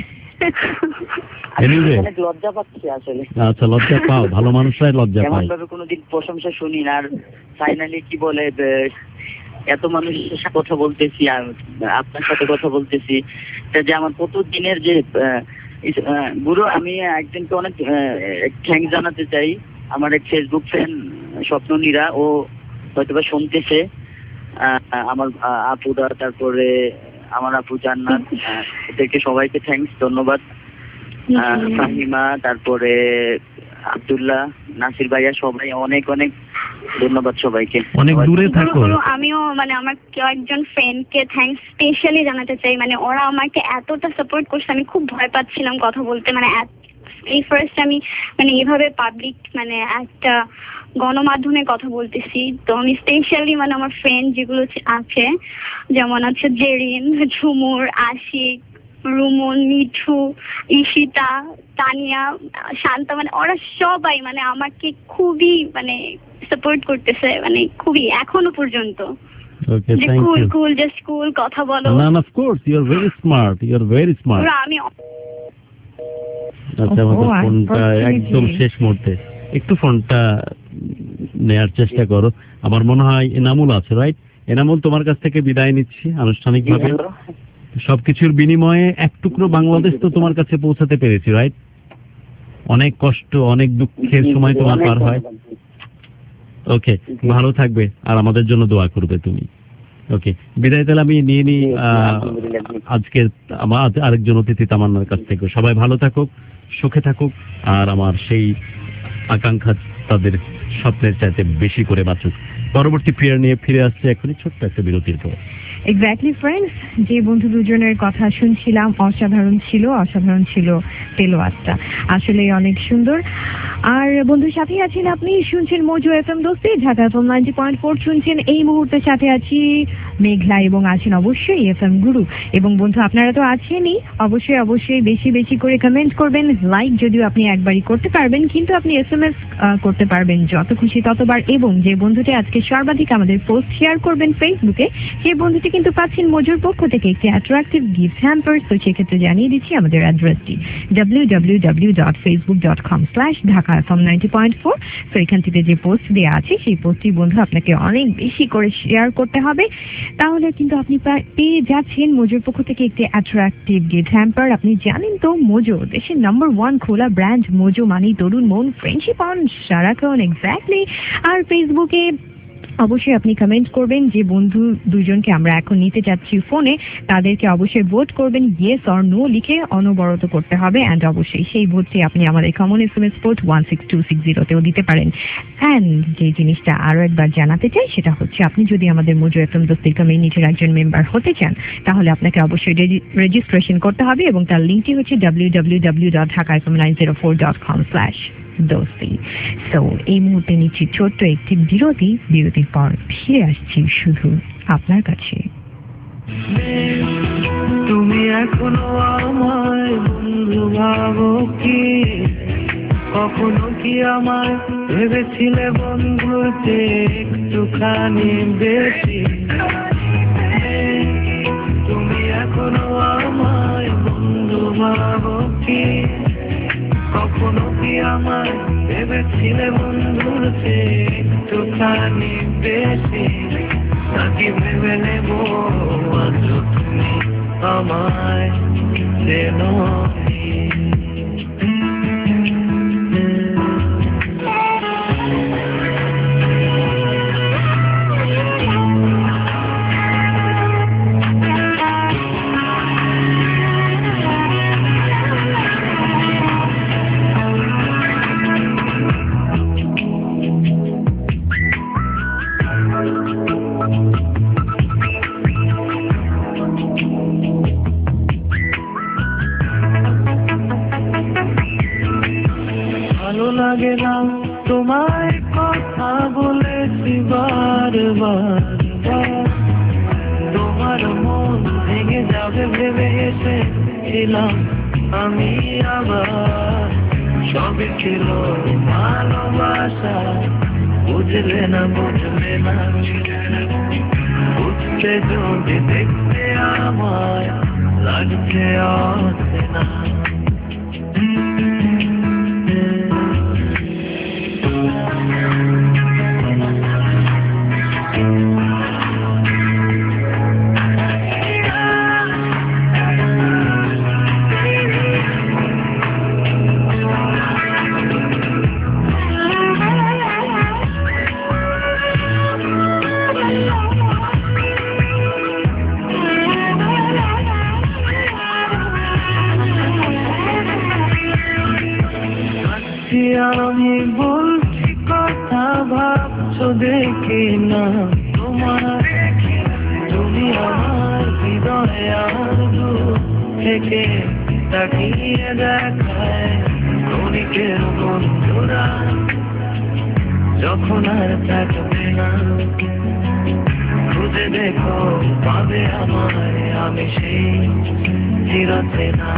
অনেক লজ্জা পাচ্ছি আসলে। আচ্ছা, লজ্জা পাও, ভালো মানুষরাই লজ্জা পায়। এমন ভাবে কোনোদিন প্রশংসা শুনি না। আর ফাইনালি কি বলে, এত মানুষের সাথে কথা বলতেছি আর আপনার সাথে কথা বলতেছি, যে আমার প্রতিদিনের যে গুরু, আমি একজনকে অনেক থ্যাঙ্কস জানাতে চাই। আমার এক ফেসবুক ফ্রেন্ড স্বপ্ননীরা, ও হয়তোবা শুনতেছে। আমার আপুরা, তারপরে আমার আপু জান্নাত, এদেরকে সবাইকে থ্যাঙ্কস, ধন্যবাদ। ফাহিমা, তারপরে আব্দুল্লাহ, নাসির ভাইয়া, সবাই অনেক ধন্যবাদ সবাইকে। অনেক দূরে থাকো। আমিও মানে আমার কয়েকজন ফ্রেন্ডকে থ্যাঙ্কস স্পেশালি জানাতে চাই। মানে ওরা আমাকে এতটা সাপোর্ট করছে, আমি খুব ভয় পাচ্ছিলাম কথা বলতে। মানে এই ফার্স্ট আমি মানে এইভাবে পাবলিক মানে একটা গণমাধ্যমে কথা বলতেছি। তো আমি স্পেশালি মানে আমার ফ্রেন্ড যেগুলো আছে, যেমন আছে জেরিন, ঝুমুর, আশিক, রুমন, মিঠু, ঈশিতা, তানিয়া, শান্তা, মানে ওরা সবাই মানে আমাকে খুবই মানে সাপোর্ট করতেছে, মানে খুবই এখনো পর্যন্ত। ওকে, থ্যাংক ইউ। কুল কথা বলো। না, of course you are very smart, আমি আচ্ছা, আমাদের ফোনটা একদম শেষ মুহূর্তে, একটু ফোনটা নেয়ার চেষ্টা করো। আমার মনে হয় এনামুল আছে, রাইট? এনামুল, তোমার কাছ থেকে বিদায় নিচ্ছি আনুষ্ঠানিকভাবে। সবকিছুর বিনিময়ে এক টুকরো বাংলাদেশ তো তোমার কাছে পৌঁছাতে পেরেছি, রাইট? অনেক কষ্ট, অনেক দুঃখের সময় তোমার পার হয়। ওকে, ভালো থাকবে আর আমাদের জন্য দোয়া করবে তুমি। ওকে, বিদায় তাহলে আমি নিয়ে নিই আজকে আমার আরেকজন অতিথি তামান্নার কাছ থেকে। সবাই ভালো থাকুক, সুখে থাকুক, আর আমার সেই আকাঙ্ক্ষা তাদের স্বপ্নের চাইতে বেশি করে বাঁচুক। পরবর্তী ফিরে নিয়ে ফিরে আসছে এখনই ছোট্ট একটা বিরতির পর। এক্স্যাক্টলি ফ্রেন্ডস, যে বন্ধু দুজনের কথা শুনছিলাম, অসাধারণ ছিল তেলাওয়াতটা, আসলে অনেক সুন্দর। আর বন্ধুর সাথে আছেন আপনি, শুনছেন Mojo FM Dosti, Dhaka FM 90.4 শুনছেন। এই মুহূর্তে সাথে আছি মেঘলা, এবং আছেন অবশ্যই এফএম গুরু। এবং বন্ধু আপনারা তো আছেনই, অবশ্যই বেশি করে কমেন্ট করবেন, লাইক যদিও আপনি একবারই করতে পারবেন, কিন্তু আপনি এসএমএস করতে পারবেন যত খুশি ততবার। এবং যে বন্ধুটি আজকে সর্বাধিক আমাদের পোস্ট শেয়ার করবেন ফেসবুকে, সেই বন্ধুটি কিন্তু পাচ্ছেন মজুর পক্ষ থেকে একটি অ্যাট্রাকটিভ গিফট হ্যাম্পার। তো সেক্ষেত্রে জানিয়ে দিচ্ছি আমাদের অ্যাড্রেসটি www.facebook.com/dhakafm90.4। তো এখান থেকে যে পোস্ট দেওয়া আছে সেই পোস্টটি বন্ধু আপনাকে অনেক বেশি করে শেয়ার করতে হবে, তাহলে কিন্তু আপনি পেয়ে যাচ্ছেন মজুর পক্ষ থেকে একটি অ্যাট্রাকটিভ গিফট হ্যাম্পার। আপনি জানেন তো মোজো দেশের নাম্বার 1 খোলা ব্র্যান্ড। মোজো মানি তরুণ মন, ফ্রেন্ডশিপ অন সারাক্ষণ। এক্স্যাক্টলি। আর ফেসবুকে অবশ্যই আপনি কমেন্ট করবেন, যে বন্ধু দুজনকে আমরা এখন নিতে যাচ্ছি ফোনে, তাদেরকে অবশ্যই ভোট করবেন, ইয়েস অর নো লিখে অনবরত করতে হবে। অ্যান্ড অবশ্যই সেই ভোটটি আপনি আমাদের কমন এসএমএস পোর্ট 16260তেও দিতে পারেন। অ্যান্ড যে জিনিসটা আরো একবার জানাতে চাই সেটা হচ্ছে, আপনি যদি আমাদের মজু এফএম দোস্তি কমিউনিটির একজন মেম্বার হতে চান, তাহলে আপনাকে অবশ্যই রেজিস্ট্রেশন করতে হবে, এবং তার লিঙ্কটি হচ্ছে www.dhakafm90.4.com/দোস্তি। তো এই মুহূর্তে নিচ্ছি ছোট্ট একটি বিরতির পর ফিরে আসছি শুধু আপনার কাছে। তুমি এখনো আমায় বন্ধু ভাবো কি? কখনো কি আমায় ভেবেছিলে বন্ধুর চেয়ে একটুখানি বেশি? তুমি এখনো আমায় বন্ধু ভাবো কি? কখনো কি আমায় ভেবেছিলে বন্ধুর চেয়ে একটুখানি বেশি? নাকি ভেবে নেবো আজ তুমি আমায় চেনো? ভালো লাগে না তোমায় কথা বলেছি বারবার, তোমার মন ভেঙে যাবে ভেবে এসেছিলাম আমি আবার। সবই ছিল ভালোবাসা, বুঝলে না বুঝতে যদি দেখতে আমায় লাগছে অচেনা। আমি বলছি কথা ভাবছো দেখি না তোমার, তুমি আমার হৃদয়ে আর দূর থেকে তাকিয়ে দেখায় ক্ষণিকের বন্ধুরা যখন আর থাকবে না। খুঁজে দেখো পাবে আমায়, আমি সেই চিরতে না।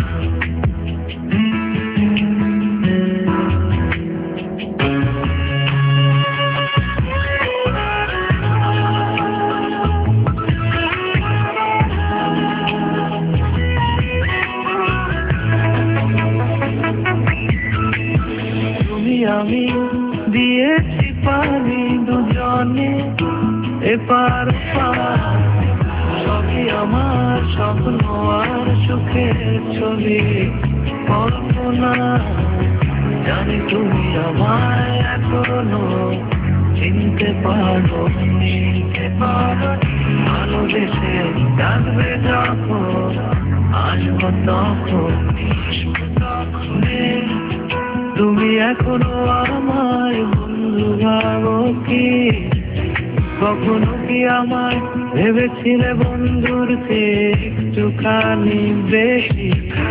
আমি দিয়েছি পানি দুজনে এপার ওপার, সবই আমার স্বপ্ন আর সুখের ছবি কল্পনা। জানি তুমি আমায় এখনো চিনতে পারো, ভালোবেসে ডাকবে যখন আসবো তখন। তুমি এখনো আমায় বন্ধু ভাবো কি? কখনো কি আমায় ভেবেছিলে বন্ধুর চেয়ে একটুখানি বেশি?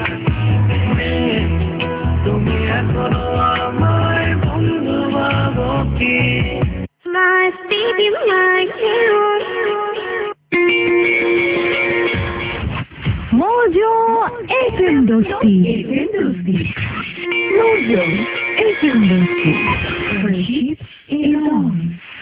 তুমি এখনো আমায় বন্ধু ভাবো কি? Mojo FM Dosti. Mojo FM Dosti. Friendship is on.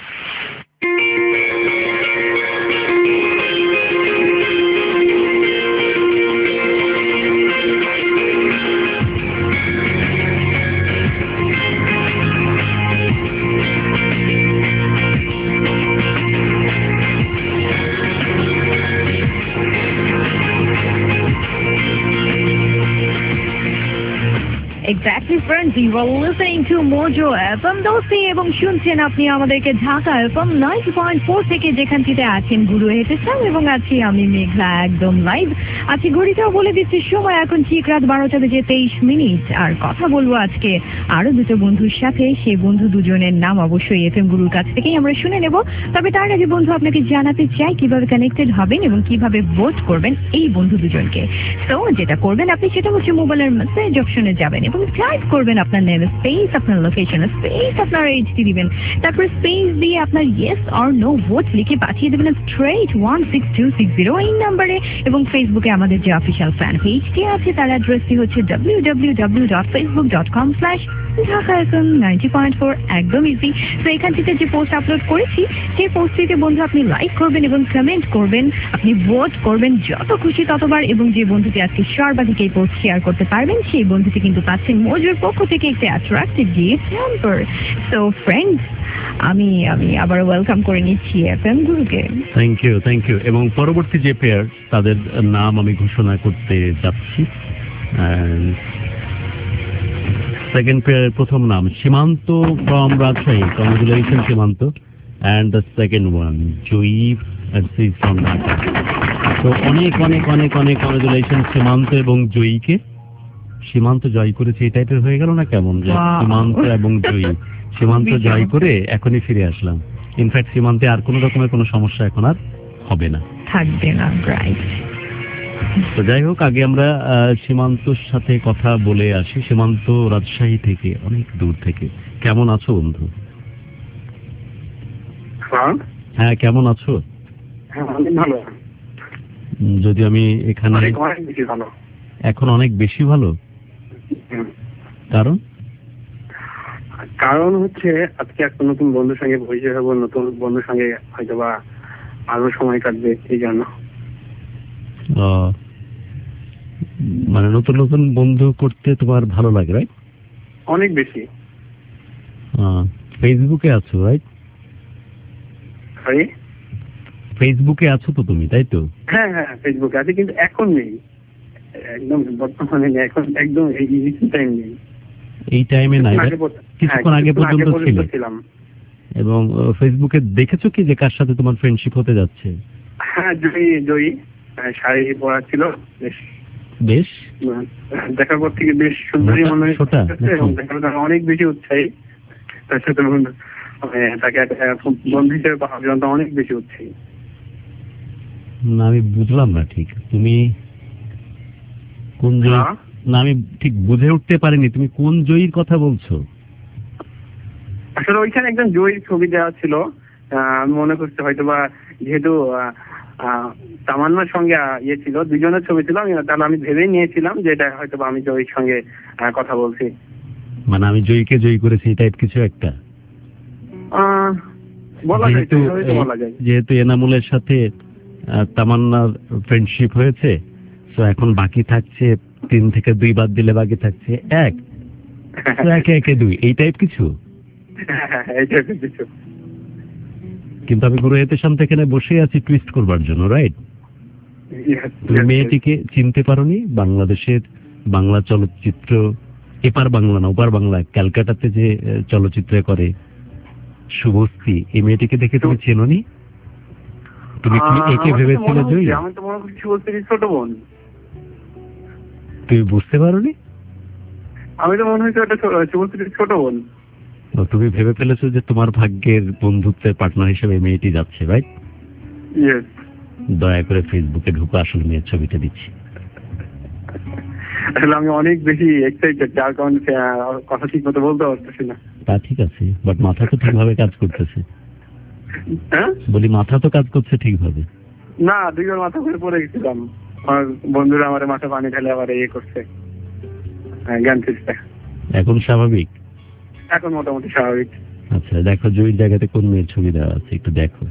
Exactly friends, you are listening to Mojo FM Dosti এবং শুনছেন আপনি আমাদেরকে ঢাকা FM 90.4 থেকে, যেখান থেকে আছেন গুরু হেতেসাম এবং আছি আমি মেঘলা একদম লাইভ আছি। ঘড়িটাও বলে দিচ্ছি সময় এখন ঠিক রাত 12:23। আর কথা বলবো আজকে আরো দুটো বন্ধুর সাথে। সেই বন্ধু দুজনের নাম অবশ্যই এফএম গুরুর কাছ থেকেই আমরা শুনে নেব। তবে তার আগে বন্ধু আপনাকে জানাতে চাই কিভাবে কানেক্টেড হবেন এবং কিভাবে ভোট করবেন এই বন্ধু দুজনকে। তো যেটা করবেন আপনি সেটা হচ্ছে মোবাইলের মেসেজ অপশনে যাবেন এবং টাইপ করবেন আপনার নেম স্পেস, আপনার লোকেশন স্পেস, আপনার এইচডি দিবেন, তারপর স্পেস দিয়ে আপনার ইয়েস অর নো ভোট লিখে পাঠিয়ে দেবেন স্ট্রেট 16260 এই নাম্বারে। এবং ফেসবুকে আমাদের যে অফিসিয়াল ফ্যান পেজটি আছে তার অ্যাড্রেসটি হচ্ছে www.facebook.com/ঢাকা-FM90.4। একদম ইজি। তো এখান থেকে যে পোস্ট আপলোড করেছি সেই পোস্টটিতে বন্ধু আপনি লাইক করবেন এবং কমেন্ট করবেন, আপনি ভোট করবেন যত খুশি ততবার। এবং যে বন্ধুটি আজকে সর্বাধিক এই পোস্ট শেয়ার করতে পারবেন সেই বন্ধুটি কিন্তু পাচ্ছেন মোজোর পক্ষ থেকে একটি attractive gift hamper. So friends, আমি আবার ওয়েলকাম করে নিচ্ছি এফএম গুরুকে। Thank you. এবং পরবর্তী যে পেয়ার তাদের নাম আমি ঘোষণা করতে যাচ্ছি। সেকেন্ড পেয়ারের প্রথম নাম Simanto from Rajshahi. Congratulation Simanto. And the second one Joyee from Dhaka. তো অনেক অনেক অনেক অনেক কংগ্রেচুলেশন সীমান্ত এবং জয়ীকে। সীমান্ত জয় করেছে এই টাইপের হয়ে গেল না কেমন? সীমান্ত এবং জয়ী, সীমান্ত জয় করে এখনই ফিরে আসলাম। ইনফ্যাক্ট সীমান্তে আর কোনো রকমের কোনো সমস্যা এখন আর হবে না, থাকবে না। রাইট। তো যাই হোক, আগে আমরা সীমান্তর সাথে কথা বলে আসি। সীমান্ত রাজশাহী থেকে, অনেক দূর থেকে। কেমন আছো বন্ধু? হ্যাঁ, কেমন আছো? ভালো। যদি আমি এখানে এখন অনেক বেশি ভালো। কারণ হচ্ছে আজকে একটা নতুন বন্ধুর সঙ্গে পরিচয় হবো, নতুন বন্ধুর সঙ্গে হয়তো বা আরো সময় কাটবে, এই জন্য। মানে নতুন নতুন বন্ধু করতে তোমার ভালো লাগে, রাইট? অনেক বেশি। ফেসবুকে আছো, রাইট? ফেসবুকে আছো তো তুমি, তাই তো? হ্যাঁ হ্যাঁ, ফেসবুকে আছে, কিন্তু এখন নেই, একদম বর্তমানে নেই, এখন একদম এই টাইম নেই। এই টাইমে নাই, কিছুক্ষণ আগে পর্যন্ত ছিলাম। এবং ফেসবুকে দেখেছো কি যে কার সাথে তোমার ফ্রেন্ডশিপ হতে যাচ্ছে? হ্যাঁ, জয়ী শাড়ি পরা ছিল, বেশ দেখার পর থেকে বেশ সুন্দরী মনে হচ্ছে এবং অনেক বেশি উৎসাহী। তার সাথে তাকে বন্ধু হিসেবে পাওয়ার জন্য অনেক বেশি উৎসাহী। না, আমি বুঝলাম না ঠিক তুমি কোন জয়ী। না, আমি ঠিক বুঝে উঠতে পারিনি তুমি কোন জয়ীর কথা বলছো। আসলে ওইখানে একজন জয়ীর ছবি দেওয়া ছিল, আমি মনে করছি হয়তো বা যেহেতু তামান্নার সঙ্গে ইয়ে ছিল, দুজনের ছবি ছিল, তাহলে আমি ভেবেই নিয়েছিলাম যে এটা হয়তো বা আমি জয়ীর সঙ্গে কথা বলছি। মানে আমি জয়ীকে জয়ী করেছি, এই টাইপ কিছু একটা বলা যায়। যেহেতু এনামুলের সাথে তামান্নার ফ্রেন্ডশিপ হয়েছে, তো এখন বাকি থাকছে 3 থেকে 2 বাদ দিলে বাকি থাকছে 1, তো 1 1 2, এই টাইপ কিছু। কিন্তু আমি পুরো এতে সামনে এখানে বসে আছি টুইস্ট করবার জন্য, রাইট? তুমি মেয়েটিকে চিনতে পারোনি? বাংলাদেশের বাংলা চলচ্চিত্র, এপার বাংলা না ওপার বাংলা, ক্যালকাটাতে যে চলচ্চিত্র করে শুভশ্রী, এই মেয়েটিকে দেখে তুমি চেনোনি? তুমি কি একে ভেবেছিলে জয়ী? আমি তো মনে করছি শুভশ্রীর ছোট বোন। তুমি বুঝতে পারোনি? আমি তো মনে হচ্ছে ওটা শুভশ্রীর ছোট বোন। তুমি ভেবে ফেলেছো যে তোমার ভাগ্যের বন্ধুত্বের পার্টনার হিসেবে মেয়েটি যাচ্ছে, রাইট? ইয়েস। দয়া করে ফেসবুকে ঢুকে আসলে মেয়ের ছবিটা দিচ্ছি। আসলে আমি অনেক বেশি এক্সাইটেড, যার কারণে কথা ঠিক মতো বলতে পারতেছি না। তা ঠিক আছে, বাট মাথা তো ঠিকভাবে কাজ করতেছে। হ্যাঁ, বলি মাথা তো কাজ করছে ঠিকভাবে। না, 2 বার মাথা ঘুরে পড়ে গেছিলাম, আমার বন্ধুরা আমার মাথা পানি ঢেলে আবার ইয়ে করছে, জ্ঞান ফিরছে। এখন স্বাভাবিক? এখন মোটামুটি স্বাভাবিক। আচ্ছা, দেখো জয়ীর জায়গাতে কোন মেয়ের ছবি দেওয়া আছে, একটু দেখো।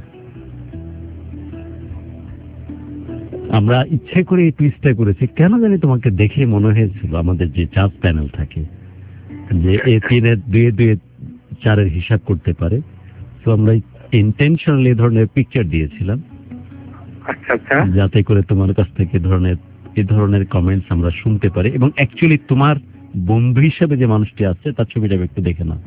আমরা ইচ্ছে করে এই টুইস্টটা করেছি, কেন জানি তোমাকে দেখে মনে হয়েছিল আমাদের যে চার্জ প্যানেল থাকে যে এ 3 এর 2 এ 2 এ 4 এর হিসাব করতে পারে, তো আমরা ইন্টেনশনালি এই ধরনের পিকচার দিয়েছিলাম। আচ্ছা আচ্ছা, যাতে করে তোমার কাছ থেকে এই ধরনের কমেন্টস আমরা শুনতে পারি, এবং অ্যাকচুয়ালি তোমার বন্ধু হিসেবে যে মানুষটি আছে তার ছবিটা একটু দেখে নাও।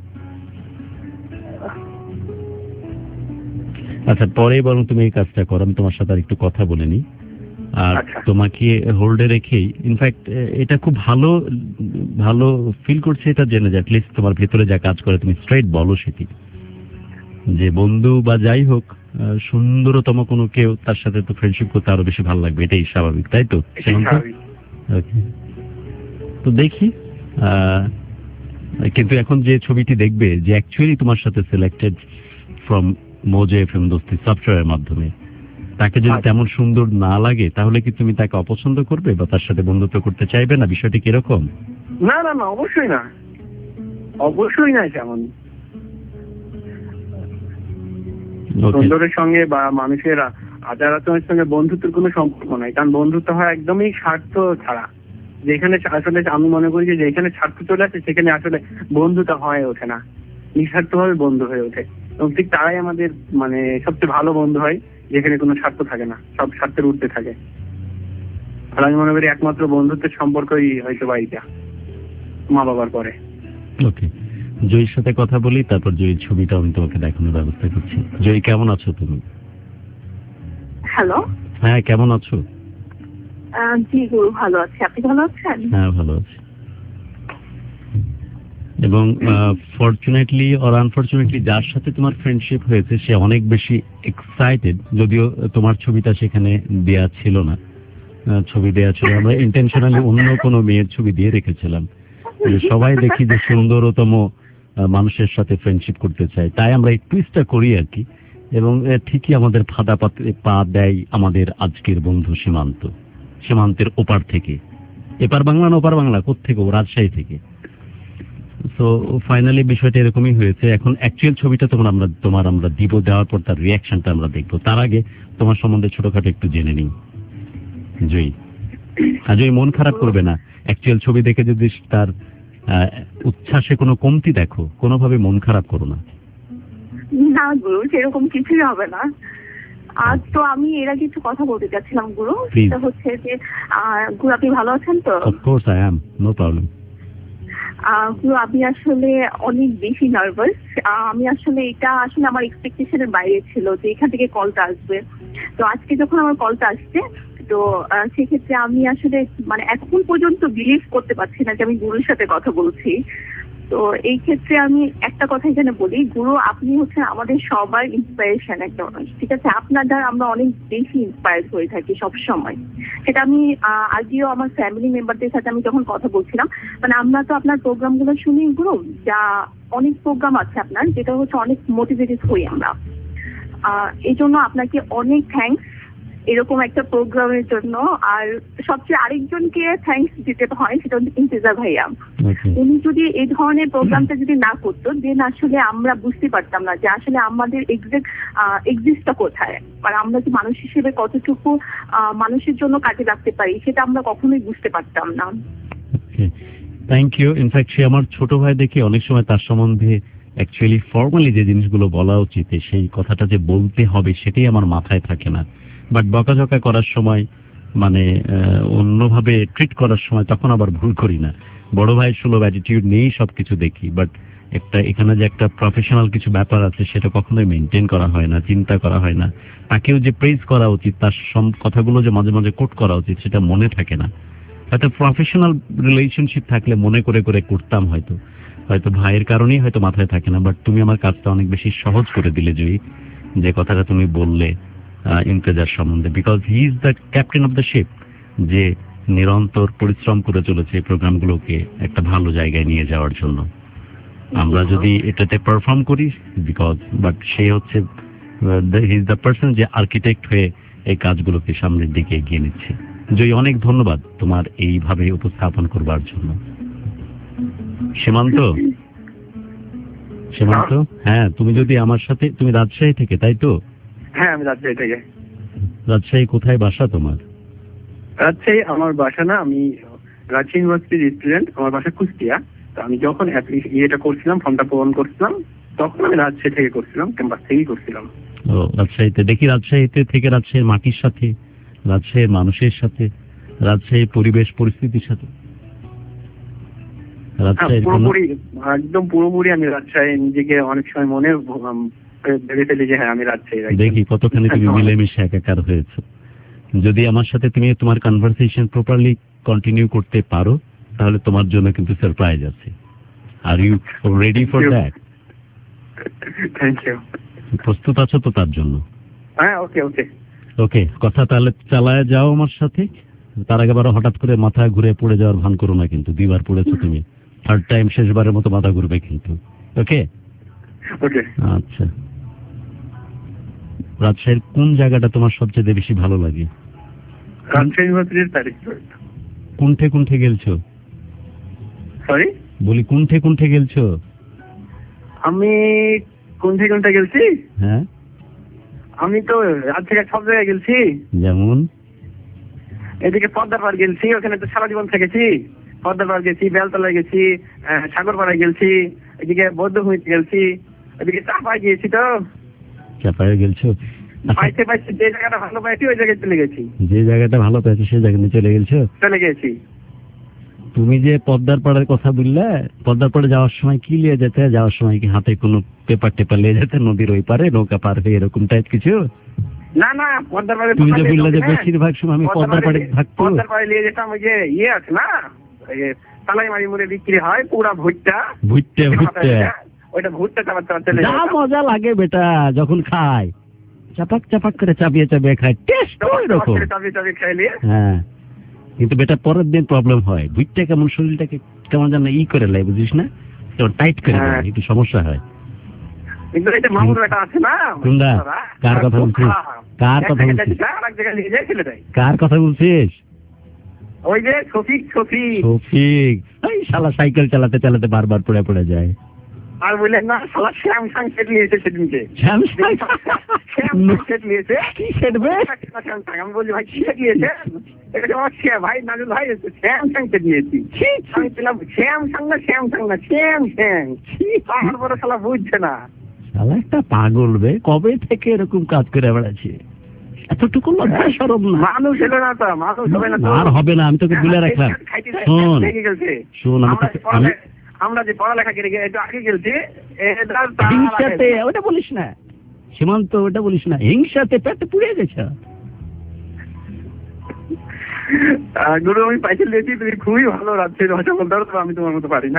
আচ্ছা, পরে বরং তুমি এই কাজটা করো, আমি তোমার সাথে আর একটু কথা বলে নিই। আর তোমাকে হোল্ডে রেখেই, ইনফ্যাক্ট এটা খুব ভালো ফিল করছে এটা জেনে, যে অ্যাটলিস্ট তোমার ভেতরে যা কাজ করে তুমি স্ট্রেট বলো সেটি, যে বন্ধু বা যাই হোক সুন্দরতম কোনো কেউ, তার সাথে তো ফ্রেন্ডশিপ করতে আরো বেশি ভালো লাগবে, এটাই স্বাভাবিক, তাই তো? ওকে, তো দেখি। কিন্তু এখন যে ছবিটি দেখবে, যে অ্যাকচুয়ালি তোমার সাথে selected from Mojo FM Dosti সফটওয়্যারের মাধ্যমে, তাকে যদি তেমন সুন্দর না লাগে, তাহলে কি তুমি তাকে অপছন্দ করবে বা তার সাথে বন্ধুত্ব করতে চাইবে না? বিষয়টি কিরকম? না না না, অবশ্যই না, অবশ্যই না। যেমন সুন্দরের সঙ্গে বা মানুষের আচার আচরণের সঙ্গে বন্ধুত্বের কোনো সম্পর্ক নাই, কারণ বন্ধুত্ব হয় একদমই স্বার্থ ছাড়া। যেখানে আসলে আমি মনে করি যে যেখানে স্বার্থ চলে আসে, সেখানে আসলে বন্ধুটা হয়ে ওঠে না, নিঃস্বার্থভাবে বন্ধু হয়ে ওঠে। এবং ঠিক তারাই আমাদের মানে সবচেয়ে ভালো বন্ধু হয়, যেখানে কোনো স্বার্থ থাকে না, সব স্বার্থের ঊর্ধ্বে থাকে। আর আমি মনে করি একমাত্র বন্ধুত্বের সম্পর্কই হয়তো বা এইটা, মা বাবার পরে। ওকে, জয়ীর সাথে কথা বলি, তারপর জয়ীর ছবিটা আমি তোমাকে দেখানোর ব্যবস্থা করছি। জয়ী, কেমন আছো তুমি? হ্যালো। হ্যাঁ, কেমন আছো? জি গুরু, ভালো আছি, আপনি ভালো আছেন? হ্যাঁ, ভালো আছি। এবং ফরচুনেটলি অর আনফরচুনেটলি যার সাথে তোমার ফ্রেন্ডশিপ হয়েছে সে অনেক বেশি এক্সাইটেড, যদিও তোমার ছবিটা সেখানে দেয়া ছিল না, ছবি দেওয়া ছিল। আমরা ইন্টেনশনালি অন্য কোনো মেয়ের ছবি দিয়ে রেখেছিলাম। সবাই দেখি যে সুন্দরতম মানুষের সাথে ফ্রেন্ডশিপ করতে চাই, তাই আমরা এই টুইস্টটা করি আর কি। এবং ঠিকই আমাদের ফাঁদা পা দেয় আমাদের আজকের বন্ধু সীমান্তের ওপার থেকে। এপার বাংলা না ওপার বাংলা কোত্থেকে? রাজশাহী থেকে। সো ফাইনালি বিষয়টা এরকমই হয়েছে। এখন অ্যাকচুয়াল ছবিটা আমরা দেওয়ার পর তার রিয়াকশনটা আমরা দেখবো। তার আগে তোমার সম্বন্ধে ছোটখাটো একটু জেনে নিই জয়ী। জয়ী, মন খারাপ করবে না। অ্যাকচুয়াল ছবি দেখে যদি তার উচ্ছ্বাসে কোনো কমতি দেখো, কোনোভাবে মন খারাপ করো না। না গুরু, সেরকম কিছুই হবে না। আর তো আমি এর আগে কিছু কথা বলতে চাচ্ছিলাম গুরু, সেটা হচ্ছে যে গুরু আপনি ভালো আছেন তো? Of course I am, no problem. Guru আমি আসলে অনেক বেশি নার্ভাস। আমি আসলে এটা আসলে আমার এক্সপেকটেশনের বাইরে ছিল যে এখান থেকে কলটা আসবে। তো আজকে যখন আমার কলটা আসছে, তো সেক্ষেত্রে আমি আসলে মানে এখন পর্যন্ত বিলিভ করতে পারছি না যে আমি গুরুর সাথে কথা বলছি। তো এই ক্ষেত্রে আমি একটা কথা এখানে বলি, গুরু আপনি হচ্ছেন আমাদের সবার ইন্সপিরেশন একটা মানুষ, ঠিক আছে? আপনার দ্বারা আমরা অনেক বেশি ইন্সপায়ার্ড হয়ে থাকি সব সময়। সেটা আমি আগেও আমার ফ্যামিলি মেম্বারদের সাথে আমি যখন কথা বলছিলাম, মানে আমরা তো আপনার প্রোগ্রামগুলো শুনি গুরু, যা অনেক প্রোগ্রাম আছে আপনার, যেটা হচ্ছে অনেক মোটিভেটেড হই আমরা। এই জন্য আপনাকে অনেক থ্যাঙ্কস এরকম একটা প্রোগ্রামের জন্য। আর সবচেয়ে আরেকজনকে থ্যাঙ্কস দিতে হয়, সেটা হচ্ছে ইন্তেজার ভাইয়া। উনি যদি এই ধরনের প্রোগ্রামটা যদি না করতো, দেন আসলে আমরা বুঝতে পারতাম না যে আসলে আমাদের এক্সিস্টটা কোথায়, আর আমরা যে মানুষ হিসেবে কতটুকু মানুষের জন্য কাজে রাখতে পারি, সেটা আমরা কখনোই বুঝতে পারতাম না। Thank you. ইনফ্যাক্ট সে আমার ছোট ভাই দেখে অনেক সময় তার সম্বন্ধে অ্যাকচুয়ালি ফর্মালি যে জিনিসগুলো বলা উচিত, সেই কথাটা যে বলতে হবে সেটাই আমার মাথায় থাকে না। বাট বকাঝকা করার সময়, মানে অন্যভাবে ট্রিট করার সময়, তখন আবার ভুল করি না। বড় ভাই সুলভ অ্যাটিটিউড নিয়েই সবকিছু দেখি, বাট এখানে যে একটা প্রফেশনাল কিছু ব্যাপার আছে সেটা কখনোই মেনটেন করা হয় না, চিন্তা করা হয় না। তাকেও যে প্রেজ করা উচিত, তার কথাগুলো যে মাঝে মাঝে কোট করা উচিত, সেটা মনে থাকে না। হয়তো প্রফেশনাল রিলেশনশিপ থাকলে মনে করে করে করতাম, হয়তো ভাইয়ের কারণেই হয়তো মাথায় থাকে না। বাট তুমি আমার কাজটা অনেক বেশি সহজ করে দিলে জয়ী, যে কথাটা তুমি বললে ইন্তেজার সম্বন্ধে, because he is the captain of the ship, যে নিরন্তর পরিশ্রম করে চলেছে এই প্রোগ্রামগুলোকে একটা ভালো জায়গায় নিয়ে যাওয়ার জন্য। আমরা যদি এটাতে পারফর্ম করি বাট সে হচ্ছে হি ইজ দ্য পার্সন যে আর্কিটেক্ট হয়ে এই কাজগুলোকে সামনের দিকে এগিয়ে নিচ্ছে। জয়ী, অনেক ধন্যবাদ তোমার এইভাবে উপস্থাপন করবার জন্য। সীমান্ত, হ্যাঁ, তুমি যদি আমার সাথে, তুমি রাজশাহী থেকে তাই তো? হ্যাঁ, আমি রাজশাহী থেকে। রাজশাহী কোথায় বাসা তোমার? রাজশাহী আমার বাসা না, আমি রাজশাহী ইউনিভার্সিটির স্টুডেন্ট। আমার বাসা কুষ্টিয়া। তো আমি যখন ইয়েটা করছিলাম, ফর্মটা পূরণ করছিলাম, তখন আমি রাজশাহী থেকে করছিলাম, ক্যাম্পাস থেকেই করছিলাম। ও, রাজশাহীতে। দেখি রাজশাহীতে থেকে রাজশাহীর মাটির সাথে, রাজশাহীর মানুষের সাথে, রাজশাহীর পরিবেশ পরিস্থিতির সাথে, রাজশাহীর একদম পুরোপুরি আমি রাজশাহী নিজেকে অনেক সময় মনে ভেবে ফেলি যে হ্যাঁ আমি রাজশাহী। দেখি কতখানি তুমি মিলেমিশে একাকার হয়েছো। যদি আমার সাথে তুমি তোমার কনভারসেশন প্রপারলি কন্টিনিউ করতে পারো, তাহলে তোমার জন্য কিন্তু সারপ্রাইজ আছে। আর you ready for that? Thank you. প্রস্তুত আছো তো তার জন্য? হ্যাঁ, ওকে ওকে ওকে। কথা তাহলে চালায় যাও আমার সাথে। তার আগে বারো হঠাৎ করে মাথা ঘুরে পড়ে যাওয়ার ভান করো না কিন্তু। 2 বার পড়েছো তুমি, থার্ড টাইম শেষবারের মতো মাথা ঘুরবে কিন্তু। ওকে ওকে। আচ্ছা, রাজশাহীর কোন জায়গাটা তোমার সবচেয়ে বেশি ভালো লাগে? রাজশাহী ইউনিভার্সিটির তারিখ। কোনঠে কোনঠে গেলছো? সরি, বলি কোনঠে কোনঠে গেলছো? আমি কোনঠে কোনঠে গেলছি? হ্যাঁ, আমি তো রাজশাহীর সব জায়গায় গেলছি। যেমন এদিকে পদ্মারপাড় গেলছি, ওখানে তো সারা জীবন থেকেছি। পদ্মারপাড় গেছি, বেলতলায় গেছি, সাগরপাড়ায় গেলছি, এদিকে বৌদ্ধভূমিতে গেলছি, এদিকে চাপায় গিয়েছি। তো চাপায় গেলছো? পাইতে যে জায়গাটা ভালো পাইছি ওই জায়গায় চলে গেছি। যে জায়গাটা ভালো পাইছি সেই জায়গায় চলে গেছি। তুমি যে পদ্মার পাড়ের কথা বললে, পদ্মার পাড়ে যাওয়ার সময় কি নিয়ে যেতে? যাওয়ার সময় কি হাতে কোনো পেপার টেপার নিয়ে যেতে? নদীর ওই পারে নৌকা পার হয়ে এরকম টাইপ কিছু? না না, পদ্মার পাড়ে তুমি যে বললে যে বেশিরভাগ সময় আমি পদ্মার পাড়ে থাকতো। পদ্মার পাড়ে নিয়ে যেতাম ওই যে ইয়ে আছে না, তালাই মারি মুড়ে বিক্রি হয় পুরা ভুট্টা। ওইটা ভুট্টা চাপাতে যা মজা লাগে বেটা যখন খায়। চাপাক চাপাক করে চাবিয়ে চাবিয়ে খায়, টেস্ট ওই রকম। চাবিয়ে খাইলে হ্যাঁ, কিন্তু বেটা পরের দিন প্রবলেম হয়, বুঝতে কেমন শরীরটাকে কেমন যেন করে লাই, বুঝিস না, টাইট করে দেয়, একটু সমস্যা হয়। কিন্তু এটা মামুর একটা আছে না, কোনটা? কার কথা বলছিস? কার কথা বলছিস? কার কথা বলছিস? ওই যে শফিক। শফিক, এই শালা সাইকেল চালাতে চালাতে বারবার পড়ে পড়ে যায়। আর বললেন না, শালা স্যামসাং সেট নিয়েছে সেদিনকে। স্যামসাং সেট নিয়েছে? কি সেট বে? আমি বলি ভাই কি সেট নিয়েছে? এটা আমার ভাই নাজুল ভাই স্যামসাং সেট নিয়েছি। আমি ছিলাম স্যামসাং না স্যামসাং। আমার বড় শালা বুঝছে না। শালা একটা পাগল বে, কবে থেকে এরকম কাজ করে বেড়াচ্ছে, এতটুকু লজ্জা শরম না। মানুষ হলো না তো, মানুষ হবে না, আর হবে না, আমি তোকে বলে রাখলাম। শোন, আমরা যে পড়ালেখা করে একটু আগে গেছি, হিংসাতে ওটা বলিস না সীমান্ত, ওটা বলিস না, হিংসাতে পেট পুড়ে গেছে। গুরু আমি পাইছিল দিয়েছি, তুমি খুবই ভালো রাত্রির ভাষা বলতে পারো, আমি তোমার মতো পারি না।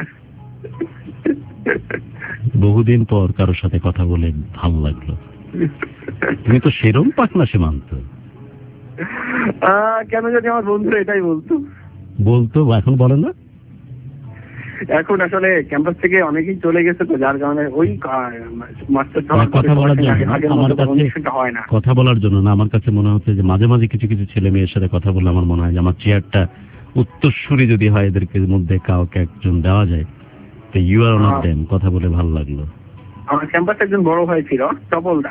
বহুদিন পর কারোর সাথে কথা বলে ভালো লাগলো। তুমি তো সেরম পাক না সীমান্ত। কেন জানি আমার বন্ধুরা এটাই বলতো, এখন বলে না। এখন আসলে ক্যাম্পাস থেকে অনেকেই চলে গেছে তো, যার কারণে ওই কথা বলার জন্য আমার কাছে কথা বলার জন্য না, আমার কাছে মনে হচ্ছে যে মাঝে মাঝে কিছু কিছু ছেলে মেয়ের সাথে কথা বললে আমার মনে হয় যে আমার চেয়ারটা উত্তরসূরি যদি হয়, এদেরকে মধ্যে কাউকে একজন দেওয়া যায়, তো you are one of them. কথা বলে ভালো লাগলো। আমার ক্যাম্পাসে একজন বড় ভাই ছিল, চপলদা।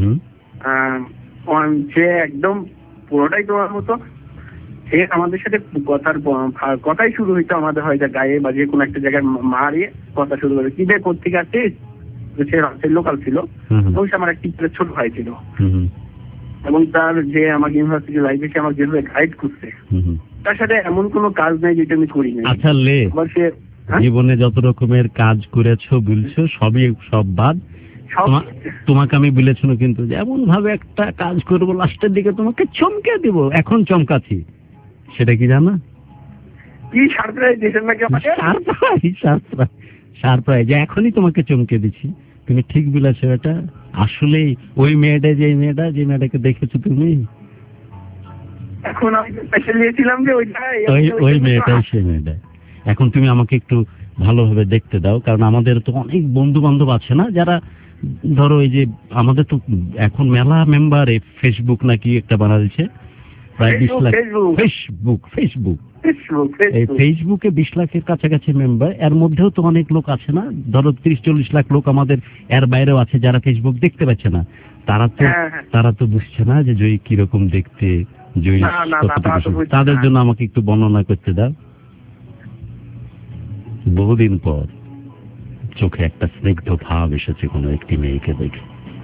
সে একদম পুরোটাই তোমার মতো। সে আমাদের সাথে কথাই শুরু হইতো, আমাদের হয় যে গায়ে বা যে কোনো একটা জায়গায় মারিয়ে কথা শুরু করে, কি রে কোথেকে আসছিস। সে লোকাল ছিল, এবং সে আমার এক টিচারের ছোট ভাই ছিল, এবং তার যে আমার ইউনিভার্সিটি লাইফে সে আমার যেভাবে গাইড করছে, তার সাথে এমন কোনো কাজ নাই যেটা আমি করি না। আচ্ছা লে, জীবনে যত রকমের কাজ করেছো বলছো সব বাদ, তোমাকে আমি বলেছিল কিন্তু এমন ভাবে একটা কাজ করবো লাস্টের দিকে তোমাকে চমকে দিব, এখন চমকাছি, সেটা কি জানো? কি সারপ্রাইজ দিয়েছেন নাকি আমাকে? সারপ্রাইজ, এখনই তোমাকে চমকে দিচ্ছি। তুমি ঠিক বলেছো, এটা আসলে ওই মেয়েটা, যে মেয়েটাকে দেখেছো তুমি, এখন আমি স্পেশালি ছিলাম যে ওই মেয়েটাই, সেই মেয়েটা। এখন তুমি আমাকে একটু ভালোভাবে দেখতে দাও, কারণ আমাদের তো অনেক বন্ধু বান্ধব আছে না, যারা ধরো এই যে আমাদের তো এখন মেলা মেম্বার ফেসবুক নাকি একটা বানা দিচ্ছে, প্রায় 20 লাখ। ফেসবুক এই ফেসবুকে 20 লাখের কাছাকাছি মেম্বার। এর মধ্যেও তো অনেক লোক আছে না, ধরো 30-40 লাখ লোক আমাদের এর বাইরেও আছে, যারা ফেসবুক দেখতে পাচ্ছে না। তারা তো বুঝছে না যে জয়ী কিরকম দেখতে, জয়ী তাদের জন্য আমাকে একটু বর্ণনা করতে দাও। বহুদিন পর চোখে একটা স্নিগ্ধ ভাব এসেছে কোনো একটি মেয়েকে দেখে।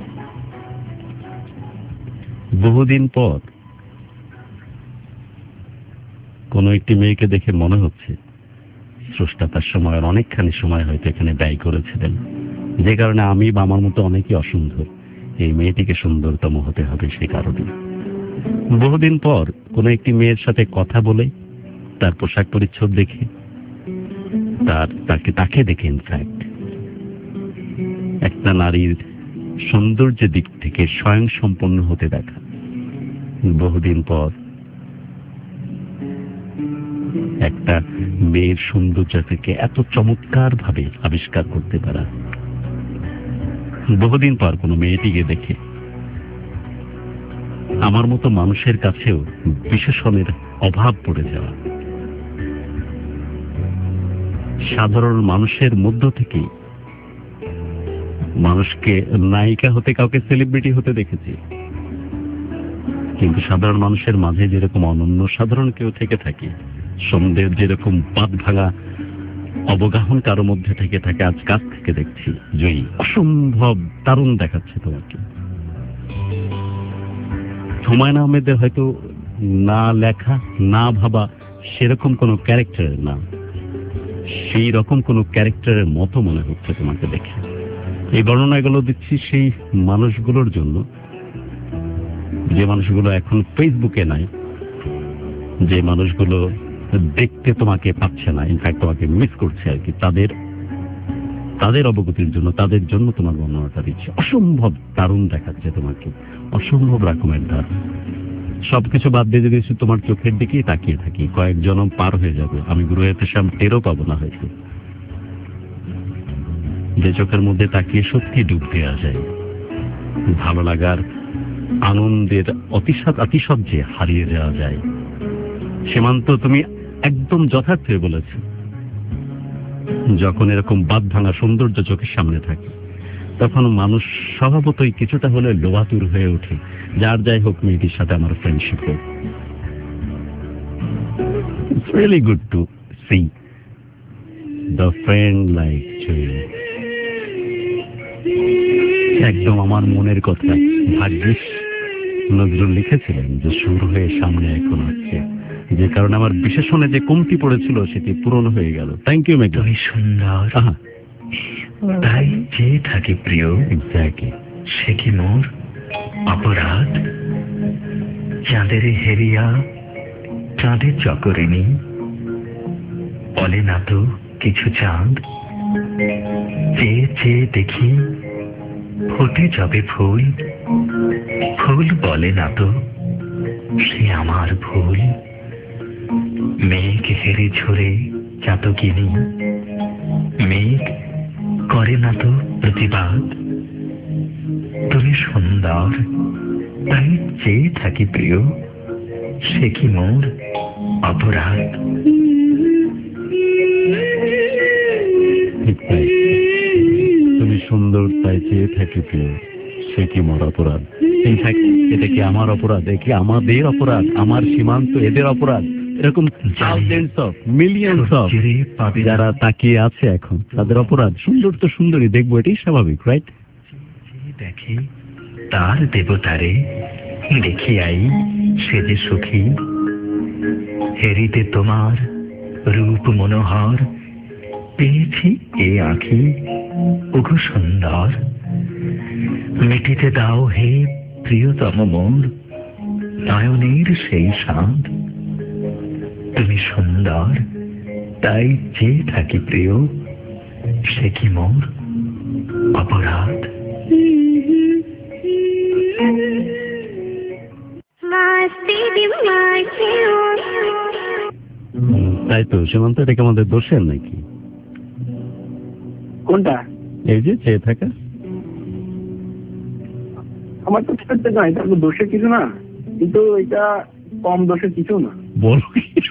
বহুদিন পর কোনো একটি মেয়েকে দেখে মনে হচ্ছে স্রষ্টা তার সময়ের অনেকখানি সময় হয়তো এখানে ব্যয় করেছিলেন, যে কারণে আমি বা আমার মতো অনেকেই অসুন্দর, এই মেয়েটিকে সুন্দরতম হতে হবে সে কারণে। বহুদিন পর কোনো একটি মেয়ের সাথে কথা বলে, তার পোশাক পরিচ্ছদ দেখে, তাকে দেখে ইনফ্যাক্ট একটা নারীর সৌন্দর্যের দিক থেকে স্বয়ং সম্পন্ন হতে দেখা, বহুদিন পর একটা মেয়ের সৌন্দর্য থেকে এত চমৎকার ভাবে আবিষ্কার করতে পারা, বহুদিন পর কোনো মেয়েটিকে দেখে আমার মতো মানুষের কাছেও বিশেষণের অভাব পড়ে যাওয়া, সাধারণ মানুষের মধ্য থেকে মানুষকে নায়িকা হতে, কাউকে সেলিব্রিটি হতে দেখেছি, কিন্তু সাধারণ মানুষের মাঝে যেরকম অনন্য সাধারণ কেউ থেকে থাকে, সন্দেহ যেরকম বাদ ভাঙা অবগাহন কারো মধ্যে থেকে থাকে, আজ কাছ থেকে দেখছি জয়ী অসম্ভব দারুণ দেখাচ্ছে তোমাকে। হুমায়ুন আহমেদের হয়তো না লেখা না ভাবা সেরকম কোনো ক্যারেক্টারের না, সেই রকম কোনো ক্যারেক্টারের মতো মনে হচ্ছে তোমাকে দেখে। এই বর্ণনাগুলো দিচ্ছি সেই মানুষগুলোর জন্য, যে মানুষগুলো এখন ফেসবুকে নাই, যে মানুষগুলো দেখতে তোমাকে পাচ্ছে না, ইনফ্যাক্ট তোমাকে মিস করছে আর কি, তাদের তাদের অবগতির জন্য, তাদের জন্য তোমার বর্ণনাটা দিচ্ছি। অসম্ভব দারুণ দেখাচ্ছে তোমাকে, অসম্ভব রকমের দারুণ। সবকিছু বাদ দিয়ে যদি তোমার চোখের দিকেই তাকিয়ে থাকি, কয়েক জনম পার হয়ে যাবে, আমি গ্রহেতে সাম টেরও পাবো না হয়তো। যে চোখের মধ্যে তাকিয়ে সত্যি ডুব দেওয়া যায়, ভালো লাগার আনন্দের অতিশয্যে হারিয়ে যাওয়া যায়। সীমান্ত, তুমি একদম যথার্থ বলেছ। যখন এরকম বাঁধ ভাঙা সৌন্দর্য চোখের সামনে থাকে, তখন মানুষ স্বভাবতই কিছুটা হলে লোভাতুর হয়ে ওঠে। যার যাই হোক, মেয়েটির সাথে আমার ফ্রেন্ডশিপ হোক। It's really good to see the friend like you. একদম আমার মনের কথা। ভাগ্যিস নজরুল লিখেছিলেন যে সুর হয়ে সামনে এখন আসছে, যে কারণে আমার বিশেষণে যে কমতি পড়েছিল সেটি পূরণ হয়ে গেল। থ্যাংক ইউ মেঘ। তুমি সুন্দর, তাই চেয়ে থাকি প্রিয়। এক্স্যাক্টলি। সে কি মোর অপরাধ? চাঁদের হেরিয়া চাঁদের চকরিনী, বলে না তো কিছু চাঁদ। চেয়ে চেয়ে দেখি ফুটে যাবে ফুল, ফুল বলে না তো সে আমার ভুল। মেঘ হেরে ঝরে চাতকিনী, মেঘ করে না তো প্রতিবাদ। তুমি সুন্দর, তাই চেয়ে থাকি প্রিয়। সে কি মোর অপরাধ? তুমি সুন্দর, তাই চেয়ে থাকি প্রিয়। সে কি মোর অপরাধ? এটা কি আমার অপরাধ? এ কি আমাদের অপরাধ? আমার সীমান্ত এদের অপরাধ? এরকম থাউজেন্ডস অফ মিলিয়নস অফ যারা তাকিয়ে আছে এখন, তাদের অপরাধ? সুন্দর তো সুন্দরী দেখবো, এটাই স্বাভাবিক, রাইট? দেখি তার দেবতারে, দেখি আই সে যে সুখী। হেরিতে তোমার রূপ মনোহর, পেয়েছি এ আঁখি ওগো সুন্দর। মিটিতে দাও হে প্রিয়তম মোর, নয়নের সেই স্বাদ। তুমি সুন্দর, তাই চেয়ে থাকি প্রিয়। সে কি মোর অপরাধ? তাই তো সীমান্ত, এটা কি আমাদের দোষের নাকি? কোনটা? এই যে চেয়ে থাকা। আমার তো ছোট্ট নয়, এটা তো দোষের কিছু না, কিন্তু এটা কম দোষের কিছু না। বলো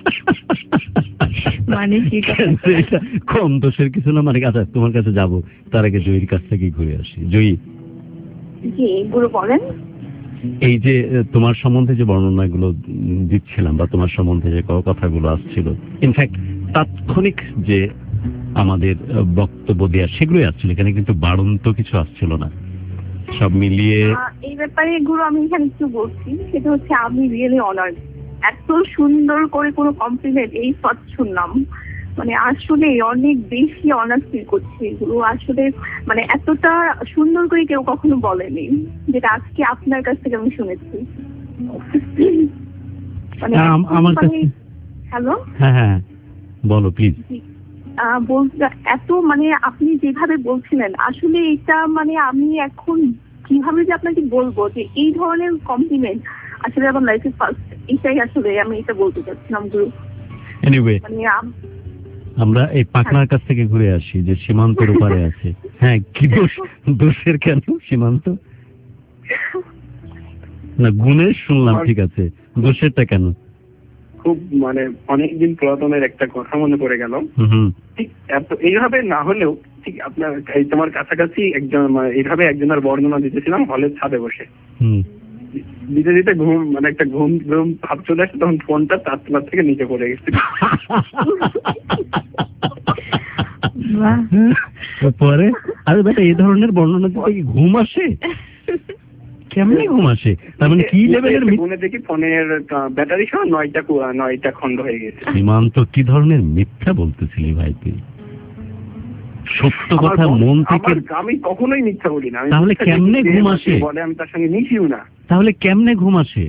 মানে কি এটা কম দোষের কিছু না মানে? আচ্ছা, তোমার কাছে যাবো, তার আগে জয়ীর কাছ থেকে ঘুরে আসি। জয়ী, জি গুরু বলেন। এই যে তোমার সম্বন্ধে যে বর্ণনাগুলো দিচ্ছিলাম বা তোমার সম্বন্ধে যে কথাগুলো আসছিল, ইনফ্যাক্ট তাৎক্ষণিক যে আমাদের বক্তব্য দেওয়ার সেগুলোই আসছিল, এখানে কিন্তু বাড়ন্ত কিছু আসছিল না। সব মিলিয়ে এই ব্যাপারে গুরু আমি এখানে একটু বলছি, সেটা হচ্ছে আমি রিয়েলি অনার্ড। এত সুন্দর করে কোনো কমপ্লিমেন্ট এই ফার্স্ট শুনলাম, মানে আসলে অনেক বেশি অনার্স ফিল করছি এগুলো। আসলে মানে এতটা সুন্দর করে কেউ কখনো বলেনি, যেটা আজকে আপনার কাছ থেকে আমি শুনেছি। মানে আমার কাছে। হ্যালো, হ্যাঁ হ্যাঁ বলো প্লিজ। এত মানে আপনি যেভাবে বলছিলেন, আসলে এটা মানে আমি এখন কিভাবে যে আপনাকে বলবো যে এই ধরনের কমপ্লিমেন্ট আসলে আমার লাইফে ফার্স্ট, এটাই আসলে আমি এটা বলতে চাচ্ছিলাম গুরু। এনিওয়ে, আমরা এই পাকনার কাছ থেকে ঘুরে আসি যে সীমান্তর উপরে আছে। হ্যাঁ, কি দোষের কেন সীমান্ত? না, গুণের শুনলাম, ঠিক আছে, দোষেরটা কেন? খুব মানে অনেকদিন পুরাতনের একটা কথা মনে পড়ে গেল। ঠিক এত এইভাবে না হলেও ঠিক আপনার তোমার কাছাকাছি একজন এইভাবে একজনের বর্ণনা দিতেছিলাম হলের ছাদে বসে। দিতে দিতে ঘুম মানে একটা ঘুম ঘুম ভাব চলে আসছে, তখন ফোনটা 4 তলার থেকে নিচে পড়ে গেছে। পরে আরে বেটা, এই ধরনের বর্ণনা দিতে কি ঘুম আসে? কেমনে ঘুম আসে? তার মানে কি লেভেলের? মনে দেখি ফোনের ব্যাটারি সহ 9টা খন্ড হয়ে গেছে। সীমান্ত, কি ধরনের মিথ্যা বলতেছিলি ভাই তুই? সত্য কথা মন থেকে। আমি কখনোই মিথ্যা বলি না। তাহলে কেমনে ঘুম আসে? বলে আমি তার সঙ্গে মিশিও না। তাহলে কেমনে ঘুম আসে?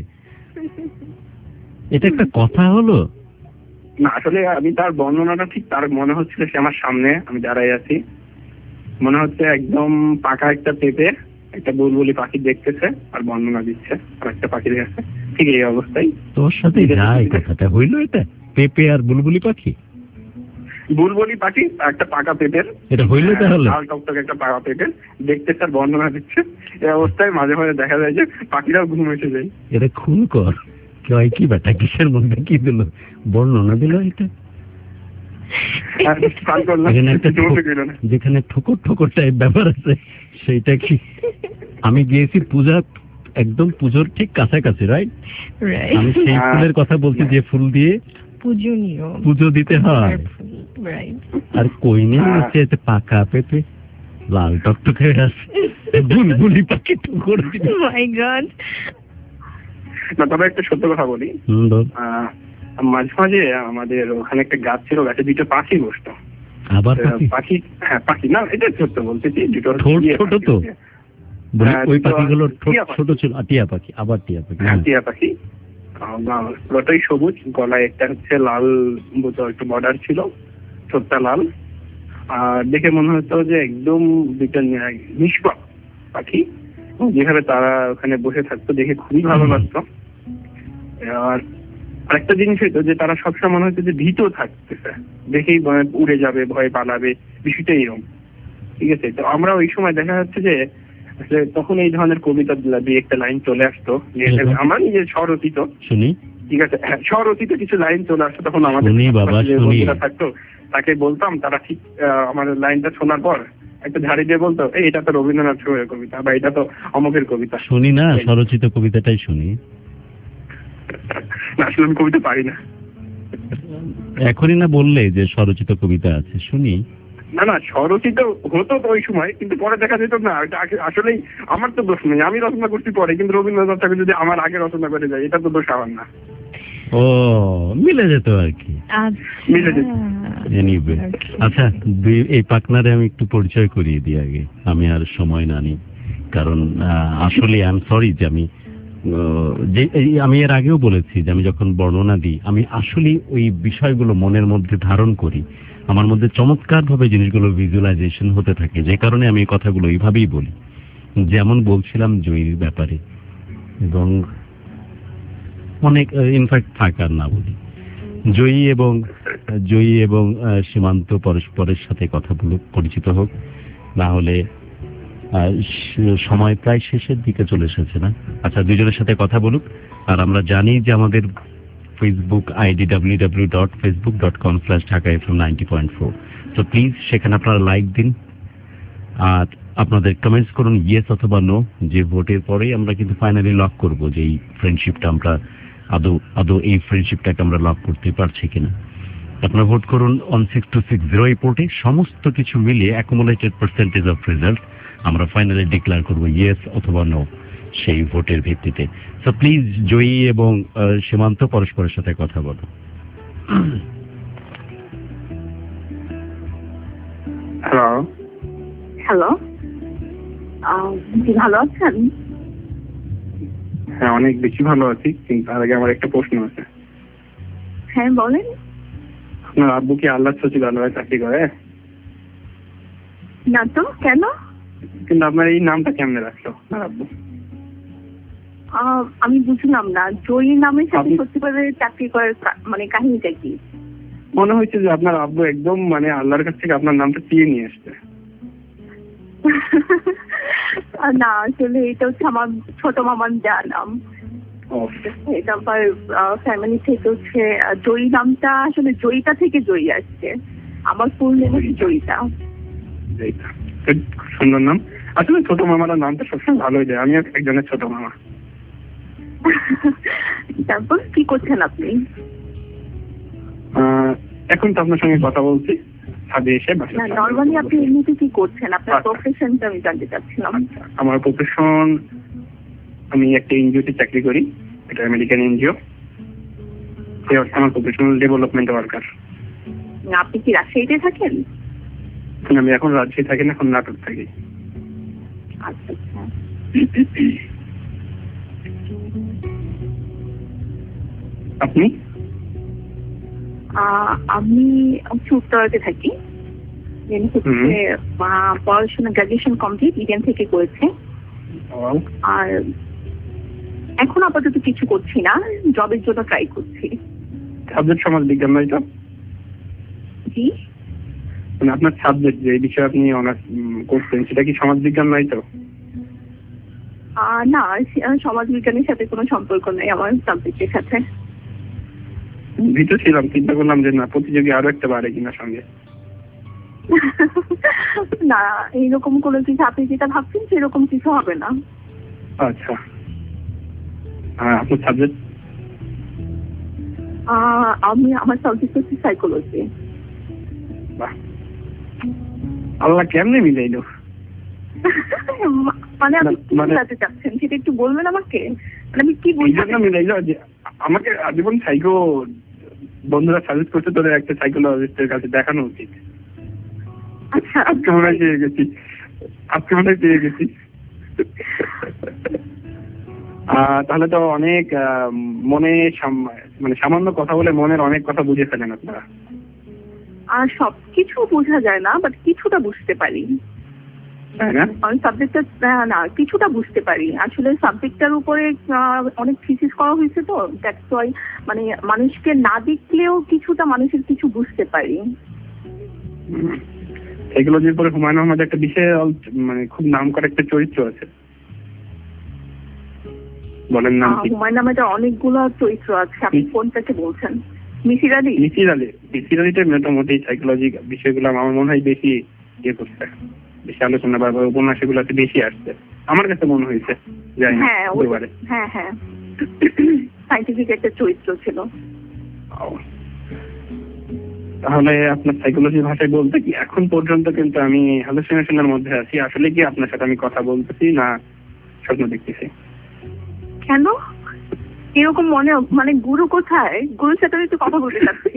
এটা একটা কথা হলো না, আসলে আমি তার বর্ণনাটা ঠিক তার মনে হচ্ছিল সে আমার সামনে, আমি দাঁড়াই আছি, মনে হচ্ছে একদম পাকা একটা পেঁপে একটা বুলবুলি পাখি দেখতেছে আর বর্ণনা দিচ্ছে আর একটা পাখি দেখছে, ঠিক এই অবস্থায়। তোর সাথে যায় কথাটা, হইলো এটা পেঁপে আর বুলবুলি পাখি? বুলবুলি পাখি একটা পাকা পেঁপের, এটা হইলো তাহলে? লাল টকটকে একটা পাকা পেঁপের দেখতেছে আর বর্ণনা দিচ্ছে। এই অবস্থায় মাঝে মাঝে দেখা যায় যে পাখিরাও ঘুম এসে যায়। এটা খুন কর কয় কি বেটা, কিসের মধ্যে কি দিল, বর্ণনা দিল এটা? যেখানে ঠোকর ঠোকর টাইপ ব্যাপার আছে সেইটা কি? আমি গিয়েছি পূজা, একদম পুজোর ঠিক কাছাকাছি, রাইট? আমি সেই ফুলের কথা বলছি যে ফুল দিয়ে পুজো দিতে হয়। আর কই নিয়ে হচ্ছে এতে পাকা পেঁপে লাল টকটকে আছে, বুলবুলি পাখি ঠোকর দিল। My god. না তবে একটা সত্য কথা বলি, মাঝে মাঝে আমাদের ওখানে একটা গাছ ছিল, গাছে দুটো পাখি বসতো। আবার পাখি? হ্যাঁ পাখি, না এটা সত্য বলতেছি, দুটো ছোট তো ওই পাখিগুলোর ছোট ছিল। টিয়া পাখি, আবার টিয়া পাখি। টিয়া পাখি পুরোটাই সবুজ, গলায় একটা হচ্ছে লাল একটু বর্ডার ছিল, ছোটটা লাল। আর দেখে মনে হতো যে একদম দুটো নিষ্পাপ পাখি, যেভাবে তারা ওখানে বসে থাকতো দেখে খুবই ভালো লাগতো। আর আরেকটা জিনিস হইতো যে তারা সবসময় মনে হতো যে ভীত থাকতেছে, দেখেই উড়ে যাবে, ভয় পালাবে, বিষয়টা এরকম। ঠিক আছে, তো আমরা ওই সময় দেখা যাচ্ছে যে তখন এই ধরনের কবিতা দিয়ে একটা লাইন চলে আসতো, আমার নিজের স্বরচিত, শুনি, ঠিক আছে, স্বরচিত কিছু লাইন চলে আসতো। তখন আমাদের বন্ধুরা থাকতো, তাকে বলতাম, তারা ঠিক আমার লাইনটা শোনার পর একটা ঝাড়ি দিয়ে বলতো, এটা তো রবীন্দ্রনাথ ঠাকুরের কবিতা বা এটা তো অমকের কবিতা। শুনি না, স্বরচিত কবিতাটাই শুনি। না আসলে আমি কবিতা পারি না। এখনই না বললে যে স্বরচিত কবিতা আছে, শুনি। না না, স্বরচিত হতো তো ওই সময়, কিন্তু পরে দেখা যেত না। আসলেই আমার তো দোষ নেই, আমি রচনা করছি পরে, কিন্তু রবীন্দ্রনাথ ঠাকুর যদি আমার আগে রচনা করে যায়, এটা তো দোষ আমার না। ও মিলে যেত আর কি, মিলে যেত। আচ্ছা, এই পাকনারে আমি একটু পরিচয় করিয়ে দিই আগে, আমি আর সময় না নিই, কারণ আসলে আই এম সরি যে আমি এর আগেও বলেছি যে আমি যখন বর্ণনা দিই, আমি আসলে ওই বিষয়গুলো মনের মধ্যে ধারণ করি, আমার মধ্যে চমৎকার ভাবে জিনিসগুলো ভিজুয়ালাইজেশন হতে থাকে, যে কারণে আমি এই কথাগুলো এইভাবেই বলি। যেমন বলছিলাম জয়ীর ব্যাপারে, এবং অনেক ইনফ্যাক্ট থাকার না বলি, জয়ী এবং সীমান্ত পরস্পরের সাথে কথা বলুক, পরিচিত হোক, না হলে সময় প্রায় শেষের দিকে চলে এসেছে না? আচ্ছা, দুজনের সাথে কথা বলুক। আর আমরা জানি যে আমাদের ফেসবুক আইডি www.facebook.com/dhaka-fm90.4, তো প্লিজ সেখানে আপনারা লাইক দিন আর আপনাদের কমেন্টস করুন ইয়েস অথবা নো। যে ভোটের পরেই আমরা কিন্তু ফাইনালি লক করব যে এই ফ্রেন্ডশিপটা আমরা আদৌ এই ফ্রেন্ডশিপটাকে আমরা লক করতে পারছি কিনা। আপনারা ভোট করুন 16260 এই পোর্টে। সমস্ত কিছু মিলিয়ে অ্যাকুমুলেটেড পার্সেন্টেজ অফ রেজাল্ট আমরা ফাইনালি ডিক্লেয়ার করবো ইয়েস অথবা নো সেই ভোটের ভিত্তিতে। সো প্লিজ জয়ী এবং সীমান্ত পরস্পরের সাথে কথা বলো। হ্যালো হ্যালো, ভালো আছেন? হ্যাঁ অনেক বেশি ভালো আছি, কিন্তু তার আগে আমার একটা প্রশ্ন আছে। হ্যাঁ বলেন। আপনার আব্বু কি আল্লাহ সচিবালয়ে চাকরি করে? না তো, কেন? কিন্তু আপনার এই নামটা কেমনে রাখলো আপনার আব্বু? আমি বুঝলাম না, জয়ী নামের সাথে সচিবালয়ে চাকরি করার মানে কাহিনীটা কি? মনে হচ্ছে যে আপনার আব্বু একদম মানে আল্লাহর কাছ থেকে আপনার নামটা চেয়ে নিয়ে আসছে। না আসলে এটা হচ্ছে আমার ছোট মামার দেওয়া নাম। এটা আমার ফ্যামিলি থেকে হচ্ছে জয়ী নামটা, আসলে জয়িতা থেকে জয়ী আসছে। আমার ফুল নেম হচ্ছে জয়িতা। সুন্দর নাম। আসলে ছোট মামার নামটা সবসময় ভালোই দেয়, আমিও একজনের ছোট মামা। তারপর কি করছেন আপনি? এখন তো আপনার সঙ্গে কথা বলছি ছাদে এসে। নরমালি আপনি এমনিতে কি করছেন? আপনার প্রফেশনটা আমি জানতে চাচ্ছিলাম। আমার প্রফেশন, আমি একটা এনজিওতে চাকরি করি, এটা আমেরিকান এনজিও। এই হচ্ছে আমার প্রফেশনাল ডেভেলপমেন্ট ওয়ার্কার। আপনি কি রাজশাহীতে থাকেন? আমি এখন রাজশাহী থাকি না, এখন নাটক থাকি। আচ্ছা আচ্ছা। আপনি? আমি উত্তরাতে থাকি। দেন হচ্ছে পড়াশোনা গ্রাজুয়েশন কমপ্লিট ইডেন থেকে করেছে। আর এখন আপাতত কিছু করছি না, জবের জন্য ট্রাই করছি। সাবজেক্ট সমাজ বিজ্ঞান নয় তো? জি, মানে আপনার সাবজেক্ট যে বিষয়ে আপনি অনার্স করছেন সেটা কি সমাজ বিজ্ঞান নয় তো? না, সমাজ বিজ্ঞানের সাথে কোনো সম্পর্ক নেই আমার সাবজেক্টের সাথে। ভীত ছিলাম, চিন্তা করলাম যে না প্রতিযোগী আরো একটা বাড়ে কিনা সঙ্গে। না, এইরকম কোনো কিছু আপনি যেটা ভাবছেন সেরকম কিছু হবে না। আচ্ছা, আপনার সাবজেক্ট? আমার সাবজেক্ট হচ্ছে সাইকোলজি। বাহ, আল্লাহ কেমনে মিলাইলো? মানে আপনি কি মিলাতে চাচ্ছেন সেটা একটু বলবেন আমাকে, মানে আমি কি বলছি মিলাইলো যে আমাকে আজীবন সাইকো বন্ধুরা সাজেস্ট করছে তোদের একটা সাইকোলজিস্টের কাছে দেখানো উচিত। আচ্ছা, আজকে মনে হয় পেয়ে গেছি, তাহলে তো অনেক মনে মানে সামান্য কথা বলে মনের অনেক কথা বুঝে ফেলেন আপনারা। আর সবকিছু বোঝা যায় না, বাট কিছুটা বুঝতে পারি। সাবজেক্টটা না কিছুটা বুঝতে পারি, আসলে সাবজেক্টটার উপরে অনেক থিসিস করা হয়েছে তো, দ্যাটস ওয়াই মানে মানুষকে না দেখলেও কিছুটা মানুষের কিছু বুঝতে পারি। সাইকোলজির উপরে হুমায়ুন আহমেদ একটা বিশেষ মানে খুব নাম করা একটা চরিত্র আছে, বলেন নাম কি? হুমায়ুন আহমেদের অনেকগুলো চরিত্র আছে, আপনি কোনটাকে বলছেন? মিসির আলিটা মোটামুটি সাইকোলজি বিষয়গুলো আমার মনে হয় বেশি ইয়ে করছে, বেশি আলোচনা বা উপন্যাস এগুলোতে বেশি আসছে আমার কাছে মনে হয়েছে। হ্যাঁ সাইন্টিফিক একটা চরিত্র ছিল। তাহলে আপনার সাইকোলজির ভাষায় বলতে কি এখন পর্যন্ত কিন্তু আমি হ্যালুসিনেশনের মধ্যে আছি, আসলে কি আপনার সাথে আমি কথা বলতেছি না স্বপ্ন দেখতেছি? কেন এরকম মনে, মানে গুরু কোথায়? গুরুর সাথে একটু কথা বলতে চাচ্ছি।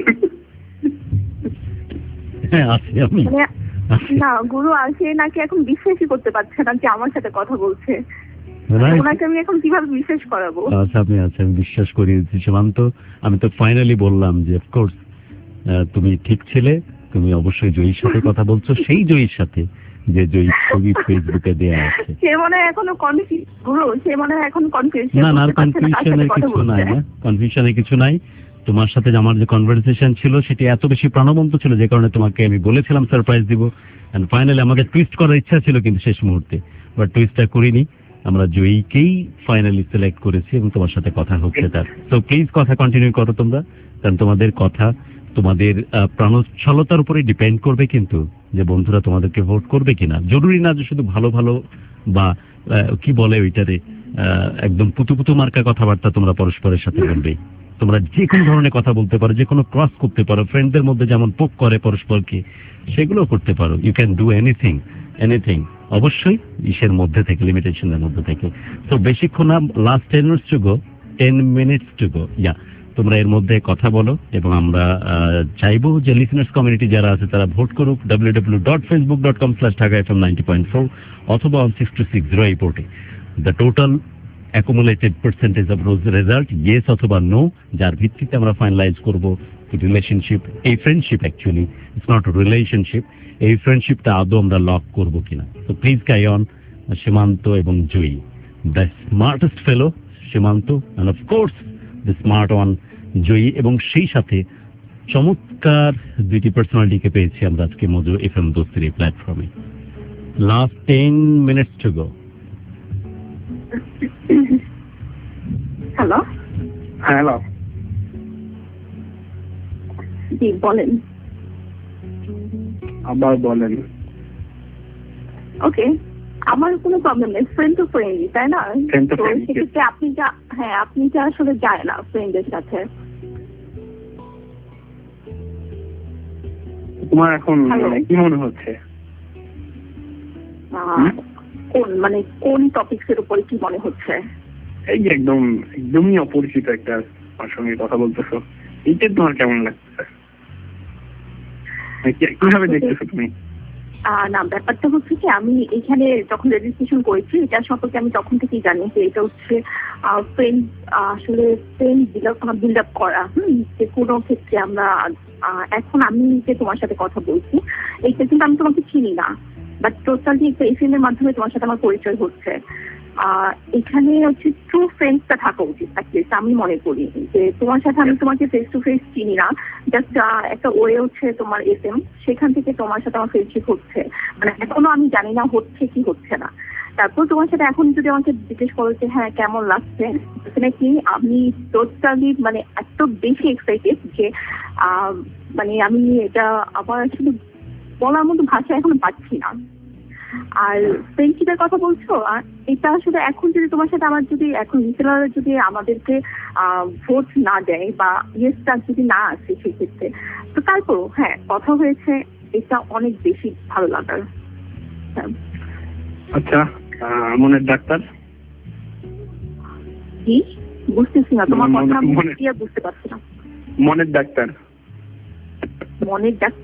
না, গুরু আসে নাকি এখন বিশ্বাসই করতে পারছে না যে আমার সাথে কথা বলছে, ওনাকে আমি এখন কিভাবে বিশ্বাস করাবো? আমি বিশ্বাস করি সীমান্ত। আমি তো ফাইনালি বললাম যে অফকোর্স তুমি ঠিক ছিলে, তুমি অবশ্যই জয়ীর সাথে কথা বলছো, সেই জয়ীর সাথে যে জয়ী ছবি ফেসবুকে দেয়া আছে। সে মনে হয় এখনো কনফিউজ, গুরু সে মনে হয় এখন কনফিউজ। না, কনফিউশনের কিছু নাই, কনফিউশনের কিছু নাই। তোমার সাথে আমার যে কনভারসেশন ছিল সেটি এত বেশি প্রাণবন্ত ছিল যে কারণে তোমাকে আমি বলেছিলাম সারপ্রাইজ দিব, এন্ড ফাইনালি আমাকে টুইস্ট করার ইচ্ছা ছিল কিন্তু শেষ মুহূর্তে, বাট টুইস্টটা করিনি। আমরা জয়ীকেই ফাইনালি সিলেক্ট করেছি এবং তোমার সাথে কথা হচ্ছে তার। তো প্লিজ কথা কন্টিনিউ করো তোমরা, কারণ তোমাদের কথা তোমাদের প্রাণোচ্ছলতার উপরে ডিপেন্ড করবে কিন্তু যে বন্ধুরা তোমাদেরকে ভোট করবে কিনা। জরুরি না যে শুধু ভালো ভালো বা কি বলে ওইটারে একদম পুতু মার্কা কথাবার্তা তোমরা পরস্পরের সাথে বলবে। তোমরা যে কোনো ধরনের কথা বলতে পারো, যে কোনো ক্রস করতে পারো, ফ্রেন্ডদের মধ্যে যেমন পোক করে পরস্পরকে সেগুলো করতে পারো। ইউ ক্যান ডু এনিথিং, অবশ্যই ইসের মধ্যে থেকে, লিমিটেশনের মধ্যে থেকে। তো বেশিক্ষণ না, লাস্ট 10 মিনিটস টু গো। তোমরা এর মধ্যে কথা বলো এবং আমরা চাইবো যে লিসনার্স কমিউনিটি যারা আছে তারা ভোট করুক www.facebook.com/dhaka-fm90.4 অথবা 1620 এই পোর্টে। The total accumulated percentage of those result yes অথবা no, যার ভিত্তিতে আমরা ফাইনালাইজ করব রিলেশনশিপ, এই friendship actually it's not relationship, এই ফ্রেন্ডশিপটা আদৌ আমরা লক করব কিনা। তো প্লিজ ক্যারি অন সীমান্ত এবং জয়ী, the smartest fellow Simanto and of course the smart one Joyee, এবং সেই সাথে চমৎকার দুইটি পার্সোনালিটিকে পেয়েছি আমরা আজকে মজু এফএম দোস্তির এই প্ল্যাটফর্মে। Last 10 minutes to go. Hello hello, জি বলেন। আবার বলেন। ওকে, আমার কোনো প্রবলেম নেই, ফ্রেন্ড টু ফ্রেন্ড, তাই না? তো সেক্ষেত্রে আপনি যা আসলে যায় না ফ্রেন্ডের সাথে। তোমার এখন কি মনে হচ্ছে? কোন টপিকস এর উপরে কি মনে হচ্ছে? এই একদমই অপরিচিত একটা আমার সঙ্গে কথা বলতেছো, এইটা তোমার কেমন লাগছে? কিভাবে দেখতেছো তুমি? না, ব্যাপারটা হচ্ছে কি, আমি এখানে যখন রেজিস্ট্রেশন করেছি এটা সম্পর্কে আমি তখন থেকেই জানি যে এটা হচ্ছে ফ্রেন্ড, আসলে ফ্রেন্ড বিল্ড আপ করা। যে কোনো ক্ষেত্রে আমরা এখন আমি যে তোমার সাথে কথা বলছি এইটা কিন্তু আমি তোমাকে চিনি না, বাট টোটালি একটা এফএম এর মাধ্যমে তোমার সাথে আমার পরিচয় হচ্ছে। এখানে হচ্ছে ট্রু ফ্রেন্ডসটা থাকা উচিত অ্যাটলিস্ট আমি মনে করি, যে তোমার সাথে আমি তোমাকে ফেস টু ফেস চিনি না, জাস্ট একটা ওয়ে হচ্ছে তোমার এফএম, সেখান থেকে তোমার সাথে আমার ফ্রেন্ডশিপ হচ্ছে, মানে এখনো আমি জানি না হচ্ছে কি হচ্ছে না। তারপর তোমার সাথে এখন যদি আমাকে জিজ্ঞেস করো যে হ্যাঁ কেমন লাগছে, এখানে কি আমি টোটালি মানে এত বেশি এক্সাইটেড যে মানে আমি এটা আবার আসলে বলার মতো ভাষা এখন পাচ্ছি না। আর ফ্রেন্ডশিপের কথা বলছো, আর এটা আসলে এখন যদি তোমার সাথে আমার যদি এখন লিসেনাররা যদি আমাদেরকে ভোট না দেয় বা ইয়েসটা যদি না আসে সেক্ষেত্রে, তো তারপরও হ্যাঁ কথা হয়েছে, এটা অনেক বেশি ভালো লাগার। আচ্ছা, মনের ডাক্তার কি বুঝতেছি না তোমার কথা, আমি বুঝতে পারছি না। মনের ডাক্তার, মনের ডাক্তার,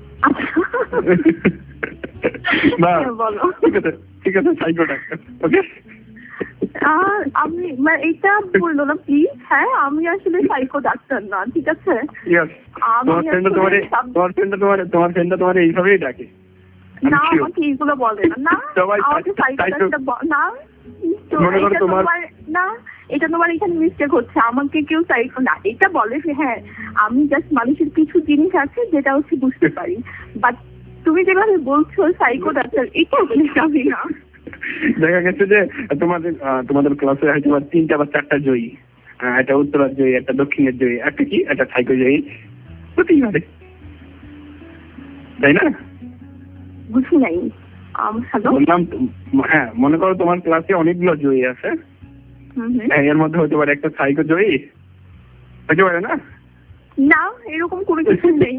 বলো। ঠিক আছে, সাইকো ডাক্তার। ওকে, আমি এইটা বললো না প্লিজ। হ্যাঁ আমি আসলে সাইকো ডাক্তার না, ঠিক আছে? তোমার ফ্রেন্ডটা তোমার এইভাবেই ডাকে না, আমাকে এইগুলো বলে না। না আমাকে সাইকো ডাক্তার না, না এটা তোমার এখানে মিস্টেক হচ্ছে। আমাকে কেউ সাইকো না এটা বলে যে হ্যাঁ আমি জাস্ট মানুষের কিছু জিনিস আছে যেটা হচ্ছে বুঝতে পারি, বাট তুমি যেভাবে বলছো সাইকো ডাক্তার, এটা আমি না। দেখা গেছে যে তোমাদের ক্লাসে হয়তো 3টা বা 4টা জয়ী, একটা উত্তরার জয়ী, একটা দক্ষিণের জয়ী, একটা কি একটা সাইকো জয়ী হতেই পারে, তাই না? বুঝি নাই। বললাম হ্যাঁ, মনে করো তোমার ক্লাসে অনেকগুলো জয়ী আছে, এর মধ্যে হতে পারে একটা সাইকো জয়ী, হতে পারে না? না এরকম কোনো কিছু নেই।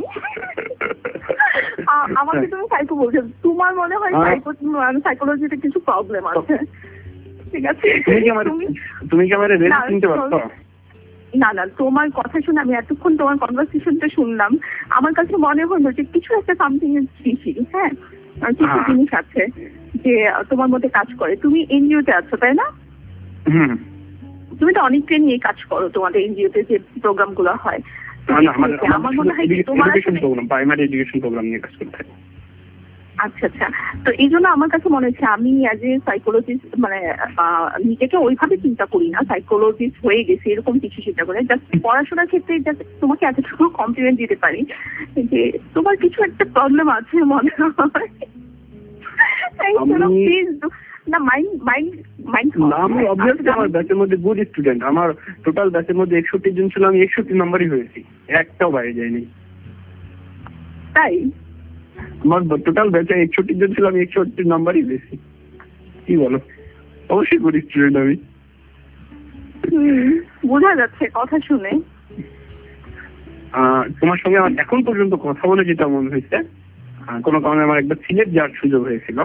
আমাকে তুমি সাইকো বলছো, তোমার মনে হয় সাইকোলজিতে কিছু প্রবলেম আছে, ঠিক আছে? তুমি কি আমার রেড চিনতে পারছো? না না, তোমার কথা শুনে আমি এতক্ষণ তোমার কনভারসেশনটা শুনলাম, আমার কাছে মনে হলো যে কিছু একটা সামথিং ফিশি। হ্যাঁ কিছু জিনিস আছে যে তোমার মধ্যে কাজ করে। তুমি এনজিওতে আছো তাই না? তুমি তো অনেক ট্রেন নিয়ে কাজ করো, তোমাদের এনজিওতে যে প্রোগ্রাম গুলো হয়। আমার মনে হয় তোমার প্রাইমারি এডুকেশন প্রোগ্রাম নিয়ে কাজ করতে হয়। আচ্ছা আচ্ছা, তো এই জন্য আমার কাছে মনে হচ্ছে আমি অ্যাজ এ সাইকোলজিস্ট মানে নিজেকে ওইভাবে চিন্তা করি না, সাইকোলজিস্ট হয়ে গেছি এরকম কিছু চিন্তা করে। জাস্ট পড়াশোনার ক্ষেত্রে তোমাকে এতটুকু কমপ্লিমেন্ট দিতে পারি যে তোমার কিছু একটা প্রবলেম আছে মনে হয়। প্লিজ না আমি অবভিয়াসলি আমার ব্যাচের মধ্যে গুড স্টুডেন্ট। আমার টোটাল ব্যাচের মধ্যে 61 জন ছিল, আমি 61 নাম্বারই হয়েছি, একটাও বাইরে যায়নি। তাই আমার টোটাল ব্যাচে 61 জন ছিল, আমি 61 নাম্বারই হয়েছি। কি বলো? অবশ্যই গুড স্টুডেন্ট আমি। বোঝা যাচ্ছে কথা শুনে। তোমার সঙ্গে আমার এখন পর্যন্ত কথা বলে যেটা মনে হয়েছে, কোনো কারণে আমার একবার সিলেট যাওয়ার সুযোগ হয়েছিল।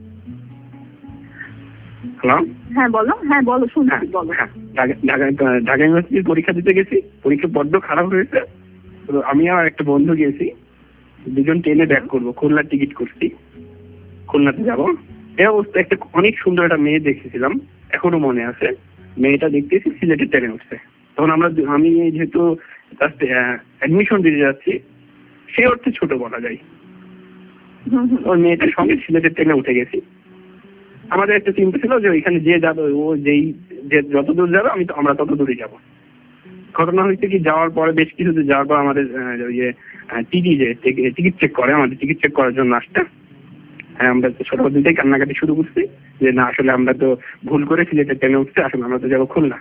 হ্যালো, হ্যাঁ বলো। হ্যাঁ বলো, শুনছি বলো। ঢাকা ইউনিভার্সিটির পরীক্ষা দিতে গেছি, পরীক্ষা বড্ড খারাপ হয়েছে। আমি আর একটা বন্ধু গেছি, দুজন ট্রেনে ব্যাক করবো, খুলনার টিকিট করছি, খুলনাতে যাবো। এই অবস্থা একটা অনেক সুন্দর একটা মেয়ে দেখেছিলাম, এখনো মনে আছে। মেয়েটা দেখতেছি সিলেটের ট্রেনে উঠছে। তখন আমি যেহেতু অ্যাডমিশন দিতে যাচ্ছি, সে অর্থে ছোট বলা যায়, ওই মেয়েটার সঙ্গে সিলেটের ট্রেনে উঠে গেছি। আমাদের একটা চিন্তা ছিল যে ওইখানে যে যাবে, ও যে যত দূর যাবে আমরা তত দূরে যাব। ঘটনা হয়েছে কি, যাওয়ার পরে বেশ কিছু দূর যাওয়ার পর আমাদের টিকিট চেক করে, আমাদের টিকিট চেক করার জন্য আসতে। হ্যাঁ, আমরা ছোট দিনটাই কান্নাকাটি শুরু করছি যে না আসলে আমরা তো ভুল করে সিলেটের ট্রেনে উঠছি, আসলে আমরা তো যাবো খুলনা।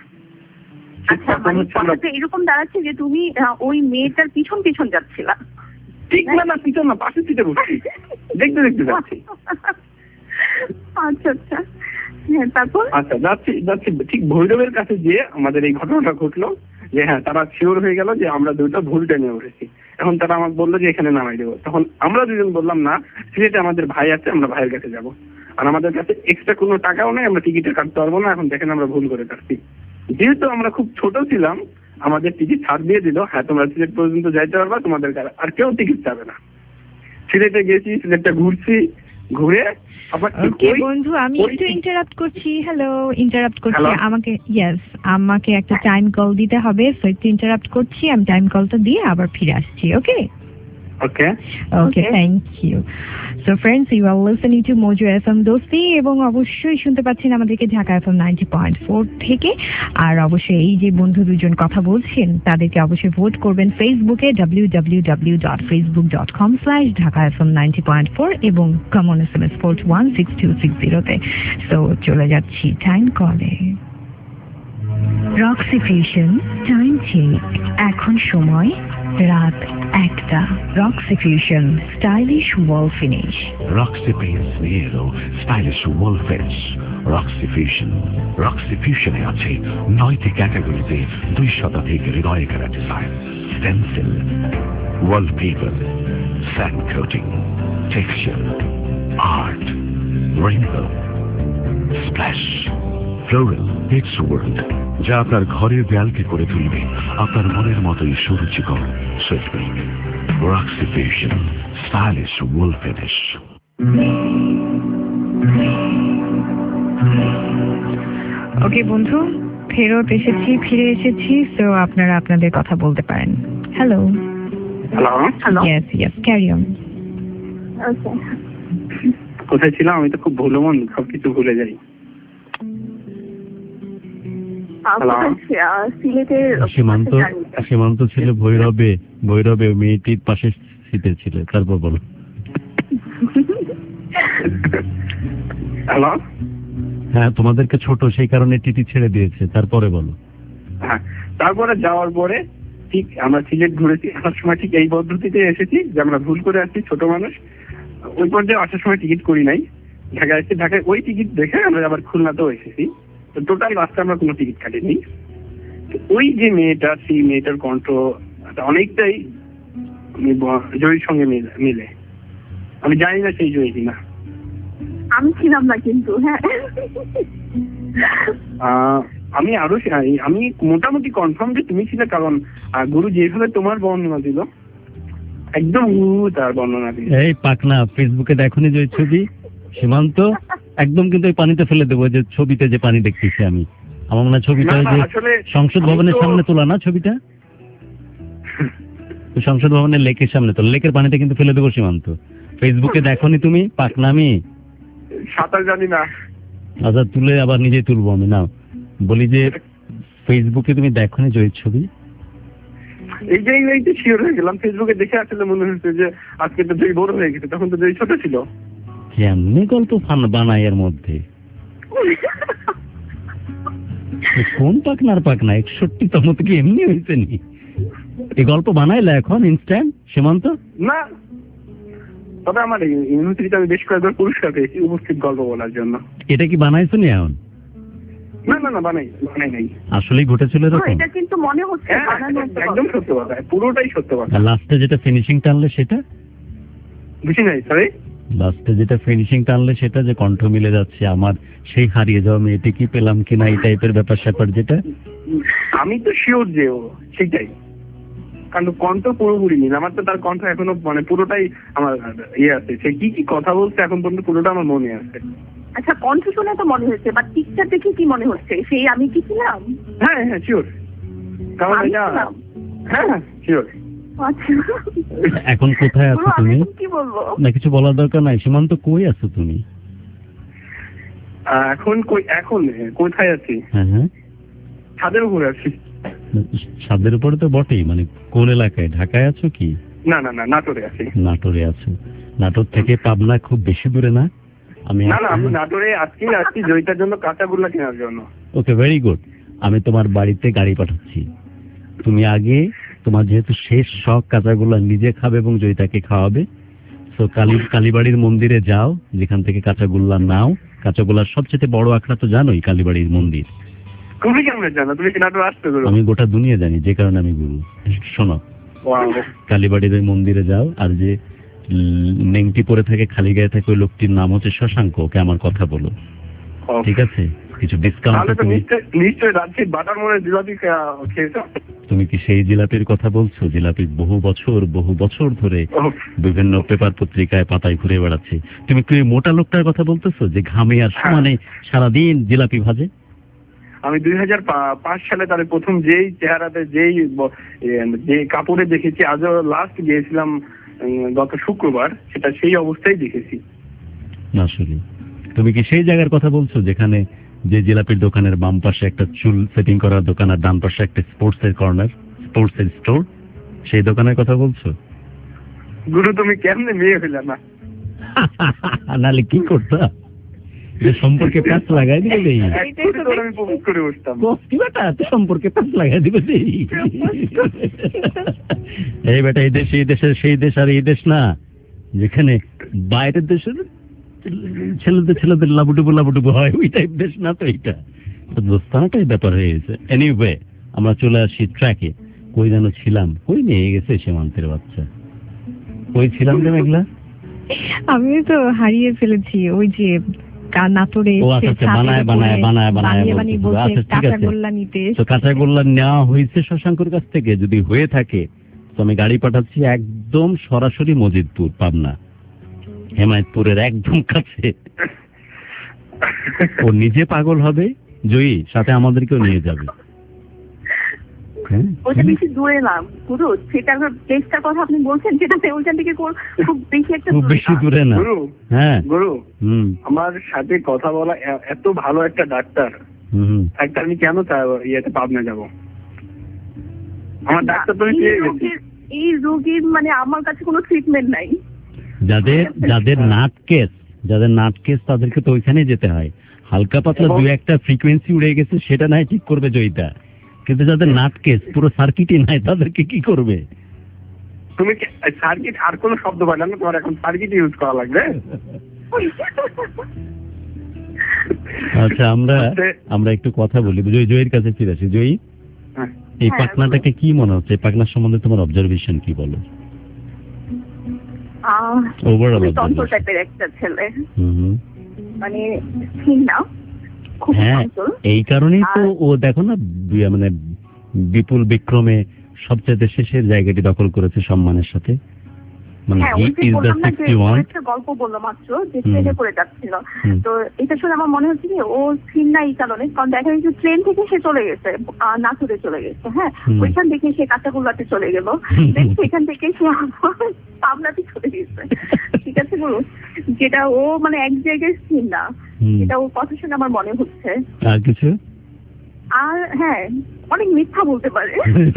এরকম দাঁড়াচ্ছে যে তুমি ওই মেয়েটার পিছন পিছন যাচ্ছিলা? ঠিক না, পিছন না, পাশের সিটে বসছি, দেখতে দেখতে যাচ্ছি। আচ্ছা আচ্ছা, হ্যাঁ তারপর? আচ্ছা, যাচ্ছি ঠিক ভৈরবের কাছে গিয়ে আমাদের এই ঘটনাটা ঘটলো যে হ্যাঁ তারা শিওর হয়ে গেল যে আমরা দুটো ভুল ট্রেনে উঠেছি। এখন তারা আমাকে বললো যে এখানে নামাই দেবো। তখন আমরা দুজন বললাম না, সিলেটে আমাদের ভাই আছে, আমরা ভাইয়ের কাছে যাব, আর আমাদের কাছে এক্সট্রা কোনো টাকাও নেই, আমরা টিকিটে কাটতে পারবো না। এখন দেখেন আমরা ভুল করে কাটছি। যেহেতু আমরা খুব ছোট ছিলাম, আমাদের টিকিট ছাড় দিয়ে দিল, হ্যাঁ তোমরা সিলেট পর্যন্ত যাইতে পারবা, তোমাদের আর কেউ টিকিট চাবে না। সিলেটে গেছি, সিলেটটা ঘুরছি, ঘুরে বন্ধু আমি একটু ইন্টারাপ্ট করছি। হ্যালো, ইন্টারাপ্ট করছি, আমাকে একটা টাইম কল দিতে হবে, সো একটু ইন্টারাপ্ট করছি, আমি টাইম কলটা দিয়ে আবার ফিরে আসছি। ওকে, Okay. Okay, thank you. So friends, you are listening to Mojo FM Dosti এবং অবশ্যই শুনতে পাচ্ছেন আমাদেরকে ঢাকা FM 90.4 থেকে। আর অবশ্যই এই যে বন্ধু দুজন কথা বলছেন তাদেরকে অবশ্যই ভোট করবেন ফেসবুকে www.facebook.com/dhakafm90.4 এবং কমন SMS 416260 তে। সো চলে যাচ্ছি টাইম কলে। রক্সি ফিউশন টাইম চেক, এখন সময় রাত 1টা। Roxy fusion stylish wall finish. Roxy Paints Nero Stylish Wall Finish Roxy Fusion এ আছে 9টি ক্যাটাগরিতে 200 হৃদয়কার design, stencil, wallpaper, sand coating, texture, art, rainbow, splash, floral, it's world, যা আপনার ঘরের দেয়ালকে করে তুলবে আপনার মনের মতোই সুরুচিকর শিল্পী। Roxy Fusion Stylish Wool Finish। ওকে বন্ধু, ফিরে এসেছি। সো আপনারা আপনাদের কথা বলতে পারেন। Hello. Yes, carry on. Okay, কোথায় ছিলাম? আমি তো খুব ভুলো মন, সবকিছু ভুলে যাই। সীমান্ত ছিল ভৈরবে মেয়েটির পাশে সিটে ছিল। তারপর বলো। হ্যালো। হ্যাঁ, তোমাদেরকে ছোট সেই কারণে টিটি ছেড়ে দিয়েছে। তারপরে বলো। হ্যাঁ, তারপরে যাওয়ার পরে ঠিক আমরা সিলেট ঘুরেছি, আসার সময় ঠিক এই পদ্ধতিতে এসেছি যে আমরা ভুল করে আসছি, ছোট মানুষ। ওই পর্যায়ে আসার সময় টিকিট করি নাই, ঢাকায় এসেছি। ঢাকায় ওই টিকিট দেখে আমরা আবার খুলনাতেও এসেছি। টোটাল রাস্তায় আমরা কোনো টিকিট কাটিনি। ওই যে মেয়েটা, সেই মেয়েটার কণ্ঠ অনেকটাই জয়ীর সঙ্গে মিলে। আমি জানি না সেই জয়ী কিনা। আমি ছিলাম না কিন্তু। হ্যাঁ, আমি মোটামুটি কনফার্ম যে তুমি ছিলে, কারণ গুরু যেভাবে তোমার বর্ণনা দিল একদম তার বর্ণনা দিল। এই পাকনা, ফেসবুকে দেখোনি যে ছবি সীমান্ত একদম কিন্তু ওই পানিতে ফেলে দেবো, যে ছবিতে যে পানি দেখতেছি আমি। আমার মনে হয় ছবিটা যে সংসদ ভবনের সামনে তোলা না, ছবিটা সংসদ ভবনের লেকের সামনে তোলা। লেকের পানিতে কিন্তু ফেলে দেবো সীমান্ত। ফেসবুকে দেখোনি তুমি? পাকনা, আমি সাঁতার জানি না। আচ্ছা, তুলে আবার নিজে তুলবো আমি। না, বলি যে ফেসবুকে তুমি দেখোনি যে ওই ছবি? এই যে শিওর হয়ে গেলাম, ফেসবুকে দেখে আসলে মনে হচ্ছে যে আজকে তো জয়ী বড় হয়ে গেছে, তখন তো জয়ী ছোট ছিল। কেমনি গল্প বানাই এর মধ্যে? কোন পাকনার পাকনা? 61তম থেকে এমনি হয়েছে নি? এই গল্প বানাইলে এখন ইনস্ট্যান্ট সীমান্ত? না, তবে আমার ইউনিভার্সিটিতে আমি বেশ কয়েকবার পুরস্কার পেয়েছি উপস্থিত গল্প বলার জন্য। এটা কি বানাইছো নি এখন? না, বানাই নাই। আসলেই ঘটেছিল এরকম? এটা কিন্তু মনে হচ্ছে একদম সত্য কথা, পুরোটাই সত্য কথা। লাস্টে যেটা ফিনিশিং টানলে সেটা বুঝি নাই। সরি, লাস্টে যেটা ফিনিশিং টানলে সেটা, যে কণ্ঠ মিলে যাচ্ছে আমার সেই হারিয়ে যাওয়া মেয়েটি কি পেলাম কিনা, এই টাইপের ব্যাপার স্যাপার যেটা। আমি তো শিওর যে ও সেটাই, কারণ কণ্ঠ পুরোপুরি মিল। আমার তো তার কণ্ঠ এখনো মানে পুরোটাই আমার আছে। সে কি কথা বলছে এখন পর্যন্ত পুরোটা আমার মনে আছে। আচ্ছা, কণ্ঠ শুনে তো মনে হচ্ছে, বা পিকচার দেখে কি মনে হচ্ছে সেই আমি কি ছিলাম? হ্যাঁ, শিওর। কারণ হ্যাঁ, শিওর। এখন কোথায় আছো তুমি? কি বলবো না, কিছু বলার দরকার নাই। সীমান্ত, কই আছো তুমি এখন? কোথায় আছি? হ্যাঁ, ছাদের উপরে আছি। ছাদের উপরে তো বটেই, মানে কোন এলাকায়? ঢাকায় আছো কি? না, নাটোরে আছি। নাটোরে আছো? নাটোর থেকে পাবনা খুব বেশি দূরে না? আমি নাটোরে আসছি জয়িতার জন্য কাঁচাগুলা কেনার জন্য। Okay, very good. আমি তোমার বাড়িতে গাড়ি পাঠাচ্ছি। তুমি আগে তোমার যেহেতু শেষ শখ কাঁচাগোল্লা নিজে খাবে এবং জয়িতাকে খাওয়াবে, তো কালীবাড়ির মন্দিরে যাও, যেখান থেকে কাঁচাগোল্লা নাও। কাঁচাগোল্লার সবচেয়ে বড় আখড়া তো জানোই, কালীবাড়ির মন্দির। তুমি কেমন জানো? তুমি কি নাটোর আসতে? আমি গোটা দুনিয়া জানি, যে কারণে আমি গুরু। শোনো, কালীবাড়ির ওই মন্দিরে যাও, আর যে নেংটি পরে থাকে, খালি গায়ে থাকে, ওই লোকটির নাম হচ্ছে শশাঙ্ক। ওকে আমার কথা বলো, ঠিক আছে? কিছু ডিসকাউন্ট। নিশ্চয়ই রাজশাহী বাটার মোড়ের জিলাপি খেয়েছো? তুমি কি সেই জিলাপির কথা বলছো? জিলাপি বহু বছর ধরে বিভিন্ন পেপার পত্রিকায় পাতায় ঘুরে বেড়াচ্ছে। তুমি কি মোটা লোকটার কথা বলতেছো, যে ঘামে আর সমানে সারাদিন জিলাপি ভাজে? আমি 2005 সালে তার প্রথম যেই চেহারাতে যে কাপড়ে দেখেছি, আজও লাস্ট গিয়েছিলাম গত শুক্রবার, সেটা সেই অবস্থায় দেখেছি। আসলে তুমি কি সেই জায়গার কথা বলছো যেখানে যে জিলাপির দোকানের বাম পাশে একটা চুল সেটিং করার দোকান আর ডান পাশে একটা স্পোর্টস এর কর্নার, স্পোর্টস এর স্টোর, সেই দোকানের কথা বলছো? গুরু তুমি কেমনে মেয়ে হইলা না? নাহলে কি করতা? যে সম্পর্কে প্যাঁচ লাগাই দিবে দেই, আমি প্রপোজ করে বসতাম। কি বেটা সম্পর্কে প্যাঁচ লাগাই দিবে দেই। এই বেটা এই দেশ, এই দেশের সেই দেশ আর এই দেশ না যেখানে বাইরের দেশের ছেলেদের লাবুডুবু হয়, ওই টাইপ দেশ না তো এইটা। দোস্তানাটাই ব্যাপার হয়ে গেছে। এনিওয়ে আমরা চলে আসি ট্র্যাকে। কই যেন ছিলাম, কই নিয়ে গেছে সীমান্তের বাচ্চা, কই ছিলাম যে মেঘলা? আমি তো হারিয়ে ফেলেছি ওই যে নাটোরে কাঁচাগোল্লা নেওয়া হয়েছে শশাঙ্কর কাছ থেকে। যদি হয়ে থাকে তো আমি গাড়ি পাঠাচ্ছি একদম সরাসরি মজিদপুর, পাবনা, হেমায়তপুরের একদম কাছে। ও নিজে পাগল হবে, জয়ী সাথে আমাদেরকেও নিয়ে যাবে। ওটা বেশি দূরে না গুরু, সেটা প্লেসটার কথা আপনি বলছেন, যেটাতে ওইখান থেকে খুব বেশি একটা খুব বেশি দূরে না। হ্যাঁ গুরু, আমার সাথে কথা বলা এত ভালো একটা ডাক্তার, একটা আমি কেন ইয়েতে পাবনা যাব? আমার ডাক্তার তো এই রোগীর মানে আমার কাছে কোনো ট্রিটমেন্ট নাই। যাদের নাট কেস তাদেরকে তো ওইখানে যেতে হয়। হালকা পাতলা দু একটা ফ্রিকোয়েন্সি উড়ে গেছে সেটা নাই ঠিক করবে জয়িতা, কিন্তু যাদের নাট কেস পুরো সার্কিটই নাই তাদেরকে কি করবে? তুমি সার্কিট আর কোনো শব্দ পাইলে না, তোমার এখন সার্কিট ইউজ করা লাগবে। আচ্ছা আমরা একটু কথা বলি, জয়ীর কাছে ফিরে আসি। জয়ী, এই পাকনাটাকে কি মনে হচ্ছে? পাকনার সম্বন্ধে তোমার অবজারভেশন কি বলো? ওভারঅল টাইপের একটা ছেলে, মানে হ্যাঁ, এই কারণেই তো ও দেখো না মানে বিপুল বিক্রমে সবচেয়ে শেষের জায়গাটি দখল করেছে সম্মানের সাথে। মানে গল্প বললো মাত্র যে ট্রেনে করে যাচ্ছিল, তো এটা শুনে আমার মনে হচ্ছে কি ও সিন না এই কারণে, কারণ দেখা যাচ্ছে ট্রেন থেকে সে চলে গেছে নাটোরে চলে গেছে, হ্যাঁ ওইখান থেকে সে কাঁচাগোল্লাতে চলে গেল, সেখান থেকে সে পাবনাতে চলে গেছে। ঠিক আছে বলুন, যেটা ও মানে এক জায়গায় সিন না, এটা ওর কথা শুনে আমার মনে হচ্ছে। আর কিছু? আর হ্যাঁ, অনেক মিথ্যা বলতে পারে।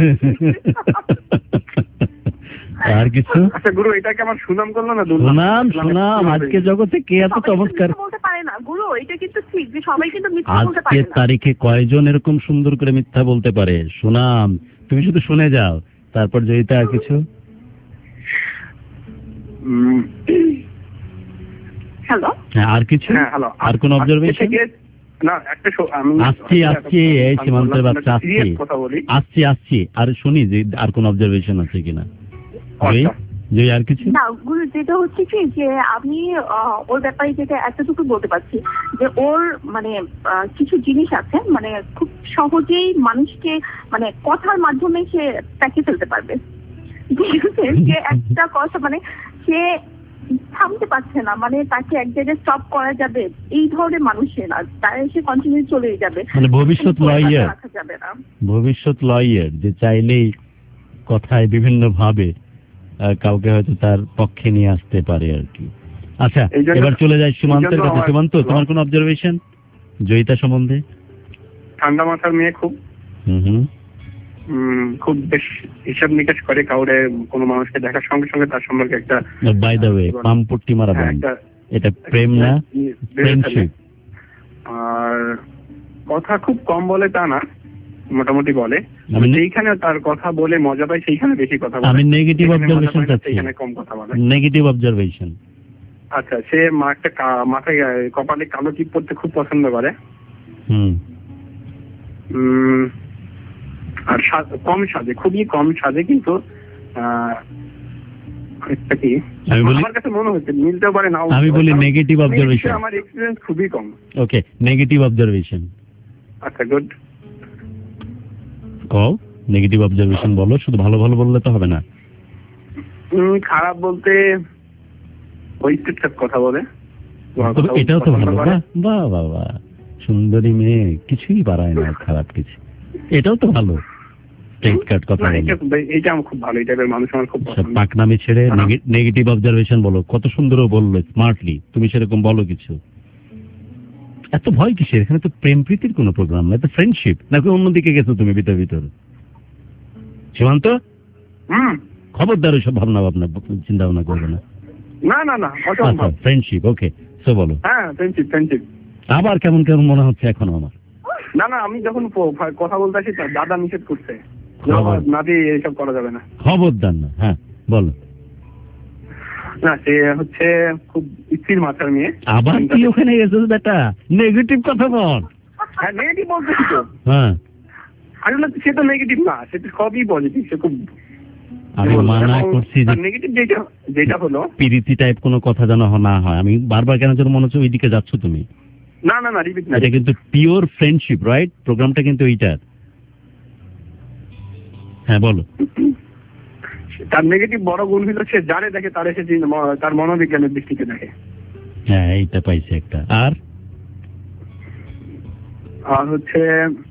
আর কিছু? আচ্ছা গুরু, এটাকে আমার সুনাম করলো না? সুনাম আজকে জগতে কে এত চমৎকার বলতে পারে না গুরু, এটা কিন্তু ঠিক যে সবাই কিন্তু মিথ্যা বলতে পারে না। আজকের তারিখে কয়জন এরকম সুন্দর করে মিথ্যা বলতে পারে? সুনাম, তুমি শুধু শুনে যাও, তারপর জয়িতা আর কিছু? হ্যালো, আর কিছু? আর কোন অবজারভেশন? না, একটা আসছি এই সীমান্তের বাচ্চা, আসছি আর শুনি যে আর কোন অবজারভেশন আছে কিনা। আর কিছু না গুরু, যেটা হচ্ছে কি যে আমি ওর ব্যাপারে যেটা এতটুকু বলতে পারছি যে ওর মানে কিছু জিনিস আছে মানে খুব সহজেই মানুষকে মানে কথার মাধ্যমে সে প্যাকে ফেলতে পারবে। যে একটা কথা মানে সে থামতে পারছে না, মানে তাকে এক জায়গায় স্টপ করা যাবে এই ধরনের মানুষের না, তাই সে কন্টিনিউ চলেই যাবে। মানে ভবিষ্যৎ লয়ার যে চাইলেই কথায় বিভিন্ন ভাবে কাউকে হয়তো তার পক্ষে নিয়ে আসতে পারে আর কি। আচ্ছা, এবার চলে যাই সীমান্তের কাছে। সীমান্ত, তোমার কোন অবজারভেশন জয়িতা সম্বন্ধে? ঠান্ডা মাথার মেয়ে, খুব বেশ হিসাব নিকাশ করে, কাউরে কোনো মানুষকে দেখার সঙ্গে সঙ্গে তার সম্পর্কে একটা বাই দ্য ওয়ে পামপট্টি মারা বন্ধ, এটা প্রেম না ফ্রেন্ডশিপ। আর কথা খুব কম বলে তা না, মোটামুটি বলে, সেইখানে তার কথা বলে মজা পাই, সেইখানে বেশি কথা বলে। আমি নেগেটিভ অবজারভেশন চাচ্ছি, সেইখানে কম কথা বলে। Negative observation. আচ্ছা, সে একটা মাথায় কপালে কালো টিপ পরতে খুব পছন্দ করে। আর কম সাজে, খুবই কম সাজে, কিন্তু আমার কাছে মনে হচ্ছে মিলতেও পারে না। আমি বলি নেগেটিভ অবজারভেশন, আমার এক্সপেরিয়েন্স খুবই কম। Okay, negative observation. আচ্ছা গুড, কও নেগেটিভ অবজারভেশন বলো, শুধু ভালো ভালো বললে তো হবে না। খারাপ বলতে ওই টুকটাক কথা বলে, এটাও তো ভালো। বাহ বাহ বাহ, সুন্দরী মেয়ে, কিছুই পারায় না খারাপ কিছু, এটাও তো ভালো। স্ট্রেট কাট কথা বলো। এইটা আমার খুব ভালো, এই টাইপের মানুষ আমার খুব পছন্দ। পাকনামি ছেড়ে নেগেটিভ অবজারভেশন বলো, কত সুন্দর বললো স্মার্টলি, তুমি সেরকম বলো কিছু। এত ভয় কিসের? এখানে তো প্রেম প্রীতির কোনো প্রোগ্রাম না, এত ফ্রেন্ডশিপ নাকি অন্যদিকে গেছো তুমি ভিতর? সীমান্ত, খবরদার ওইসব ভাবনা চিন্তা ভাবনা করবে না। না আচ্ছা ফ্রেন্ডশিপ, ওকে সো বলো। হ্যাঁ ফ্রেন্ডশিপ। আবার কেমন মনে হচ্ছে এখনো আমার? না আমি যখন কথা বলতে আসি দাদা নিষেধ করছে, না দিয়ে এইসব করা যাবে না। খবরদার না। হ্যাঁ বলো। না সে হচ্ছে খুব স্থির মাথার মেয়ে। আবার কি ওখানে গেছিস বেটা? নেগেটিভ কথা বল। হ্যাঁ নেগেটিভ বলতেছি তো। হ্যাঁ আসলে সে তো নেগেটিভ না, সে তো সবই পজিটিভ। সে খুব, আমি মানা করছি যে নেগেটিভ যেটা হলো পিরিতি টাইপ কোনো কথা যেন না হয়। আমি বারবার কেন যেন মনে হচ্ছে ওইদিকে যাচ্ছ তুমি। না রিপিট না, এটা কিন্তু পিওর ফ্রেন্ডশিপ, রাইট? প্রোগ্রামটা কিন্তু এইটার। হ্যাঁ বলো। তার নেগেটিভ বড় গুণ হলো সে যারে দেখে তার এসে তার মনোবিজ্ঞানের দৃষ্টিতে দেখে। হ্যাঁ এইটা পাইছে একটা। আর হচ্ছে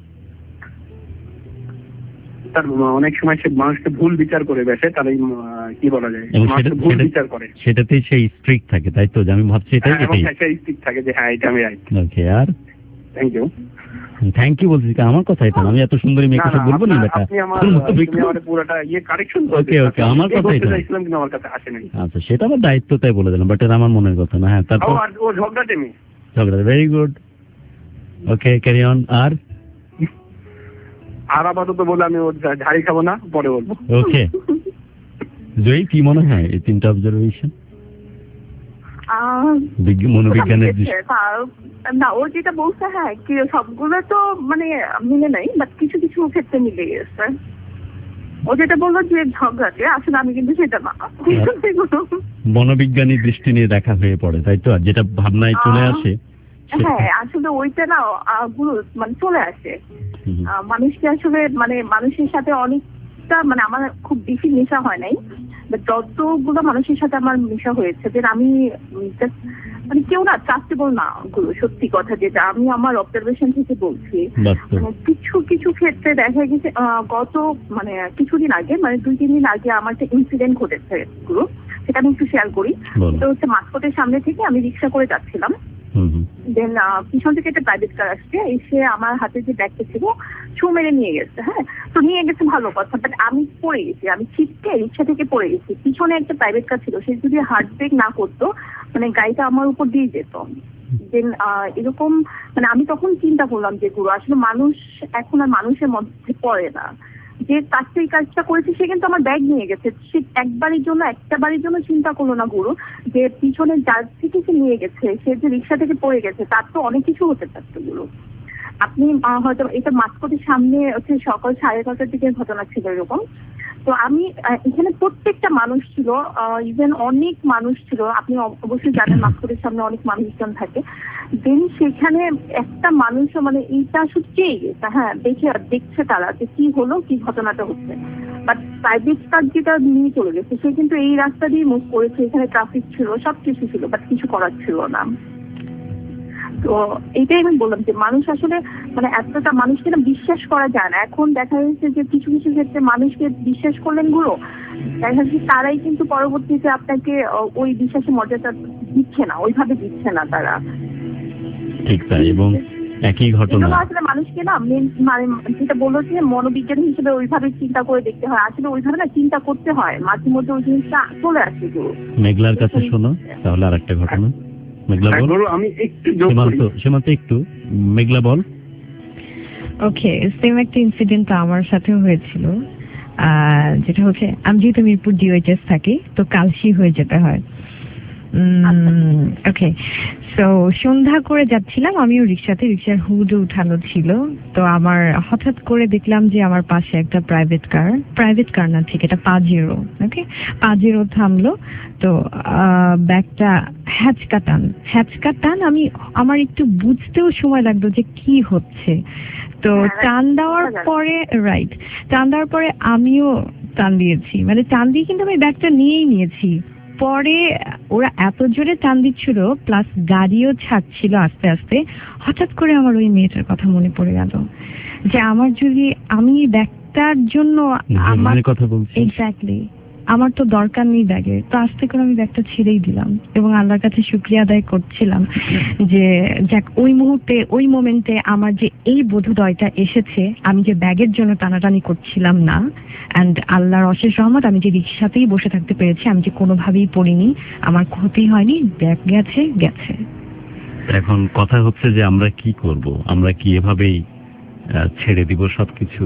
তার অনেক সময় সে মানুষকে ভুল বিচার করে বসে, তার কি বলা যায়, ভুল বিচার করে, সেটাতেই সেই স্ট্রিক্ট থাকে, তাই তো? আমি ভাবছি এটাই স্ট্রিক্ট থাকে যে হ্যাঁ এটা আমি রাইট। ওকে, আর থ্যাংক ইউ বলছি আমার কথা এটা না। আমি এত সুন্দরী মেয়ে কথা বলবো না বেটা। পুরোটা কারেকশন। ওকে আমার কথা এটা। কিন্তু আমার কাছে আসে নাই। আচ্ছা সেটা আমার দায়িত্ব, তাই বলে দিলাম, বাট এটা আমার মনের কথা না। হ্যাঁ তারপর ও ঝগড়াটে মেয়ে। ঝগড়া, very good. Okay carry on. আর আপাতত বলে আমি ওর ঝাড়ি খাবো না, পরে বলবো। ওকে জয়ী, কি মনে হয় এই তিনটা অবজারভেশন মনোবিজ্ঞানের? না ও যেটা বলছে হ্যাঁ কি সবগুলো তো মানে মিলে নাই, বাট কিছু কিছু ক্ষেত্রে মিলে গেছে। ও যেটা বললো যে ঝগড়াতে, আসলে আমি কিন্তু সেটা না। মনোবিজ্ঞানী দৃষ্টি নিয়ে দেখা হয়ে পড়ে, তাই তো? আর যেটা ভাবনায় চলে আসে, হ্যাঁ আসলে ওইটা না মানে চলে আসে মানুষকে আসলে, মানে মানুষের সাথে অনেকটা, মানে আমার খুব বেশি মেশা হয় নাই, যতগুলো মানুষের সাথে আমার মেশা হয়েছে যে আমি মানে কেউ না ট্রাস্টেবল না গুলো, সত্যি কথা যেটা আমি আমার অবজারভেশন থেকে বলছি। কিছু কিছু ক্ষেত্রে দেখা গেছে গত মানে কিছুদিন আগে, মানে 2-3 দিন আগে আমার একটা ইনসিডেন্ট ঘটেছে গুলো, সেটা আমি একটু শেয়ার করি। তো হচ্ছে মাসকটের সামনে থেকে আমি রিক্সা করে যাচ্ছিলাম, দেন পিছন থেকে একটা প্রাইভেট কার আসছে, এসে আমার হাতে যে ব্যাগটা ছিল ছু মেরে নিয়ে গেছে। হ্যাঁ তো নিয়ে গেছে ভালো কথা, বাট আমি পড়ে গেছি, আমি ছিটকে রিক্সা থেকে পড়ে গেছি। পিছনে একটা প্রাইভেট কার ছিল, সে যদি হার্ট ব্রেক না করতো মানে গাড়িটা আমার উপর দিয়ে যেত। দেন এরকম মানে আমি তখন চিন্তা করলাম যে গুরু আসলে মানুষ এখন আর মানুষের মধ্যে পড়ে না, যে কাজটা এই কাজটা করেছে সে কিন্তু আমার ব্যাগ নিয়ে গেছে, সে একটা বাড়ির জন্য চিন্তা করলো না গুরু, যে পিছনে যার থেকে সে নিয়ে গেছে, সে যে রিক্সা থেকে পড়ে গেছে, তার তো অনেক কিছু হতে পারতো গুরু। আপনি হয়তো এটা মাসকটের সামনে হচ্ছে সকাল 11:30টার দিকে ঘটনা ছিল এরকম। তো আমি এখানে প্রত্যেকটা মানুষ ছিল, ইভেন অনেক মানুষ ছিল, আপনি অবশ্যই জানেন মাসকটের সামনে অনেক মানুষজন থাকে। দেন সেখানে একটা মানুষও মানে এইটা সত্যিই হ্যাঁ দেখছে তারা যে কি হলো, কি ঘটনাটা হচ্ছে, বাট প্রাইভেট কার যেটা নিয়ে চলে গেছে সে কিন্তু এই রাস্তা দিয়ে মুভ করেছে, এখানে ট্রাফিক ছিল, সবকিছু ছিল, বাট কিছু করার ছিল না। তো এইটাই আমি বললাম যে মানুষ আসলে মানে এতটা মানুষকে না বিশ্বাস করা যায় না। এখন দেখা যাচ্ছে যে কিছু কিছু ক্ষেত্রে মানুষকে বিশ্বাস করলেন গুলো, দেখা যাচ্ছে তারাই কিন্তু পরবর্তীতে আপনাকে ওই বিশ্বাসের মর্যাদা দিচ্ছে না, ওইভাবে দিচ্ছে না তারা। ঠিক তাই, এবং একই ঘটনা আসলে মানুষকে না মানে যেটা বললো যে মনোবিজ্ঞানী হিসেবে ওইভাবে চিন্তা করে দেখতে হয়, আসলে ওইভাবে না চিন্তা করতে হয়, মাঝে মধ্যে ওই জিনিসটা চলে আসে। মেঘলার কাছে শোনো তাহলে আর একটা ঘটনা। মেঘলা বল। আমি একটু সীমান্ত একটু মেঘলা বল। ওকে, সেম একটা ইনসিডেন্ট আমার সাথেও হয়েছিল, যেটা হচ্ছে আমি যেহেতু মিরপুর ডিওএইচএস থাকি, তো কালশি হয়ে যেতে হয়। ওকে, সো সন্ধ্যা করে যাচ্ছিলাম আমিও রিক্সাতে, রিক্সার হুড উঠানো ছিল। তো আমার হঠাৎ করে দেখলাম যে আমার পাশে একটা প্রাইভেট কার না, ঠিক এটা পাজেরো। ওকে, পাজেরো থামলো। তো ব্যাগটা হ্যাচকা টান আমার একটু বুঝতেও সময় লাগলো যে কি হচ্ছে। তো টান দেওয়ার পরে আমিও টান দিয়েছি, মানে টান দিয়ে কিন্তু আমি ব্যাগটা নিয়েই নিয়েছি। পরে ওরা এত জোরে টান দিচ্ছিল, প্লাস গাড়িও ছাড়ছিল আস্তে আস্তে। হঠাৎ করে আমার ওই মেয়েটার কথা মনে পড়ে গেল যে আমার যদি আমি ব্যাগটার জন্য আমার কথা বলছি এক্স্যাক্টলি আমার তো দরকার নেই ব্যাগের, তো আজ থেকে আমি ব্যাগটা ছেড়েই দিলাম এবং আল্লাহর কাছে শুকরিয়া আদায় করছিলাম যে যাক ওই মুহূর্তে ওই মোমেন্টে আমার যে এই বোধোদয়টা এসেছে, আমি যে ব্যাগের জন্য টানাটানি করছিলাম না, অ্যান্ড আল্লাহর অশেষ রহমত আমি যে রিক্সাতেই বসে থাকতে পেরেছি, আমি যে কোনোভাবেই পড়িনি, আমার ক্ষতি হয়নি, ব্যাগ গেছে গেছে। এখন কথা হচ্ছে যে আমরা কি করব, আমরা কি এভাবেই ছেড়ে দিব সবকিছু?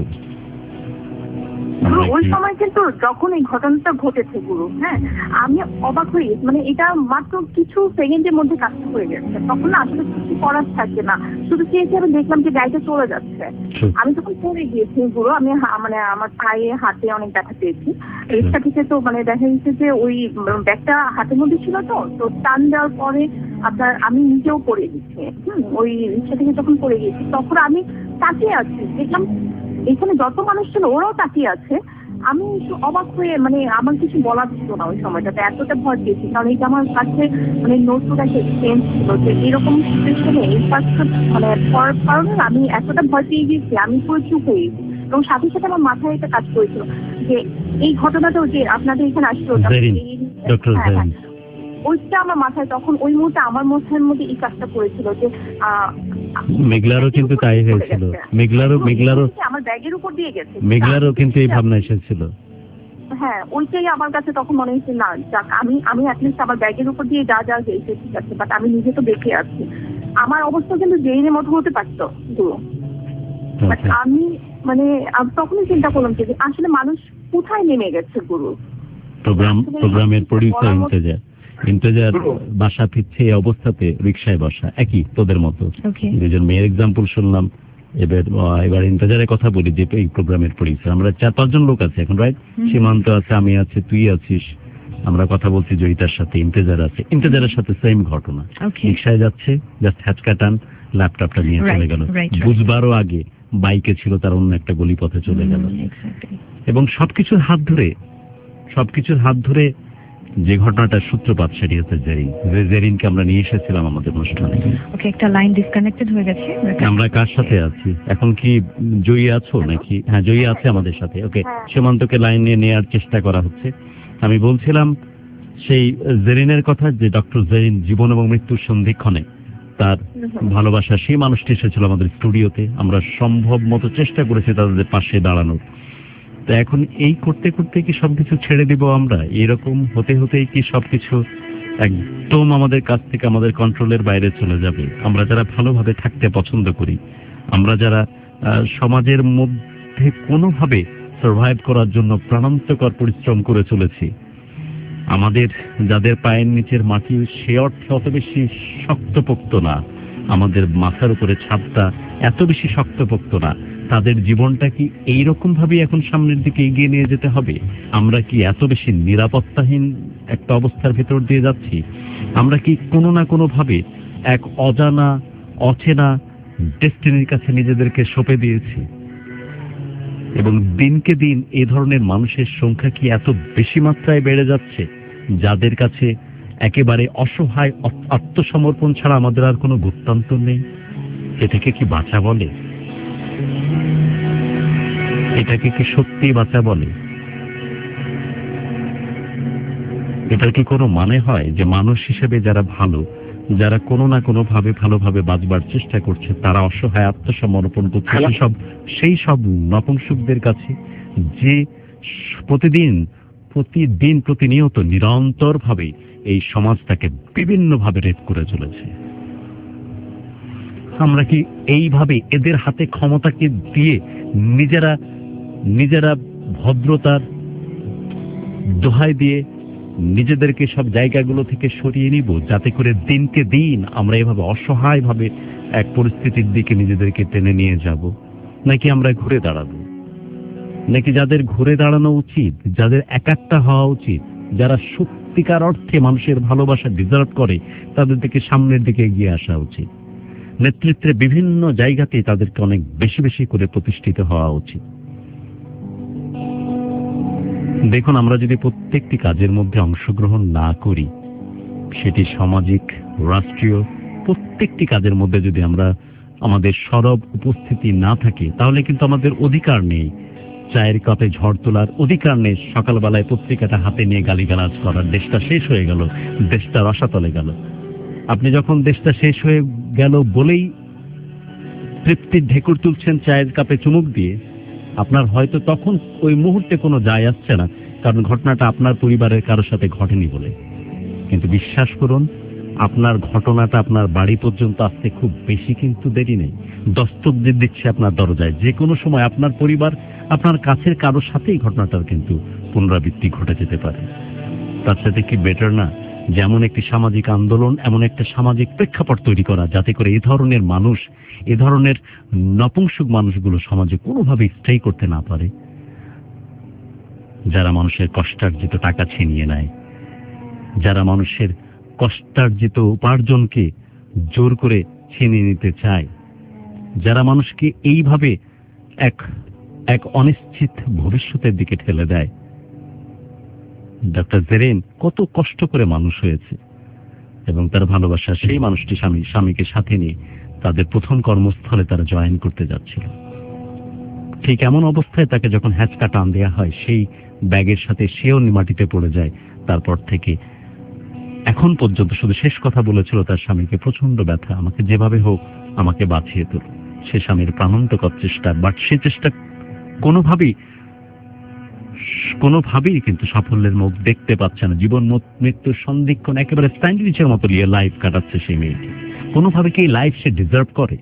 ওই সময় কিন্তু যখন এই ঘটনাটা ঘটেছে গুরু, হ্যাঁ আমি অবাক হয়ে গেছি, মানে এটা মাত্র কিছু সেকেন্ডের মধ্যে কাজটা হয়ে গেছে। তখন না আসলে কিছু করার থাকে না, শুধু চেয়েছি আমি দেখলাম যে গাড়িটা চলে যাচ্ছে। আমি যখন পড়ে গিয়েছি গুরু, আমি মানে আমার পায়ে হাতে অনেক ব্যথা পেয়েছি। রিক্সা থেকে তো মানে দেখা গেছে যে ওই ব্যাগটা হাতের মধ্যে ছিল, তো টান দেওয়ার পরে আপনার আমি নিজেও পড়ে গেছি। ওই রিক্সা থেকে যখন পড়ে গেছি তখন আমি তাকিয়ে আছি, দেখলাম এখানে যত মানুষ ছিল ওরাও তাকিয়ে আছে। আমি একটু অবাক হয়ে মানে আমার কিছু বলার ছিল না ওই সময়টাতে, এতটা ভয় পেয়েছি। কারণ এটা আমার কাছে মানে নতুন একটা এক্সপিরিয়েন্স ছিল যে এরকম সিচুয়েশনে মানে পড়ার কারণে আমি এতটা ভয় পেয়ে গেছি, আমি পুরো চুপ হয়ে গেছি। এবং সাথে সাথে আমার মাথায় একটা কাজ করেছিল যে এই ঘটনাটাও যে আপনাদের এখানে আসছিল ওইটা আমার মাথায়, তখন ওই মুহূর্তে আমার মাথার মধ্যে এই কাজটা করেছিল যে মেঘলারও কিন্তু তাই হয়েছিল, মেঘলারও আমার ব্যাগের উপর দিয়ে গেছে, মেঘলারও কিন্তু এই ভাবনা এসেছিল। হ্যাঁ ওইটাই আমার কাছে তখন মনে হয়েছে না যাক আমি অ্যাটলিস্ট আমার ব্যাগের উপর দিয়ে যা যা গেছে ঠিক আছে, বাট আমি নিজে তো বেঁচে আছি। আমার অবস্থা কিন্তু জেইনের মতো হতে পারতো গুরু, বাট আমি মানে তখনই চিন্তা করলাম যে আসলে মানুষ কোথায় নেমে গেছে গুরু। প্রোগ্রামের প্রোডিউসার ইন্তেজার বাসা ফিরছে এই অবস্থাতে রিক্সায় বসা, একই তোদের মতো দুজন মেয়ের এক্সাম্পল শুনলাম। এবার ইন্তেজারের কথা বলি যে এই প্রোগ্রামের প্রোডিউসার আমরা 4-5 জন লোক আছে এখন, রাইট? সীমান্ত আছে, আমি আছি, তুই আছিস, আমরা কথা বলছি জয়িতার সাথে, ইন্তেজার আছে, ইন্তেজারের সাথে সেম ঘটনা। রিক্সায় যাচ্ছে, জাস্ট হ্যাচকা টান, ল্যাপটপটা নিয়ে চলে গেল, বুঝবারও আগে বাইকে ছিল তার অন্য একটা গলিপথে চলে গেল। এবং সবকিছুর হাত ধরে যে ঘটনাটার সূত্রপাত সেটি হচ্ছে জেরিনকে আমরা নিয়ে এসেছিলাম আমাদের অনুষ্ঠানে। ওকে, একটা লাইন ডিসকানেক্টেড হয়ে গেছে। আমরা কার সাথে আছি এখন? কি জয়ী আছো নাকি? হ্যাঁ জয়ী আছে আমাদের সাথে। ওকে, সীমান্তকে লাইনে নেওয়ার চেষ্টা করা হচ্ছে। আমি বলছিলাম সেই জেরিনের কথা, যে ডক্টর জেরিন জীবন এবং মৃত্যুর সন্ধিক্ষণে তার ভালোবাসা সেই মানুষটি এসেছিল আমাদের স্টুডিওতে। আমরা সম্ভব মতো চেষ্টা করেছি তাদের পাশে দাঁড়ানোর। তো এখন এই করতে করতে কি সবকিছু ছেড়ে দিব আমরা? এরকম হতে হতেই কি সবকিছু একদম আমাদের কাছ থেকে আমাদের কন্ট্রোলের বাইরে চলে যাবে? আমরা যারা ভালোভাবে থাকতে পছন্দ করি, আমরা যারা সমাজের মধ্যে কোনোভাবে সার্ভাইভ করার জন্য প্রাণান্তকর পরিশ্রম করে চলেছি, আমাদের যাদের পায়ের নিচের মাটি সে অর্থে অত বেশি শক্তপোক্ত না, আমাদের মাথার উপরে ছাদটা এত বেশি শক্তপোক্ত না, তাদের জীবনটা কি এইরকম ভাবে এখন সামনের দিকে এগিয়ে নিয়ে যেতে হবে? আমরা কি এত বেশি নিরাপত্তাহীন একটা অবস্থার ভেতর দিয়ে যাচ্ছি? আমরা কি কোনো না কোনো ভাবে এক অজানা অচেনা ডেস্টিনির কাছে নিজেদেরকে সঁপে দিয়েছি? এবং দিনকে দিন এই ধরনের মানুষের সংখ্যা কি এত বেশি মাত্রায় বেড়ে যাচ্ছে, যাদের কাছে একেবারে অসহায় আত্মসমর্পণ ছাড়া আমাদের আর কোনো গত্যন্তর নেই? এটাকে কি বাঁচা বলে? এটাকে কি সত্যি বাঁচা বলে? এটার কি কোনো মানে হয় যে মানুষ হিসেবে যারা ভালো, যারা কোনো না কোনো ভাবে ভালোভাবে বাঁচবার চেষ্টা করছে, তারা অসহায় আত্মসমর্পণ করছে সেই সব নপুংসকদের কাছে, যে প্রতিনিয়ত নিরন্তর ভাবে এই সমাজটাকে বিভিন্ন ভাবে রেপ করে চলেছে? আমরা কি এইভাবে এদের হাতে ক্ষমতাকে দিয়ে নিজেরা ভদ্রতার দোহাই দিয়ে নিজেদেরকে সব জায়গাগুলো থেকে সরিয়ে নিব, যাতে করে দিনকে দিন আমরা এভাবে অসহায়ভাবে এক পরিস্থিতির দিকে নিজেদেরকে টেনে নিয়ে যাব? নাকি আমরা ঘুরে দাঁড়াবো? নাকি যাদের ঘুরে দাঁড়ানো উচিত, যাদের একাত্তা হওয়া উচিত, যারা সত্যিকার অর্থে মানুষের ভালোবাসা ডিজার্ভ করে, তাদের থেকে সামনের দিকে এগিয়ে আসা উচিত? নেতৃত্বের বিভিন্ন জায়গাতে তাদেরকে অনেক বেশি বেশি করে প্রতিষ্ঠিত হওয়া উচিত। দেখুন, আমরা যদি প্রত্যেকটি কাজের মধ্যে অংশগ্রহণ না করি, সেটি সামাজিক, রাষ্ট্রীয় প্রত্যেকটি কাজের মধ্যে যদি আমরা আমাদের সরব উপস্থিতি না থাকে তাহলে কিন্তু আমাদের অধিকার নেই চায়ের কাপে ঝড় তোলার, অধিকার নেই সকালবেলায় পত্রিকাটা হাতে নিয়ে গালিগালাজ করার। দেশটা শেষ হয়ে গেল, দেশটা রসাতলে গেল। আপনি যখন দেশটা শেষ হয়ে গেল বলেই তৃপ্তির ঢেকুর তুলছেন চায়ের কাপে চুমুক দিয়ে, আপনার হয়তো তখন ওই মুহূর্তে কোনো যায় আসছে না, কারণ ঘটনাটা আপনার পরিবারের কারোর সাথে ঘটেনি বলে। কিন্তু বিশ্বাস করুন, আপনার ঘটনাটা আপনার বাড়ি পর্যন্ত আসতে খুব বেশি কিন্তু দেরি নেই। দস্তক দিচ্ছে আপনার দরজায়। যে কোনো সময় আপনার পরিবার, আপনার কাছের কারোর সাথেই ঘটনাটার কিন্তু পুনরাবৃত্তি ঘটে যেতে পারে। তার সাথে কি বেটার না যেমন একটি সামাজিক আন্দোলন, এমন একটা সামাজিক প্রেক্ষাপট তৈরি করা যাতে করে এই ধরনের মানুষ, এ ধরনের নপুংসক মানুষগুলো সমাজে কোনোভাবে স্টে করতে না পারে, যারা মানুষের কষ্টার্জিত টাকা ছিনিয়ে নেয়, যারা মানুষের কষ্টার্জিত উপার্জনকে জোর করে ছিনিয়ে নিতে চায়, যারা মানুষকে এইভাবে এক অনিশ্চিত ভবিষ্যতের দিকে ঠেলে দেয়। ডক্টর জেরেন কত কষ্ট করে মানুষ হয়েছে এবং তার ভালোবাসা সেই মানুষটি স্বামীকে সাথে নিয়ে তাদের প্রথম কর্মস্থলে তারা জয়েন করতে যাচ্ছিল। ঠিক এমন অবস্থায় তাকে যখন হ্যাচকা টান দেওয়া হয়, সেই ব্যাগের সাথে সেও মাটিতে পড়ে যায়। তারপর থেকে এখন পর্যন্ত শুধু শেষ কথা বলেছিল তার স্বামীকে, প্রচন্ড ব্যথা, আমাকে যেভাবে হোক আমাকে বাঁচিয়ে তোল। সে স্বামীর প্রাণান্তকর চেষ্টা, বাট সে চেষ্টা কোনোভাবেই কিন্তু সাফল্যের মুখ দেখতে পাচ্ছে না। জীবন মৃত্যুর সন্ধিক্ষণ একেবারে স্যান্ডউইচের মতো নিয়ে লাইফ কাটাচ্ছে সেই মেয়েটি। কোনোভাবে কি লাইফ সে ডিজার্ভ করে?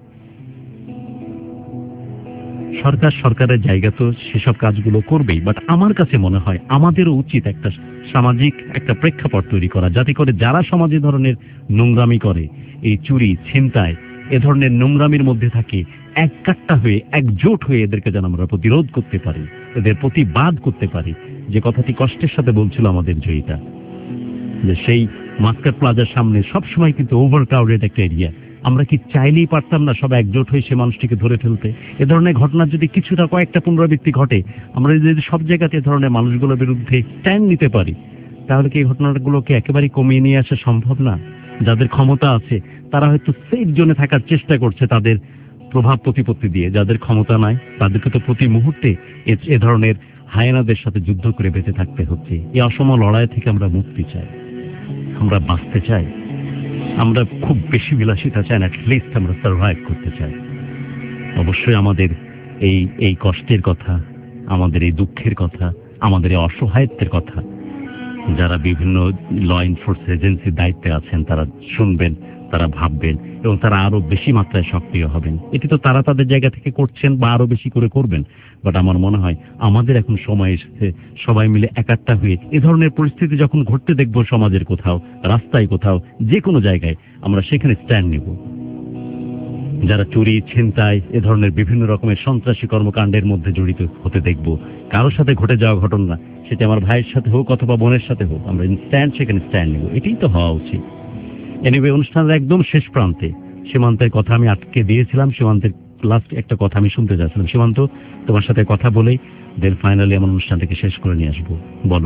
সরকারের জায়গা তো সেসব কাজগুলো করবেই, বাট আমার কাছে মনে হয় আমাদেরও উচিত একটা সামাজিক একটা প্রেক্ষাপট তৈরি করা, যাতে করে যারা সমাজে ধরনের নোংরামি করে, এই চুরি ছিনতাই এ ধরনের নোংরামির মধ্যে থাকে, এককাট্টা হয়ে একজোট হয়ে এদেরকে যেন আমরা প্রতিরোধ করতে পারি, এদের প্রতিবাদ করতে পারি। যে কথাটি কষ্টের সাথে বলছিল আমাদের জয়িতা, যে সেই মাস্কাট প্লাজার সামনে সবসময় কিন্তু ওভার ক্রাউডেড একটা এরিয়া, আমরা কি চাইলেই পারতাম না সব একজোট হয়ে সে মানুষটিকে ধরে ফেলতে? এ ধরনের ঘটনার যদি কিছুটা কয়েকটা পুনরাবৃত্তি ঘটে, আমরা যদি সব জায়গাতে এ ধরনের মানুষগুলোর বিরুদ্ধে স্ট্যান্ড নিতে পারি, তাহলে কি এই ঘটনাগুলোকে একেবারেই কমিয়ে নিয়ে আসা সম্ভব না? যাদের ক্ষমতা আছে তারা হয়তো সেফ জোনে থাকার চেষ্টা করছে তাদের প্রভাব প্রতিপত্তি দিয়ে, যাদের ক্ষমতা নাই তাদেরকে তো প্রতি মুহূর্তে এ ধরনের হায়েনাদের সাথে যুদ্ধ করে বেঁচে থাকতে হচ্ছে। এই অসম লড়াই থেকে আমরা মুক্তি চাই, আমরা বাঁচতে চাই, আমরা খুব বেশি বিলাসিতা চাই না, অ্যাটলিস্ট আমরা সার্ভাইভ করতে চাই। অবশ্যই আমাদের এই কষ্টের কথা, আমাদের এই দুঃখের কথা, আমাদের এই অসহায়ত্বের কথা যারা বিভিন্ন ল এনফোর্সমেন্ট এজেন্সির দায়িত্বে আছেন তারা শুনবেন, তারা ভাববেন এবং তারা আরো বেশি মাত্রায় সক্রিয় হবেন। এটি তো তারা তাদের জায়গা থেকে করছেন বা আরো বেশি করে করবেন, বাট আমার মনে হয় আমাদের এখন সময় এসেছে সবাই মিলে একাট্টা হয়ে এ ধরনের পরিস্থিতি যখন ঘটতে দেখব সমাজের কোথাও, রাস্তায় কোথাও, যে কোনো জায়গায়, আমরা সেখানে স্ট্যান্ড নেব। যারা চুরি ছিনতাই এ ধরনের বিভিন্ন রকমের সন্ত্রাসী কর্মকাণ্ডের মধ্যে জড়িত হতে দেখব, কারোর সাথে ঘটে যাওয়া ঘটনা, সেটা আমার ভাইয়ের সাথে হোক অথবা বোনের সাথে হোক, আমরা সেখানে স্ট্যান্ড নেব। এটাই তো হওয়া উচিত। এনিওয়ে, অনুষ্ঠানের একদম শেষ প্রান্তে সীমান্তের কথা আমি আটকে দিয়েছিলাম। সীমান্তের লাস্ট একটা কথা আমি শুনতে চাচ্ছিলাম। সীমান্ত, তোমার সাথে কথা বলেই দেন ফাইনালি আমার অনুষ্ঠানটাকে শেষ করে নিয়ে আসবো। বলো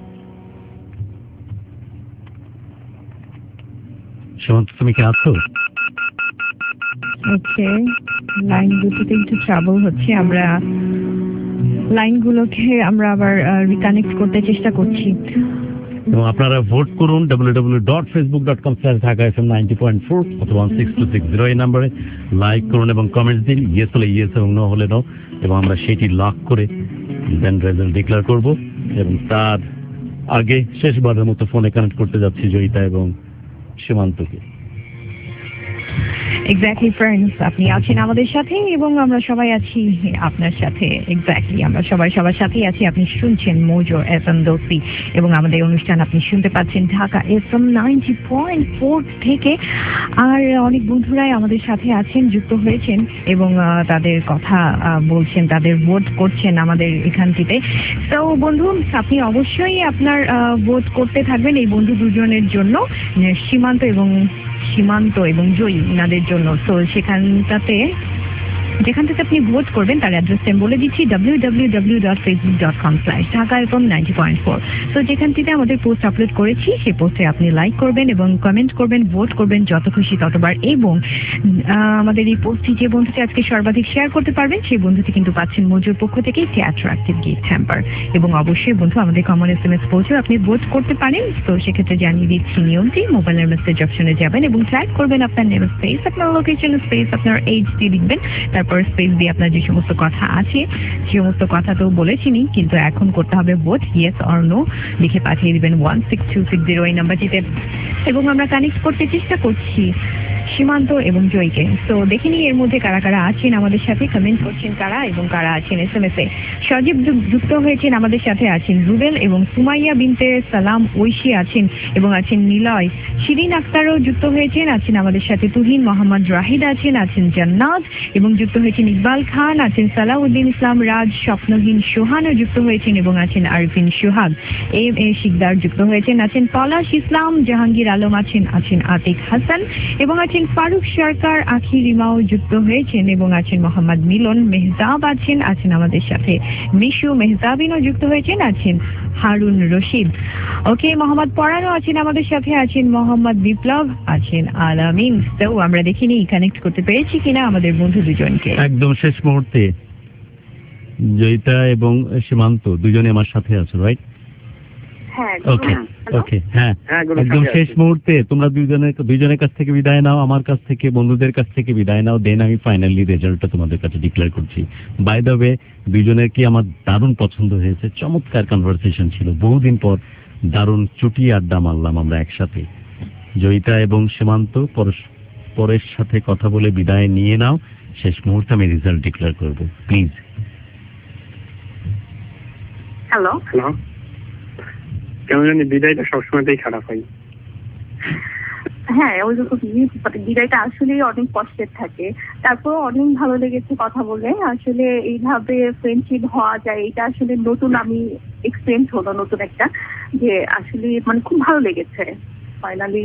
সীমান্ত, তুমি কি আছো? ওকে, লাইন দুটোতে একটু ট্রাবল হচ্ছে, আমরা লাইনগুলোকে আমরা আবার রিকানেক্ট করতে চেষ্টা করছি। এবং আপনারা ভোট করুন www.facebook.com/dhaka-fm90.4 অথবা 16260 এই নম্বরে লাইক করুন এবং কমেন্টস দিন, ইয়েস হলে ইয়েস এবং নো হলে নো, এবং আমরা সেটি লক করে দেন রেজাল্ট ডিক্লেয়ার করব। এবং তার আগে শেষবারের মতো ফোনে কানেক্ট করতে যাচ্ছি জয়িতা এবং সীমান্তকে। এক্স্যাক্টলি ফ্রেন্ডস, আপনি আছেন আমাদের সাথে এবং আমরা সবাই আছি আপনার সাথে। এক্স্যাক্টলি, আমরা সবার সাথেই আছি। আপনি শুনছেন মোজো FM দোষী এবং আমাদের অনুষ্ঠান আপনি শুনতে পাচ্ছেন ঢাকা FM 90.4 থেকে। আর অনেক বন্ধুরাই আমাদের সাথে আছেন, যুক্ত হয়েছেন এবং তাদের কথা বলছেন, তাদের ভোট করছেন আমাদের এখানটিতে। তো বন্ধু, আপনি অবশ্যই আপনার ভোট করতে থাকবেন এই বন্ধু দুজনের জন্য, সীমান্ত এবং জয়ী, ইনাদের জন্য। তো সেখানটাতে যেখান থেকে আপনি ভোট করবেন তার অ্যাড্রেসটা আমি বলে দিচ্ছি, www.facebook.com/dhaka-90.4। তো যেখান থেকে আমাদের পোস্ট আপলোড করেছি সেই পোস্টে আপনি লাইক করবেন এবং কমেন্ট করবেন, ভোট করবেন যত খুশি ততবার, এবং আমাদের এই পোস্টটি যে বন্ধুটি আজকে সর্বাধিক শেয়ার করতে পারবেন সেই বন্ধুটি কিন্তু পাচ্ছেন মজুর পক্ষ থেকে একটি অ্যাট্রাকটিভ গিফট হ্যাম্পার। এবং অবশ্যই বন্ধু আমাদের কমন SMS পোস্টেও আপনি ভোট করতে পারেন। তো সেক্ষেত্রে জানিয়ে দিচ্ছি নিয়মটি, মোবাইলের মেসেজ অপশনে যাবেন এবং টাইপ করবেন আপনার নেম স্পেস, আপনার লোকেশন স্পেস, আপনার এইজ দিয়ে লিখবেন, তারপর স্পেস দিয়ে আপনার যে সমস্ত কথা আছে সে সমস্ত কথা তো বলেছিনি, কিন্তু এখন করতে হবে ভোট, ইয়েস অর নো লিখে পাঠিয়ে দিবেন 16260 এই নাম্বারটিতে। এবং আমরা কানেক্ট করতে চেষ্টা করছি সীমান্ত এবং জয়কে। তো দেখে নিই এর মধ্যে কারা কারা আছেন আমাদের সাথে, কমেন্ট করছেন কারা এবং কারা আছেন SMS এ। সজীব যুক্ত হয়েছেন আমাদের সাথে, আছেন রুবেল এবং সুমাইয়া বিনতে সালাম ঐশী আছেন এবং আছেন নিলয়। শিরিন আক্তারও যুক্ত হয়েছেন, আছেন আমাদের সাথে তুহিন, মোহাম্মদ রাহিদ আছেন জান্নাত এবং যুক্ত হয়েছেন ইকবাল খান, আছেন সালাউদ্দিন ইসলাম রাজ, স্বপ্নহীন সোহানও যুক্ত হয়েছেন এবং আছেন আরিফিন সোহাগ। এম এ শিকদার যুক্ত হয়েছেন, আছেন পলাশ ইসলাম, জাহাঙ্গীর আলম আছেন আতিক হাসান এবং আছেন ফারুক সরকার, আখি রিমাও যুক্ত হয়েছেন এবং আছেন মোহাম্মদ মিলন, মেহজাব আছেন আমাদের সাথে, মিশু মেহজাবিনও যুক্ত হয়েছেন, আছেন হারুন রশিদ। ওকে, মোহাম্মদ পরানও আছেন আমাদের সাথে, আছেন মোহাম্মদ বিপ্লব, আছেন আলামিন। তো আমরা দেখিনি কানেক্ট করতে পেরেছি কিনা আমাদের বন্ধু দুজনকে। একদম শেষ মুহূর্তে জয়িতা এবং সীমান্ত দুজনে আমার সাথে আছে, রাইট? ওকে ওকে, হ্যাঁ একদম শেষ মুহূর্তে তোমরা দুইজনের কাছ থেকে বিদায় নাও, আমার কাছ থেকে, বন্ধুদের কাছ থেকে বিদায় নাও, দেন আমি ফাইনালি রেজাল্টটা তোমাদের কাছে ডিক্লেয়ার করছি। বাই দ্য ওয়ে, দুইজনের কি আমার দারুণ পছন্দ হয়েছে, চমৎকার কনভারসেশন ছিল, বহুদিন পর দারুণ চুটি আড্ডা মারলাম আমরা একসাথে। জয়িতা এবং সীমান্ত পরের সাথে কথা বলে বিদায় নিয়ে নাও, শেষ মুহূর্তে আমি রেজাল্ট ডিক্লেয়ার করব, প্লিজ। হ্যালো, কেমন জানি বিদায়টা সবসময়টাই খারাপ হয়। হ্যাঁ, ওই বিদায়টা আসলে অনেক কষ্টের থাকে, তারপর অনেক ভালো লেগেছে কথা বলে। আসলে এইভাবে ফ্রেন্ডশিপ হওয়া যায়, এটা আসলে নতুন আমি এক্সপিরিয়েন্স হলো, নতুন একটা, যে আসলে মানে খুব ভালো লেগেছে ফাইনালি।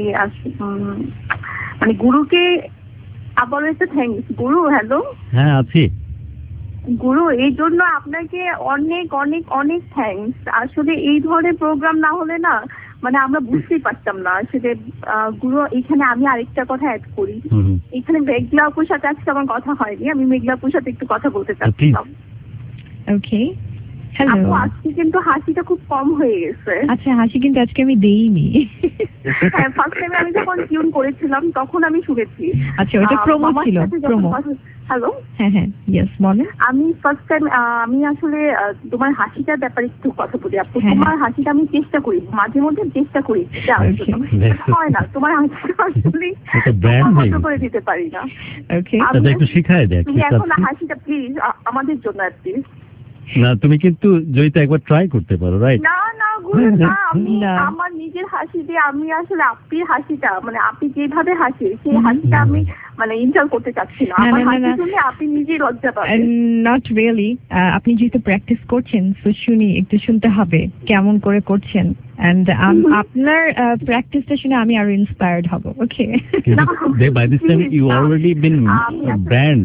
মানে গুরুকে আবার একটা থ্যাঙ্কস। গুরু, হ্যালো। হ্যাঁ আছি। গুরু, এই জন্য আপনাকে অনেক অনেক অনেক থ্যাঙ্কস। আসলে এই ধরনের প্রোগ্রাম না হলে না, মানে আমরা বুঝতেই পারতাম না আসলে। গুরু, এখানে আমি আরেকটা কথা অ্যাড করি, এখানে মেঘলা আপুর সাথে আজকে আমার কথা হয়নি, আমি মেঘলা আপুর সাথে একটু কথা বলতে চাচ্ছিলাম। ওকে, আপু আজকে কিন্তু হাসিটা খুব কম হয়ে গেছে। আচ্ছা, হাসি কিন্তু আজকে আমি দেইনি। হ্যাঁ, ফার্স্ট টাইমে আমি যখন টিউন করেছিলাম তখন আমি শুনেছি। আচ্ছা, ওটা প্রোমো ছিল, প্রোমো। হ্যালো, হ্যাঁ হ্যাঁ, ইয়েস বলেন। আমি ফার্স্ট টাইম, আমি আসলে তোমার হাসিটার ব্যাপারে একটু কথা বলি আপু। তোমার হাসিটা আমি চেষ্টা করি, মাঝে মধ্যে চেষ্টা করি, হয় না তোমার হাসিটা আসলে বন্ধ করে দিতে পারি না। একটু শিখায় দেয় তুমি এখন হাসিটা প্লিজ আমাদের জন্য প্লিজ। না, তুমি কিন্তু জয়িতা একবার ট্রাই করতে পারো, রাইট? না না গুরু, না, আমি আমার নিজের হাসি দিয়ে আমি আসলে আপির হাসিটা, মানে আপনি যেভাবে হাসি সেই হাসিটা আমি মানে ইনস্টল করতে চাচ্ছি না। আমার হাসি শুনে আপনি নিজেই লজ্জা পাবেন। নট রিয়েলি, আপনি যেহেতু প্র্যাকটিস করছেন তো শুনি, একটু শুনতে হবে কেমন করে করছেন, এন্ড আপনার প্র্যাকটিসটা শুনে আমি আরো ইন্সপায়ার্ড হব। Okay, by this time you already been brand,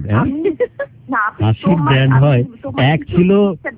হাসির ব্র্যান্ড হয়। এক ছিল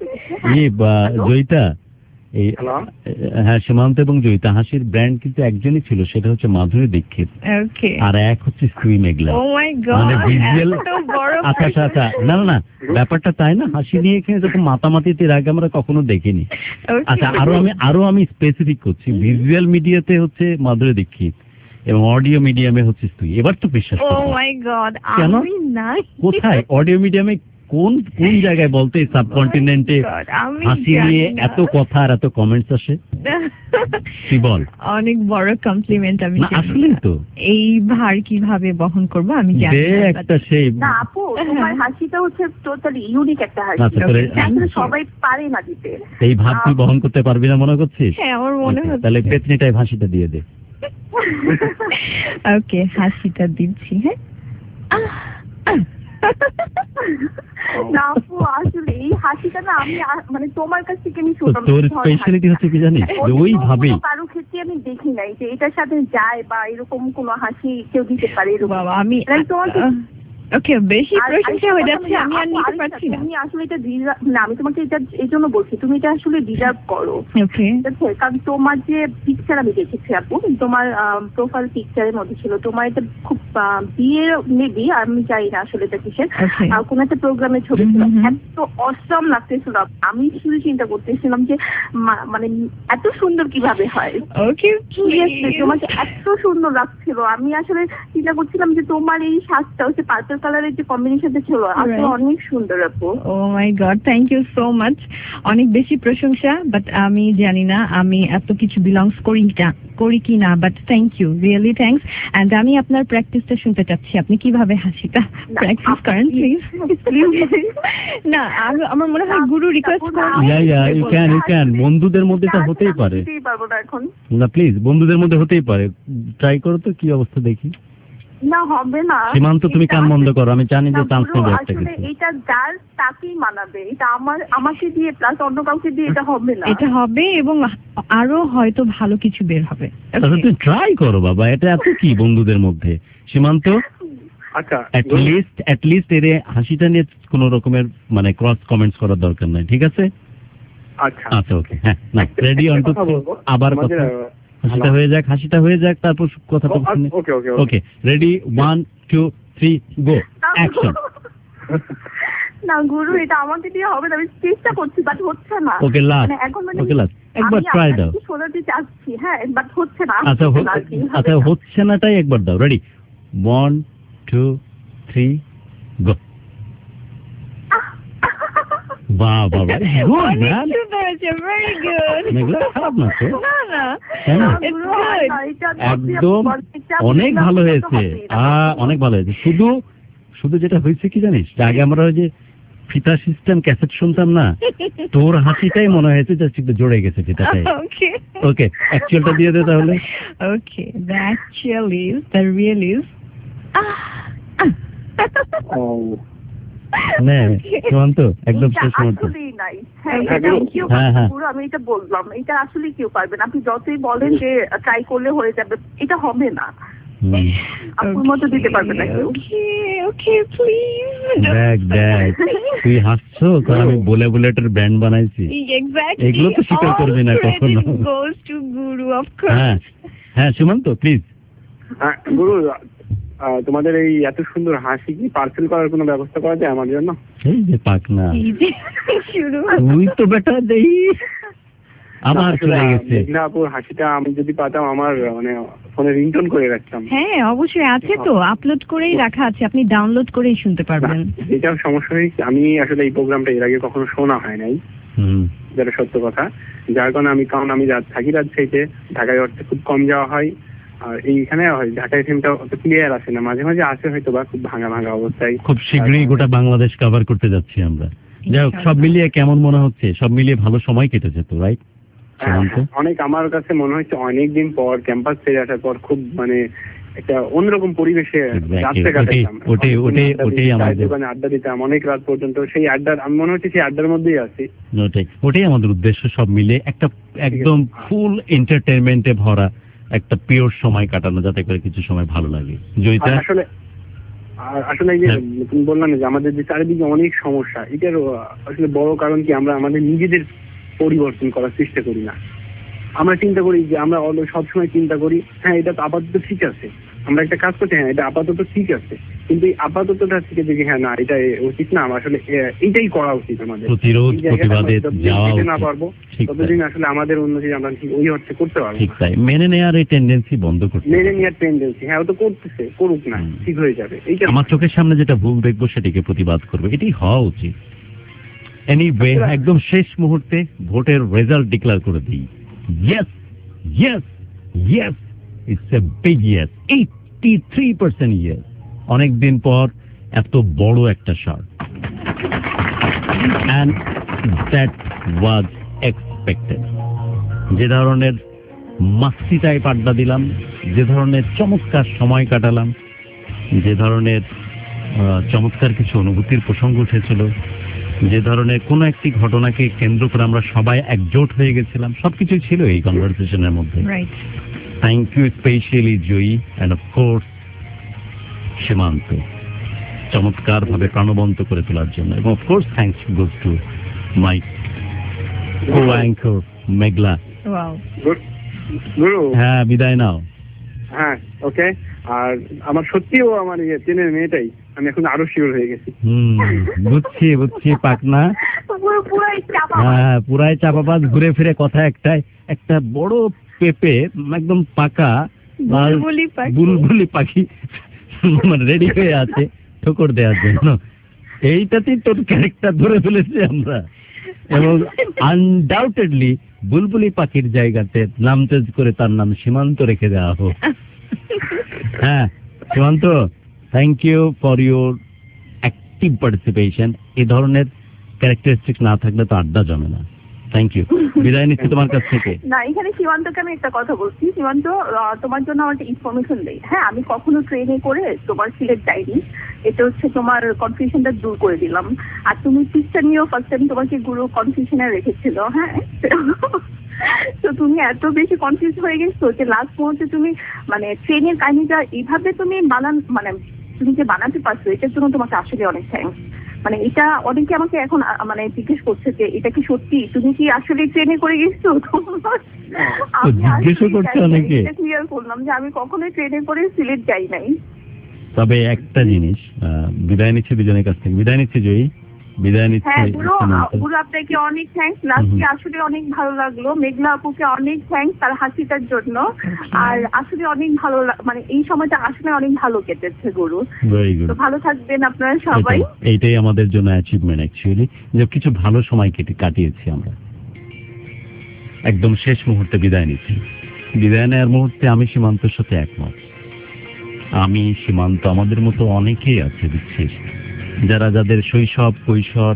জয়িতা, এই হ্যাঁ সীমান্ত এবং জয়িতা, হাসির ব্র্যান্ড কিন্তু একজনই ছিল, সেটা হচ্ছে মাধুরী দীক্ষিত, আর এক হচ্ছে শ্রী মেঘলা। মানে ভিজুয়াল। আচ্ছা আচ্ছা, না না ব্যাপারটা তাই না, হাসি নিয়ে এখানে যখন মাতামাতিতে আগে আমরা কখনো দেখিনি। আচ্ছা, আরো আমি স্পেসিফিক করছি, ভিজুয়াল মিডিয়াতে হচ্ছে মাধুরী দীক্ষিত এবং অডিও মিডিয়ামে হচ্ছে তুই। এবার তো বিশ্বাস করো। কেন? কোথায় অডিও মিডিয়ামে কোন জায়গায় বলতে সাবকন্টিনেন্টে হাসি নিয়ে এত কথা আর এত কমেন্টস আসে? তুই বল। অনেক বড় কমপ্লিমেন্ট। আমি আসলেই তো এই ভার কিভাবে বহন করব আমি জানি একটা সেই না আপু, তোমার হাসিটা হচ্ছে টোটালি ইউনিক একটা হাসি, সবাই পারে না দিতে। এই ভার তুই বহন করতে পারবি না মনে করছিস? হ্যাঁ, আমার মনে হচ্ছে। তাহলে পেতনিটাই হাসিটা দিয়ে দে। ওকে, হাসিটা দিচ্ছি। হ্যাঁ, না আপু, আসলে এই হাসিটা না আমি মানে তোমার কাছ থেকে আমি শুনলাম। তোর স্পেশালিটি হচ্ছে কি জানিস, ওইভাবে কারো ক্ষেত্রে আমি দেখি নাই যে এটার সাথে যায় বা এরকম কোনো হাসি কেউ দিতে পারে। বাবা, আমি তোমাকে ওকে, বেশি প্রশংসা হয়ে যাচ্ছে, আমি আর নিতে পারছি না। তুমি আসলে এটা না, আমি তোমাকে এটা এই জন্য বলছি, তুমি এটা আসলে ডিজার্ভ করো। ওকে, কারণ তোমার যে পিকচার আমি দেখেছি আপু, তোমার প্রোফাইল পিকচারের মধ্যে ছিল তোমার এটা খুব বিয়ের মেবি, আমি জানি না আসলে এটা কিসের, কোন একটা প্রোগ্রামের ছবি ছিল, এত অসম লাগতেছিল। আমি শুধু চিন্তা করতেছিলাম যে মানে এত সুন্দর কিভাবে হয়। ওকে, তোমাকে এত সুন্দর লাগছিল। আমি আসলে চিন্তা করছিলাম যে তোমার এই সাজটা হচ্ছে পার্পল কালারের যে কম্বিনেশনটা ছিল আসলে অনেক সুন্দর আপু। Oh my god, thank you so much. অনেক বেশি প্রশংসা, বাট আমি জানি না আমি এত কিছু বিলংস করি কি না, but thank you, really thanks. And আমি আপনার প্র্যাকটিসটা শুনতে চাচ্ছি, আপনি কিভাবে হাসিটা প্র্যাকটিস করেন প্লিজ। না, আমার মনে হয় গুরু রিকোয়েস্ট করেন। ইউ ক্যান বন্ধুদের মধ্যে এটা হতেই পারে না, প্লিজ বন্ধুদের মধ্যে হতেই পারে, ট্রাই করো তো, কি অবস্থা দেখি। না হবে না সীমান্ত, তুমি কান বন্ধ করো, আমি জানি যে চান্স নেবে একটা কিছু। এটা যার তাকেই মানাবে, এটা আমাকে দিয়ে প্লাস অন্য কাউকে দিয়ে এটা হবে না। এটা হবে এবং আরো হয়তো ভালো কিছু বের হবে। আচ্ছা তুমি ট্রাই করো বাবা, এটা এত কি বন্ধুদের মধ্যে। সীমান্ত, আচ্ছা অ্যাট লিস্ট এর হাসিটা নিয়ে কোনো রকমের মানে ক্রস কমেন্টস করার দরকার নাই, ঠিক আছে? আচ্ছা ওকে, হ্যাঁ না, রেডি অন টু, আবার কথা, হাসিটা হয়ে যাক তারপর কথাটা শুনি। Okay, ready, 1 2 3 go, action. না গুরু, এটা আমাকে দিয়ে হবে না, আমি চেষ্টা করছি বাট হচ্ছে না। ওকে লাস্ট, ওকে লাস্ট, একবার ট্রাই দাও। আমি শোনাতে চাচ্ছি, হ্যাঁ বাট হচ্ছে না। আচ্ছা হচ্ছে নাটাই একবার দাও। Ready, 1 2 3 go. বাহ বাবা, গুড ম্যান, ভেরি গুড। এগুলো খারাপ না তো? না, একদম অনেক ভালো হয়েছে, অনেক ভালো হয়েছে। শুধু যেটা হয়েছে কি জানিস, আগে আমরা ওই যে ফিতা সিস্টেম ক্যাসেট শুনতাম না, তোর হাসিটাই মনে হয়েছে যে একটু জড়ে গেছে ফিতাটাই। ওকে, অ্যাকচুয়ালটা দিয়ে দে তাহলে। Okay, the actual is, the real is, Simanto একদম শেষ মুহূর্তে। আমি এটা বললাম, এটা আসলে কেউ পারবে না, আপনি যতই বলেন যে ট্রাই করলে হয়ে যাবে, এটা হবে না, আপুর মতো দিতে পারবে না কেউ। দেখ তুই হাসছো, কারণ আমি বলে এটার ব্যান্ড বানাইছি, এগুলো তো স্বীকার করবি না কখনো। হ্যাঁ সীমান্ত প্লিজ। গুরু, তোমাদের এই এত সুন্দর হাসি কি পার্সেল করার কোনো ব্যবস্থা করা যায় আমার জন্য? এই যে পাক না, তুই তো বেটা দেই আমার চলে গেছে। আপুর হাসিটা আমি যদি পাতাম আমার মানে ফোনে রিংটোন করে রাখতাম। হ্যাঁ অবশ্যই আছে তো, আপলোড করেই রাখা আছে, আপনি ডাউনলোড করেই শুনতে পারবেন। এটাও সমস্যা হয়েছে, আমি আসলে এই প্রোগ্রামটা এর আগে কখনো শোনা হয় নাই, যেটা সত্য কথা। যার কারণে আমি থাকি রাজশাহীতে, ঢাকায় অর্থে খুব কম যাওয়া হয়, আর এইখানে ঢাকায় ফিল্মটা অত ক্লিয়ার আসে না, মাঝে মাঝে আসে হয়তো বা খুব ভাঙা অবস্থায়। খুব শীঘ্রই গোটা বাংলাদেশ কভার করতে যাচ্ছি আমরা। যাই হোক, সব মিলিয়ে কেমন মনে হচ্ছে? সব মিলিয়ে ভালো সময় কেটেছে তো, রাইট? অনেক, আমার কাছে মনে হচ্ছে অনেকদিন পর ক্যাম্পাস ছেড়ে আসার পর খুব মানে একটা অন্যরকম পরিবেশে রাত্রে কাটাইতাম, আড্ডা দিতাম অনেক রাত পর্যন্ত। সেই আড্ডার আমি মনে হচ্ছে সেই আড্ডার মধ্যেই আছি। ওটাই আমাদের উদ্দেশ্য, সব মিলে একটা একদম ফুল এন্টারটেইনমেন্টে ভরা একটা পিওর সময় কাটানো, যাতে করে কিছু সময় ভালো লাগে। জয়িতা, আসলে এই যে তুমি বললাম যে আমাদের যে চারিদিকে অনেক সমস্যা, এটার আসলে বড় কারণ কি, আমরা আমাদের নিজেদের পরিবর্তন করার চেষ্টা করি না। আমরা চিন্তা করি যে আমরা সবসময় চিন্তা করি হ্যাঁ এটা তো আপাতত ঠিক আছে, আমরা একটা কাজ করছি, হ্যাঁ এটা আপাতত ঠিক আছে, কিন্তু এই আপাততটা থেকে দেখি হ্যাঁ না এটা উচিত না, আসলে এইটাই করা উচিত। আমাদের না পারবো ততদিন আসলে আমাদের উন্নতি আমরা ঠিক ওই অর্থে করতে পারবো। ঠিক তাই, মেনে নেওয়ার এই টেন্ডেন্সি বন্ধ করতে, মেনে নেওয়ার টেন্ডেন্সি, হ্যাঁ ও তো করতেছে, করুক না, ঠিক হয়ে যাবে। এইটা আমার চোখের সামনে যেটা ভুল দেখবো সেটাকে প্রতিবাদ করবে, এটাই হওয়া উচিত। এনিওয়ে, একদম শেষ মুহূর্তে ভোটের রেজাল্ট ডিক্লেয়ার করে দিই। Yes yes yes, it's a big yes, 83% yes. অনেকদিন পর এত বড় একটা shot, and that was expected। যে ধরনের মাস্তিটাই পাড্ডা দিলাম, যে ধরনের চমৎকার সময় কাটালাম, যে ধরনের চমৎকার কিছু অনুভূতির প্রসঙ্গ উঠেছিল, যে ধরনের কোনো একটি ঘটনাকে কেন্দ্র করে আমরা সবাই একজোট হয়ে গেছিলাম, সবকিছুই ছিল এই কনভারসেশনের মধ্যে। Thank you specially Joyee, and of course Simanta. চমৎকার ভাবে প্রাণবন্ত করে তোলার জন্য। এবং of course thanks goes to my co anchor Meghla. গুরু হ্যাঁ, বিদায় নাও। হ্যাঁ, ওকে। আর আমার সত্যিও আমার ট্রেনের মেয়েটাই, আমি এখন আরো শিওর হয়ে গেছি। বুঝছি পাকনা। হ্যাঁ, পুরাই চাপাবাজ, ঘুরে ফিরে কথা একটাই, একটা বড় পেঁপে একদম পাকা বুলবুলি পাখি মানে রেডি হয়ে আছে ঠোকর দেওয়ার জন্য। এইটাতেই তোর ক্যারেক্টার ধরে ফেলেছি আমরা। এবং আনডাউটেডলি বুলবুলি পাখির জায়গাতে নাম চেঞ্জ করে তার নাম সীমান্ত রেখে দেওয়া হোক। হ্যাঁ Simanta, thank you for your active participation. এই ধরনের ক্যারেক্টারিস্টিক না থাকলে তো আড্ডা জমে না। থ্যাংক ইউ, বিদায় নিচ্ছি তোমার কাছ থেকে। না, এখানে সীমান্তকে আমি একটা কথা বলছি। সীমান্ত, তোমার জন্য আমার একটা ইনফরমেশন দেই। হ্যাঁ, আমি কখনো ট্রেনে করে তোমার সিলেট যাইনি, এটা হচ্ছে তোমার কনফিউশনটা দূর করে দিলাম। আর তুমি পিকচার নিয়েও ফার্স্ট টাইম তোমাকে গুরু কনফিউশনে রেখেছিল। হ্যাঁ, তো তুমি এত বেশি কনফিউজ হয়ে গেছো যে লাস্ট মুহূর্তে তুমি মানে ট্রেনের কাহিনীটা এইভাবে তুমি তুমি যে বানাতে পারছো, এটার জন্য তোমাকে আসলে অনেক থ্যাঙ্কস। মানে এটা অনেকে আমাকে এখন মানে জিজ্ঞেস করছে যে এটা কি সত্যি, তুমি কি আসলে ট্রেনে করে গেছো? ক্লিয়ার করলাম যে আমি কখনোই ট্রেনে করে সিলেট যাই নাই। তবে একটা জিনিস, বিদায় নিচ্ছি দুজনের কাছ থেকে। বিদায় নিচ্ছি জয়ী, বিদায় নিচ্ছি। হ্যাঁ গুরু, আপনাকে অনেক থ্যাঙ্কস। লাস্টে আসলে অনেক ভালো লাগলো। মেঘলা আপুকে অনেক থ্যাঙ্কস তার হাসিটার জন্য। আর আসলে অনেক ভালো মানে এই সময়টা আসলে অনেক ভালো কেটেছে গুরু। Very good. তো ভালো থাকবেন আপনারা সবাই। এইটাই আমাদের জন্য অ্যাচিভমেন্ট অ্যাকচুয়ালি, যে কিছু ভালো সময় কাটিয়েছি আমরা। একদম শেষ মুহূর্তে বিদায় নিচ্ছি। বিদায় নেওয়ার মুহূর্তে আমি সীমান্তের সাথে একমত। আমি সীমান্ত, আমাদের মতো অনেকেই আছে বিশেষ, যাদের শৈশব কৈশোর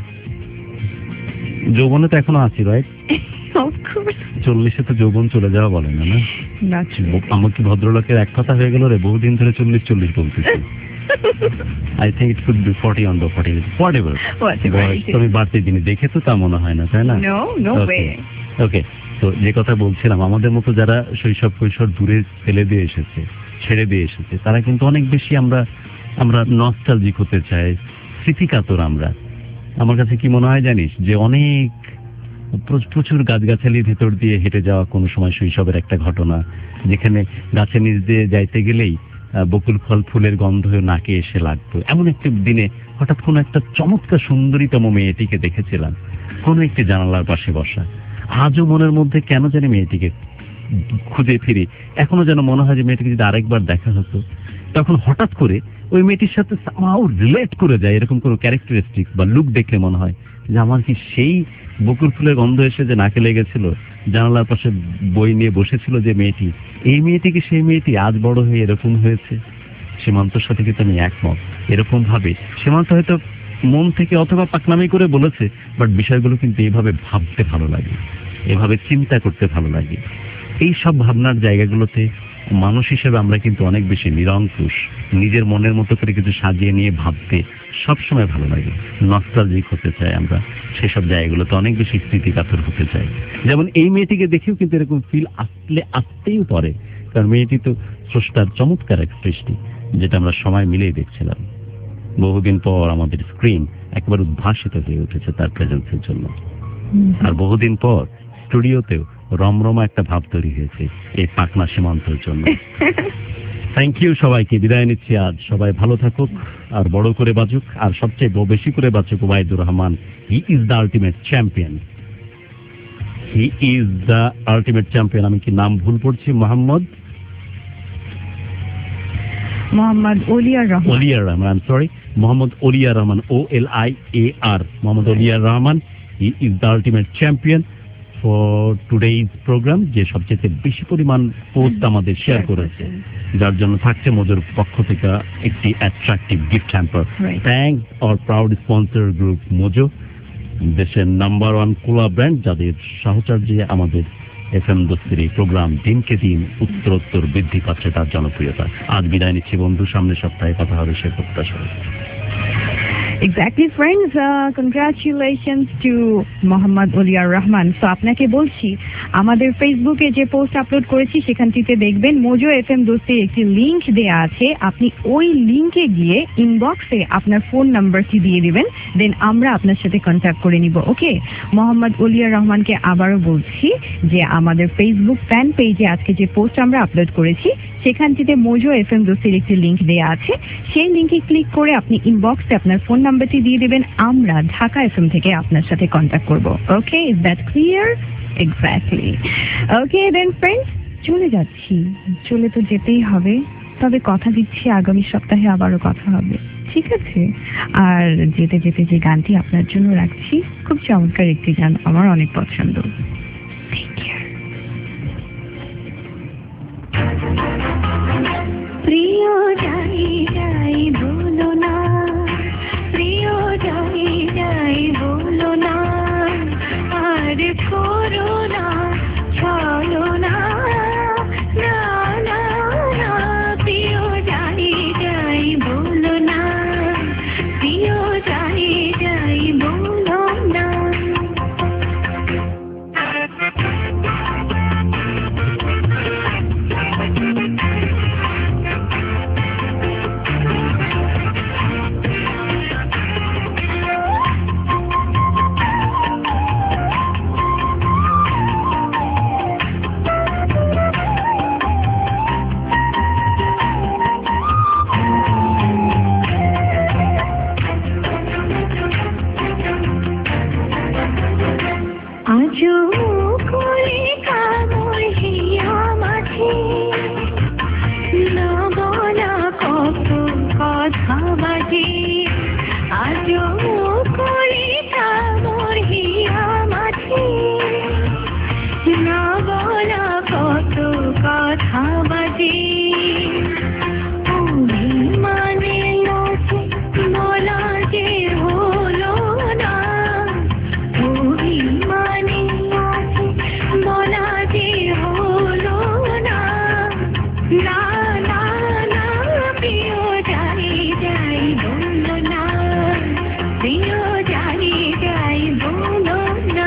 যৌবনে তো এখনো আছি, রাইট? 40-এ তো যৌবন চলে যাওয়া বলে না। আমার কি ভদ্রলোকের এক কথা হয়ে গেল রে, বহুদিন ধরে 40 বলতেছি। I think it could be 40 on the 40, whatever. তুমি বাড়তি জিনিস দেখে তো তা মনে হয় না, তাই না? ওকে, তো যে কথা বলছিলাম, আমাদের মতো যারা শৈশব কৈশোর দূরে ফেলে দিয়ে এসেছে, ছেড়ে দিয়ে এসেছে, তারা কিন্তু অনেক বেশি আমরা নস্টালজিক হতে চাই, স্মৃতিকাতর আমরা। আমার কাছে কি মনে হয় জানিস, যে অনেক প্রচুর গাছগাছালির ভেতর দিয়ে হেঁটে যাওয়া কোনো সময় শৈশবের একটা ঘটনা, যেখানে গাছের নিচ দিয়ে যাইতে গেলেই বকুল ফল ফুলের গন্ধ নাকে এসে লাগতো। এমন একটি দিনে হঠাৎ কোনো একটা চমৎকার সুন্দরীতম মেয়েটিকে দেখেছিলাম কোনো একটি জানালার পাশে বসা। আজও মনের মধ্যে কেন জানি মেয়েটিকে খুঁজে ফিরি, এখনো যেন মনে হয় যে মেয়েটিকে যদি আরেকবার দেখা হতো, তখন হঠাৎ করে ওই মেয়েটির সাথে রিলেট করে যায়। এরকম কোনো ক্যারেক্টারিস্টিক্স বা লুক দেখলে মনে হয় যে আমার কি সেই বকুল ফুলের গন্ধ এসে যে নাকে লেগেছিল, জানালার পাশে বই নিয়ে বসেছিল যে মেয়েটি, এই মেয়েটি কি সেই মেয়েটি আজ বড় হয়ে এরকম হয়েছে? সীমান্তর সাথে কিন্তু আমি একমত। এরকম ভাবে সীমান্ত হয়তো মন থেকে অথবা পাকনামি করে বলেছে, বাট বিষয়গুলো কিন্তু এইভাবে ভাবতে ভালো লাগে, এভাবে চিন্তা করতে ভালো লাগে। এই সব ভাবনার জায়গাগুলোতে মানুষ হিসেবে আমরা কিন্তু অনেক বেশি নিরঙ্কুশ, নিজের মনের মতো করে কিছু সাজিয়ে নিয়ে ভাবতে সবসময় ভালো লাগে, নস্টালজিক হতে চাই আমরা, সেসব জায়গাগুলোতে অনেক বেশি স্মৃতিকাতর হতে চাই। যেমন এই মেয়েটিকে দেখেও কিন্তু এরকম ফিল আসতেই পারে, কারণ মেয়েটি তো স্রষ্টার চমৎকার এক সৃষ্টি, যেটা আমরা সময় মিলেই দেখছিলাম। বহুদিন পর আমাদের স্ক্রিন একবার উদ্ভাসিত হয়ে উঠেছে তার প্রেজেন্সের জন্য। আর বহুদিন পর স্টুডিওতেও রমরমা একটা ভাব তৈরি হয়েছে এই পাকনা সীমান্তের জন্য। থ্যাংক ইউ সবাইকে, বিদায় নিচ্ছি আজ। সবাই ভালো থাকুক আর বড় করে বাঁচুক, আর সবচেয়ে বেশি করে বাঁচুক Obaidur Rahman. He is the ultimate champion, he is the ultimate champion. আমি কি নাম ভুল পড়ছি? Mohammad Oliar Rahman, I am sorry, Mohammad Oliar Rahman, OLIAR, Mohammad Oliar Rahman. He is the ultimate champion for today's program, যে সবচেয়ে বেশি পরিমাণ পোস্ট আমাদের শেয়ার করেছে, যার জন্য থাকছে মোজোর পক্ষ থেকে একটি attractive gift hamper. Thanks our proud sponsor group Mojo, দেশের নাম্বার 1 কোলা ব্র্যান্ড, যাদের সাহচর্যে আমাদের FM দোস্তির প্রোগ্রাম দিনকে দিন উত্তরোত্তর বৃদ্ধি পাচ্ছে তার জনপ্রিয়তা। আজ বিদায় নিচ্ছি বন্ধু, সামনের সপ্তাহে কথা হবে সে প্রত্যাশা। Exactly friends, congratulations to Mohammad Oliar Rahman. তো আপনাকে বলছি, আমাদের ফেসবুকে যে পোস্ট আপলোড করেছি সেখানটিতে দেখবেন মোজো এফএম দোস্তির একটি লিংক দেয়া আছে। আপনি ওই লিংকে গিয়ে ইনবক্সে আপনার ফোন নাম্বারটি দিয়ে দিবেন, দেন আমরা আপনার সাথে কন্ট্যাক্ট করে নিব। ওকে, মোহাম্মদ ওলিয়ার রহমানকে আবারও বলছি যে আমাদের ফেসবুক ফ্যান পেজে আজকে যে পোস্ট আমরা আপলোড করেছি সেখানটিতে মোজো এফএম দোস্তির একটি লিংক দেয়া আছে। সেই লিংকে ক্লিক করে আপনি ইনবক্সে আপনার ফোন নাম্বারটি দিয়ে দেবেন, আমরা ঢাকা এফএম থেকে আপনার সাথে কন্ট্যাক্ট করব। Okay, is that clear? Exactly. Okay then friends, চলে যাচ্ছি, চলে তো যেতেই হবে, তবে কথা দিচ্ছি আগামী সপ্তাহে আবারও কথা হবে, ঠিক আছে? আর যেতে যেতে যে গানটি আপনার জন্য রাখছি, খুব চমৎকার একটি গান, আমার অনেক পছন্দ। প্রিয় যাই যাই বলো না, প্রিয় যাই যাই বলো না, আর করো না চলো না, না না না, প্রিয় যাই যাই বলো না, প্রিয় যাই যাই বলো না। আজও করে কামড় হিয়া মাঝে, না বলা কত কথা বাজে, আজও করে কামড় হিয়া মাঝে, না বলা কত কথা বাজে, অভিমানে লোকে বলা যে হলো না, অভিমানে লোকে বলা যে হলো না, না না না, প্রিয় যাই যাই বলো না, প্রিয় যাই যাই বলো না।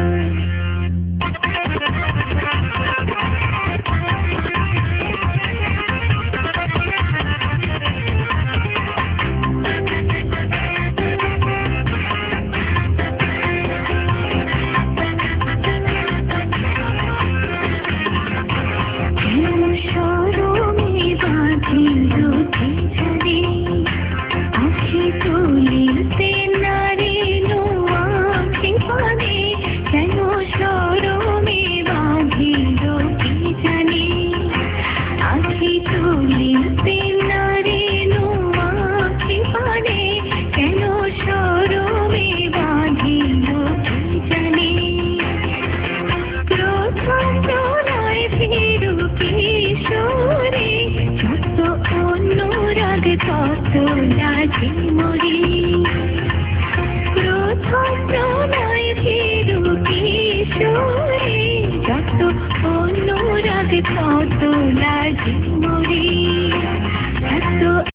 শরমে বাঁধিল ঝরে, আখি তুলিতে নারিল আখি পানে, কেন শরমে বাঁধিল কি জানি, আখি তুলিতে নারিল আখি পানে, কেন শরমে বাঁধিল কি জানি, প্রথম প্রণয় ফিরু কিশোরে, যত অনুরাগ তত লাগে মরি, প্রথম প্রণয় ফিরু কিশোরে, যত অনুরাগ তত লাগে মরি, এত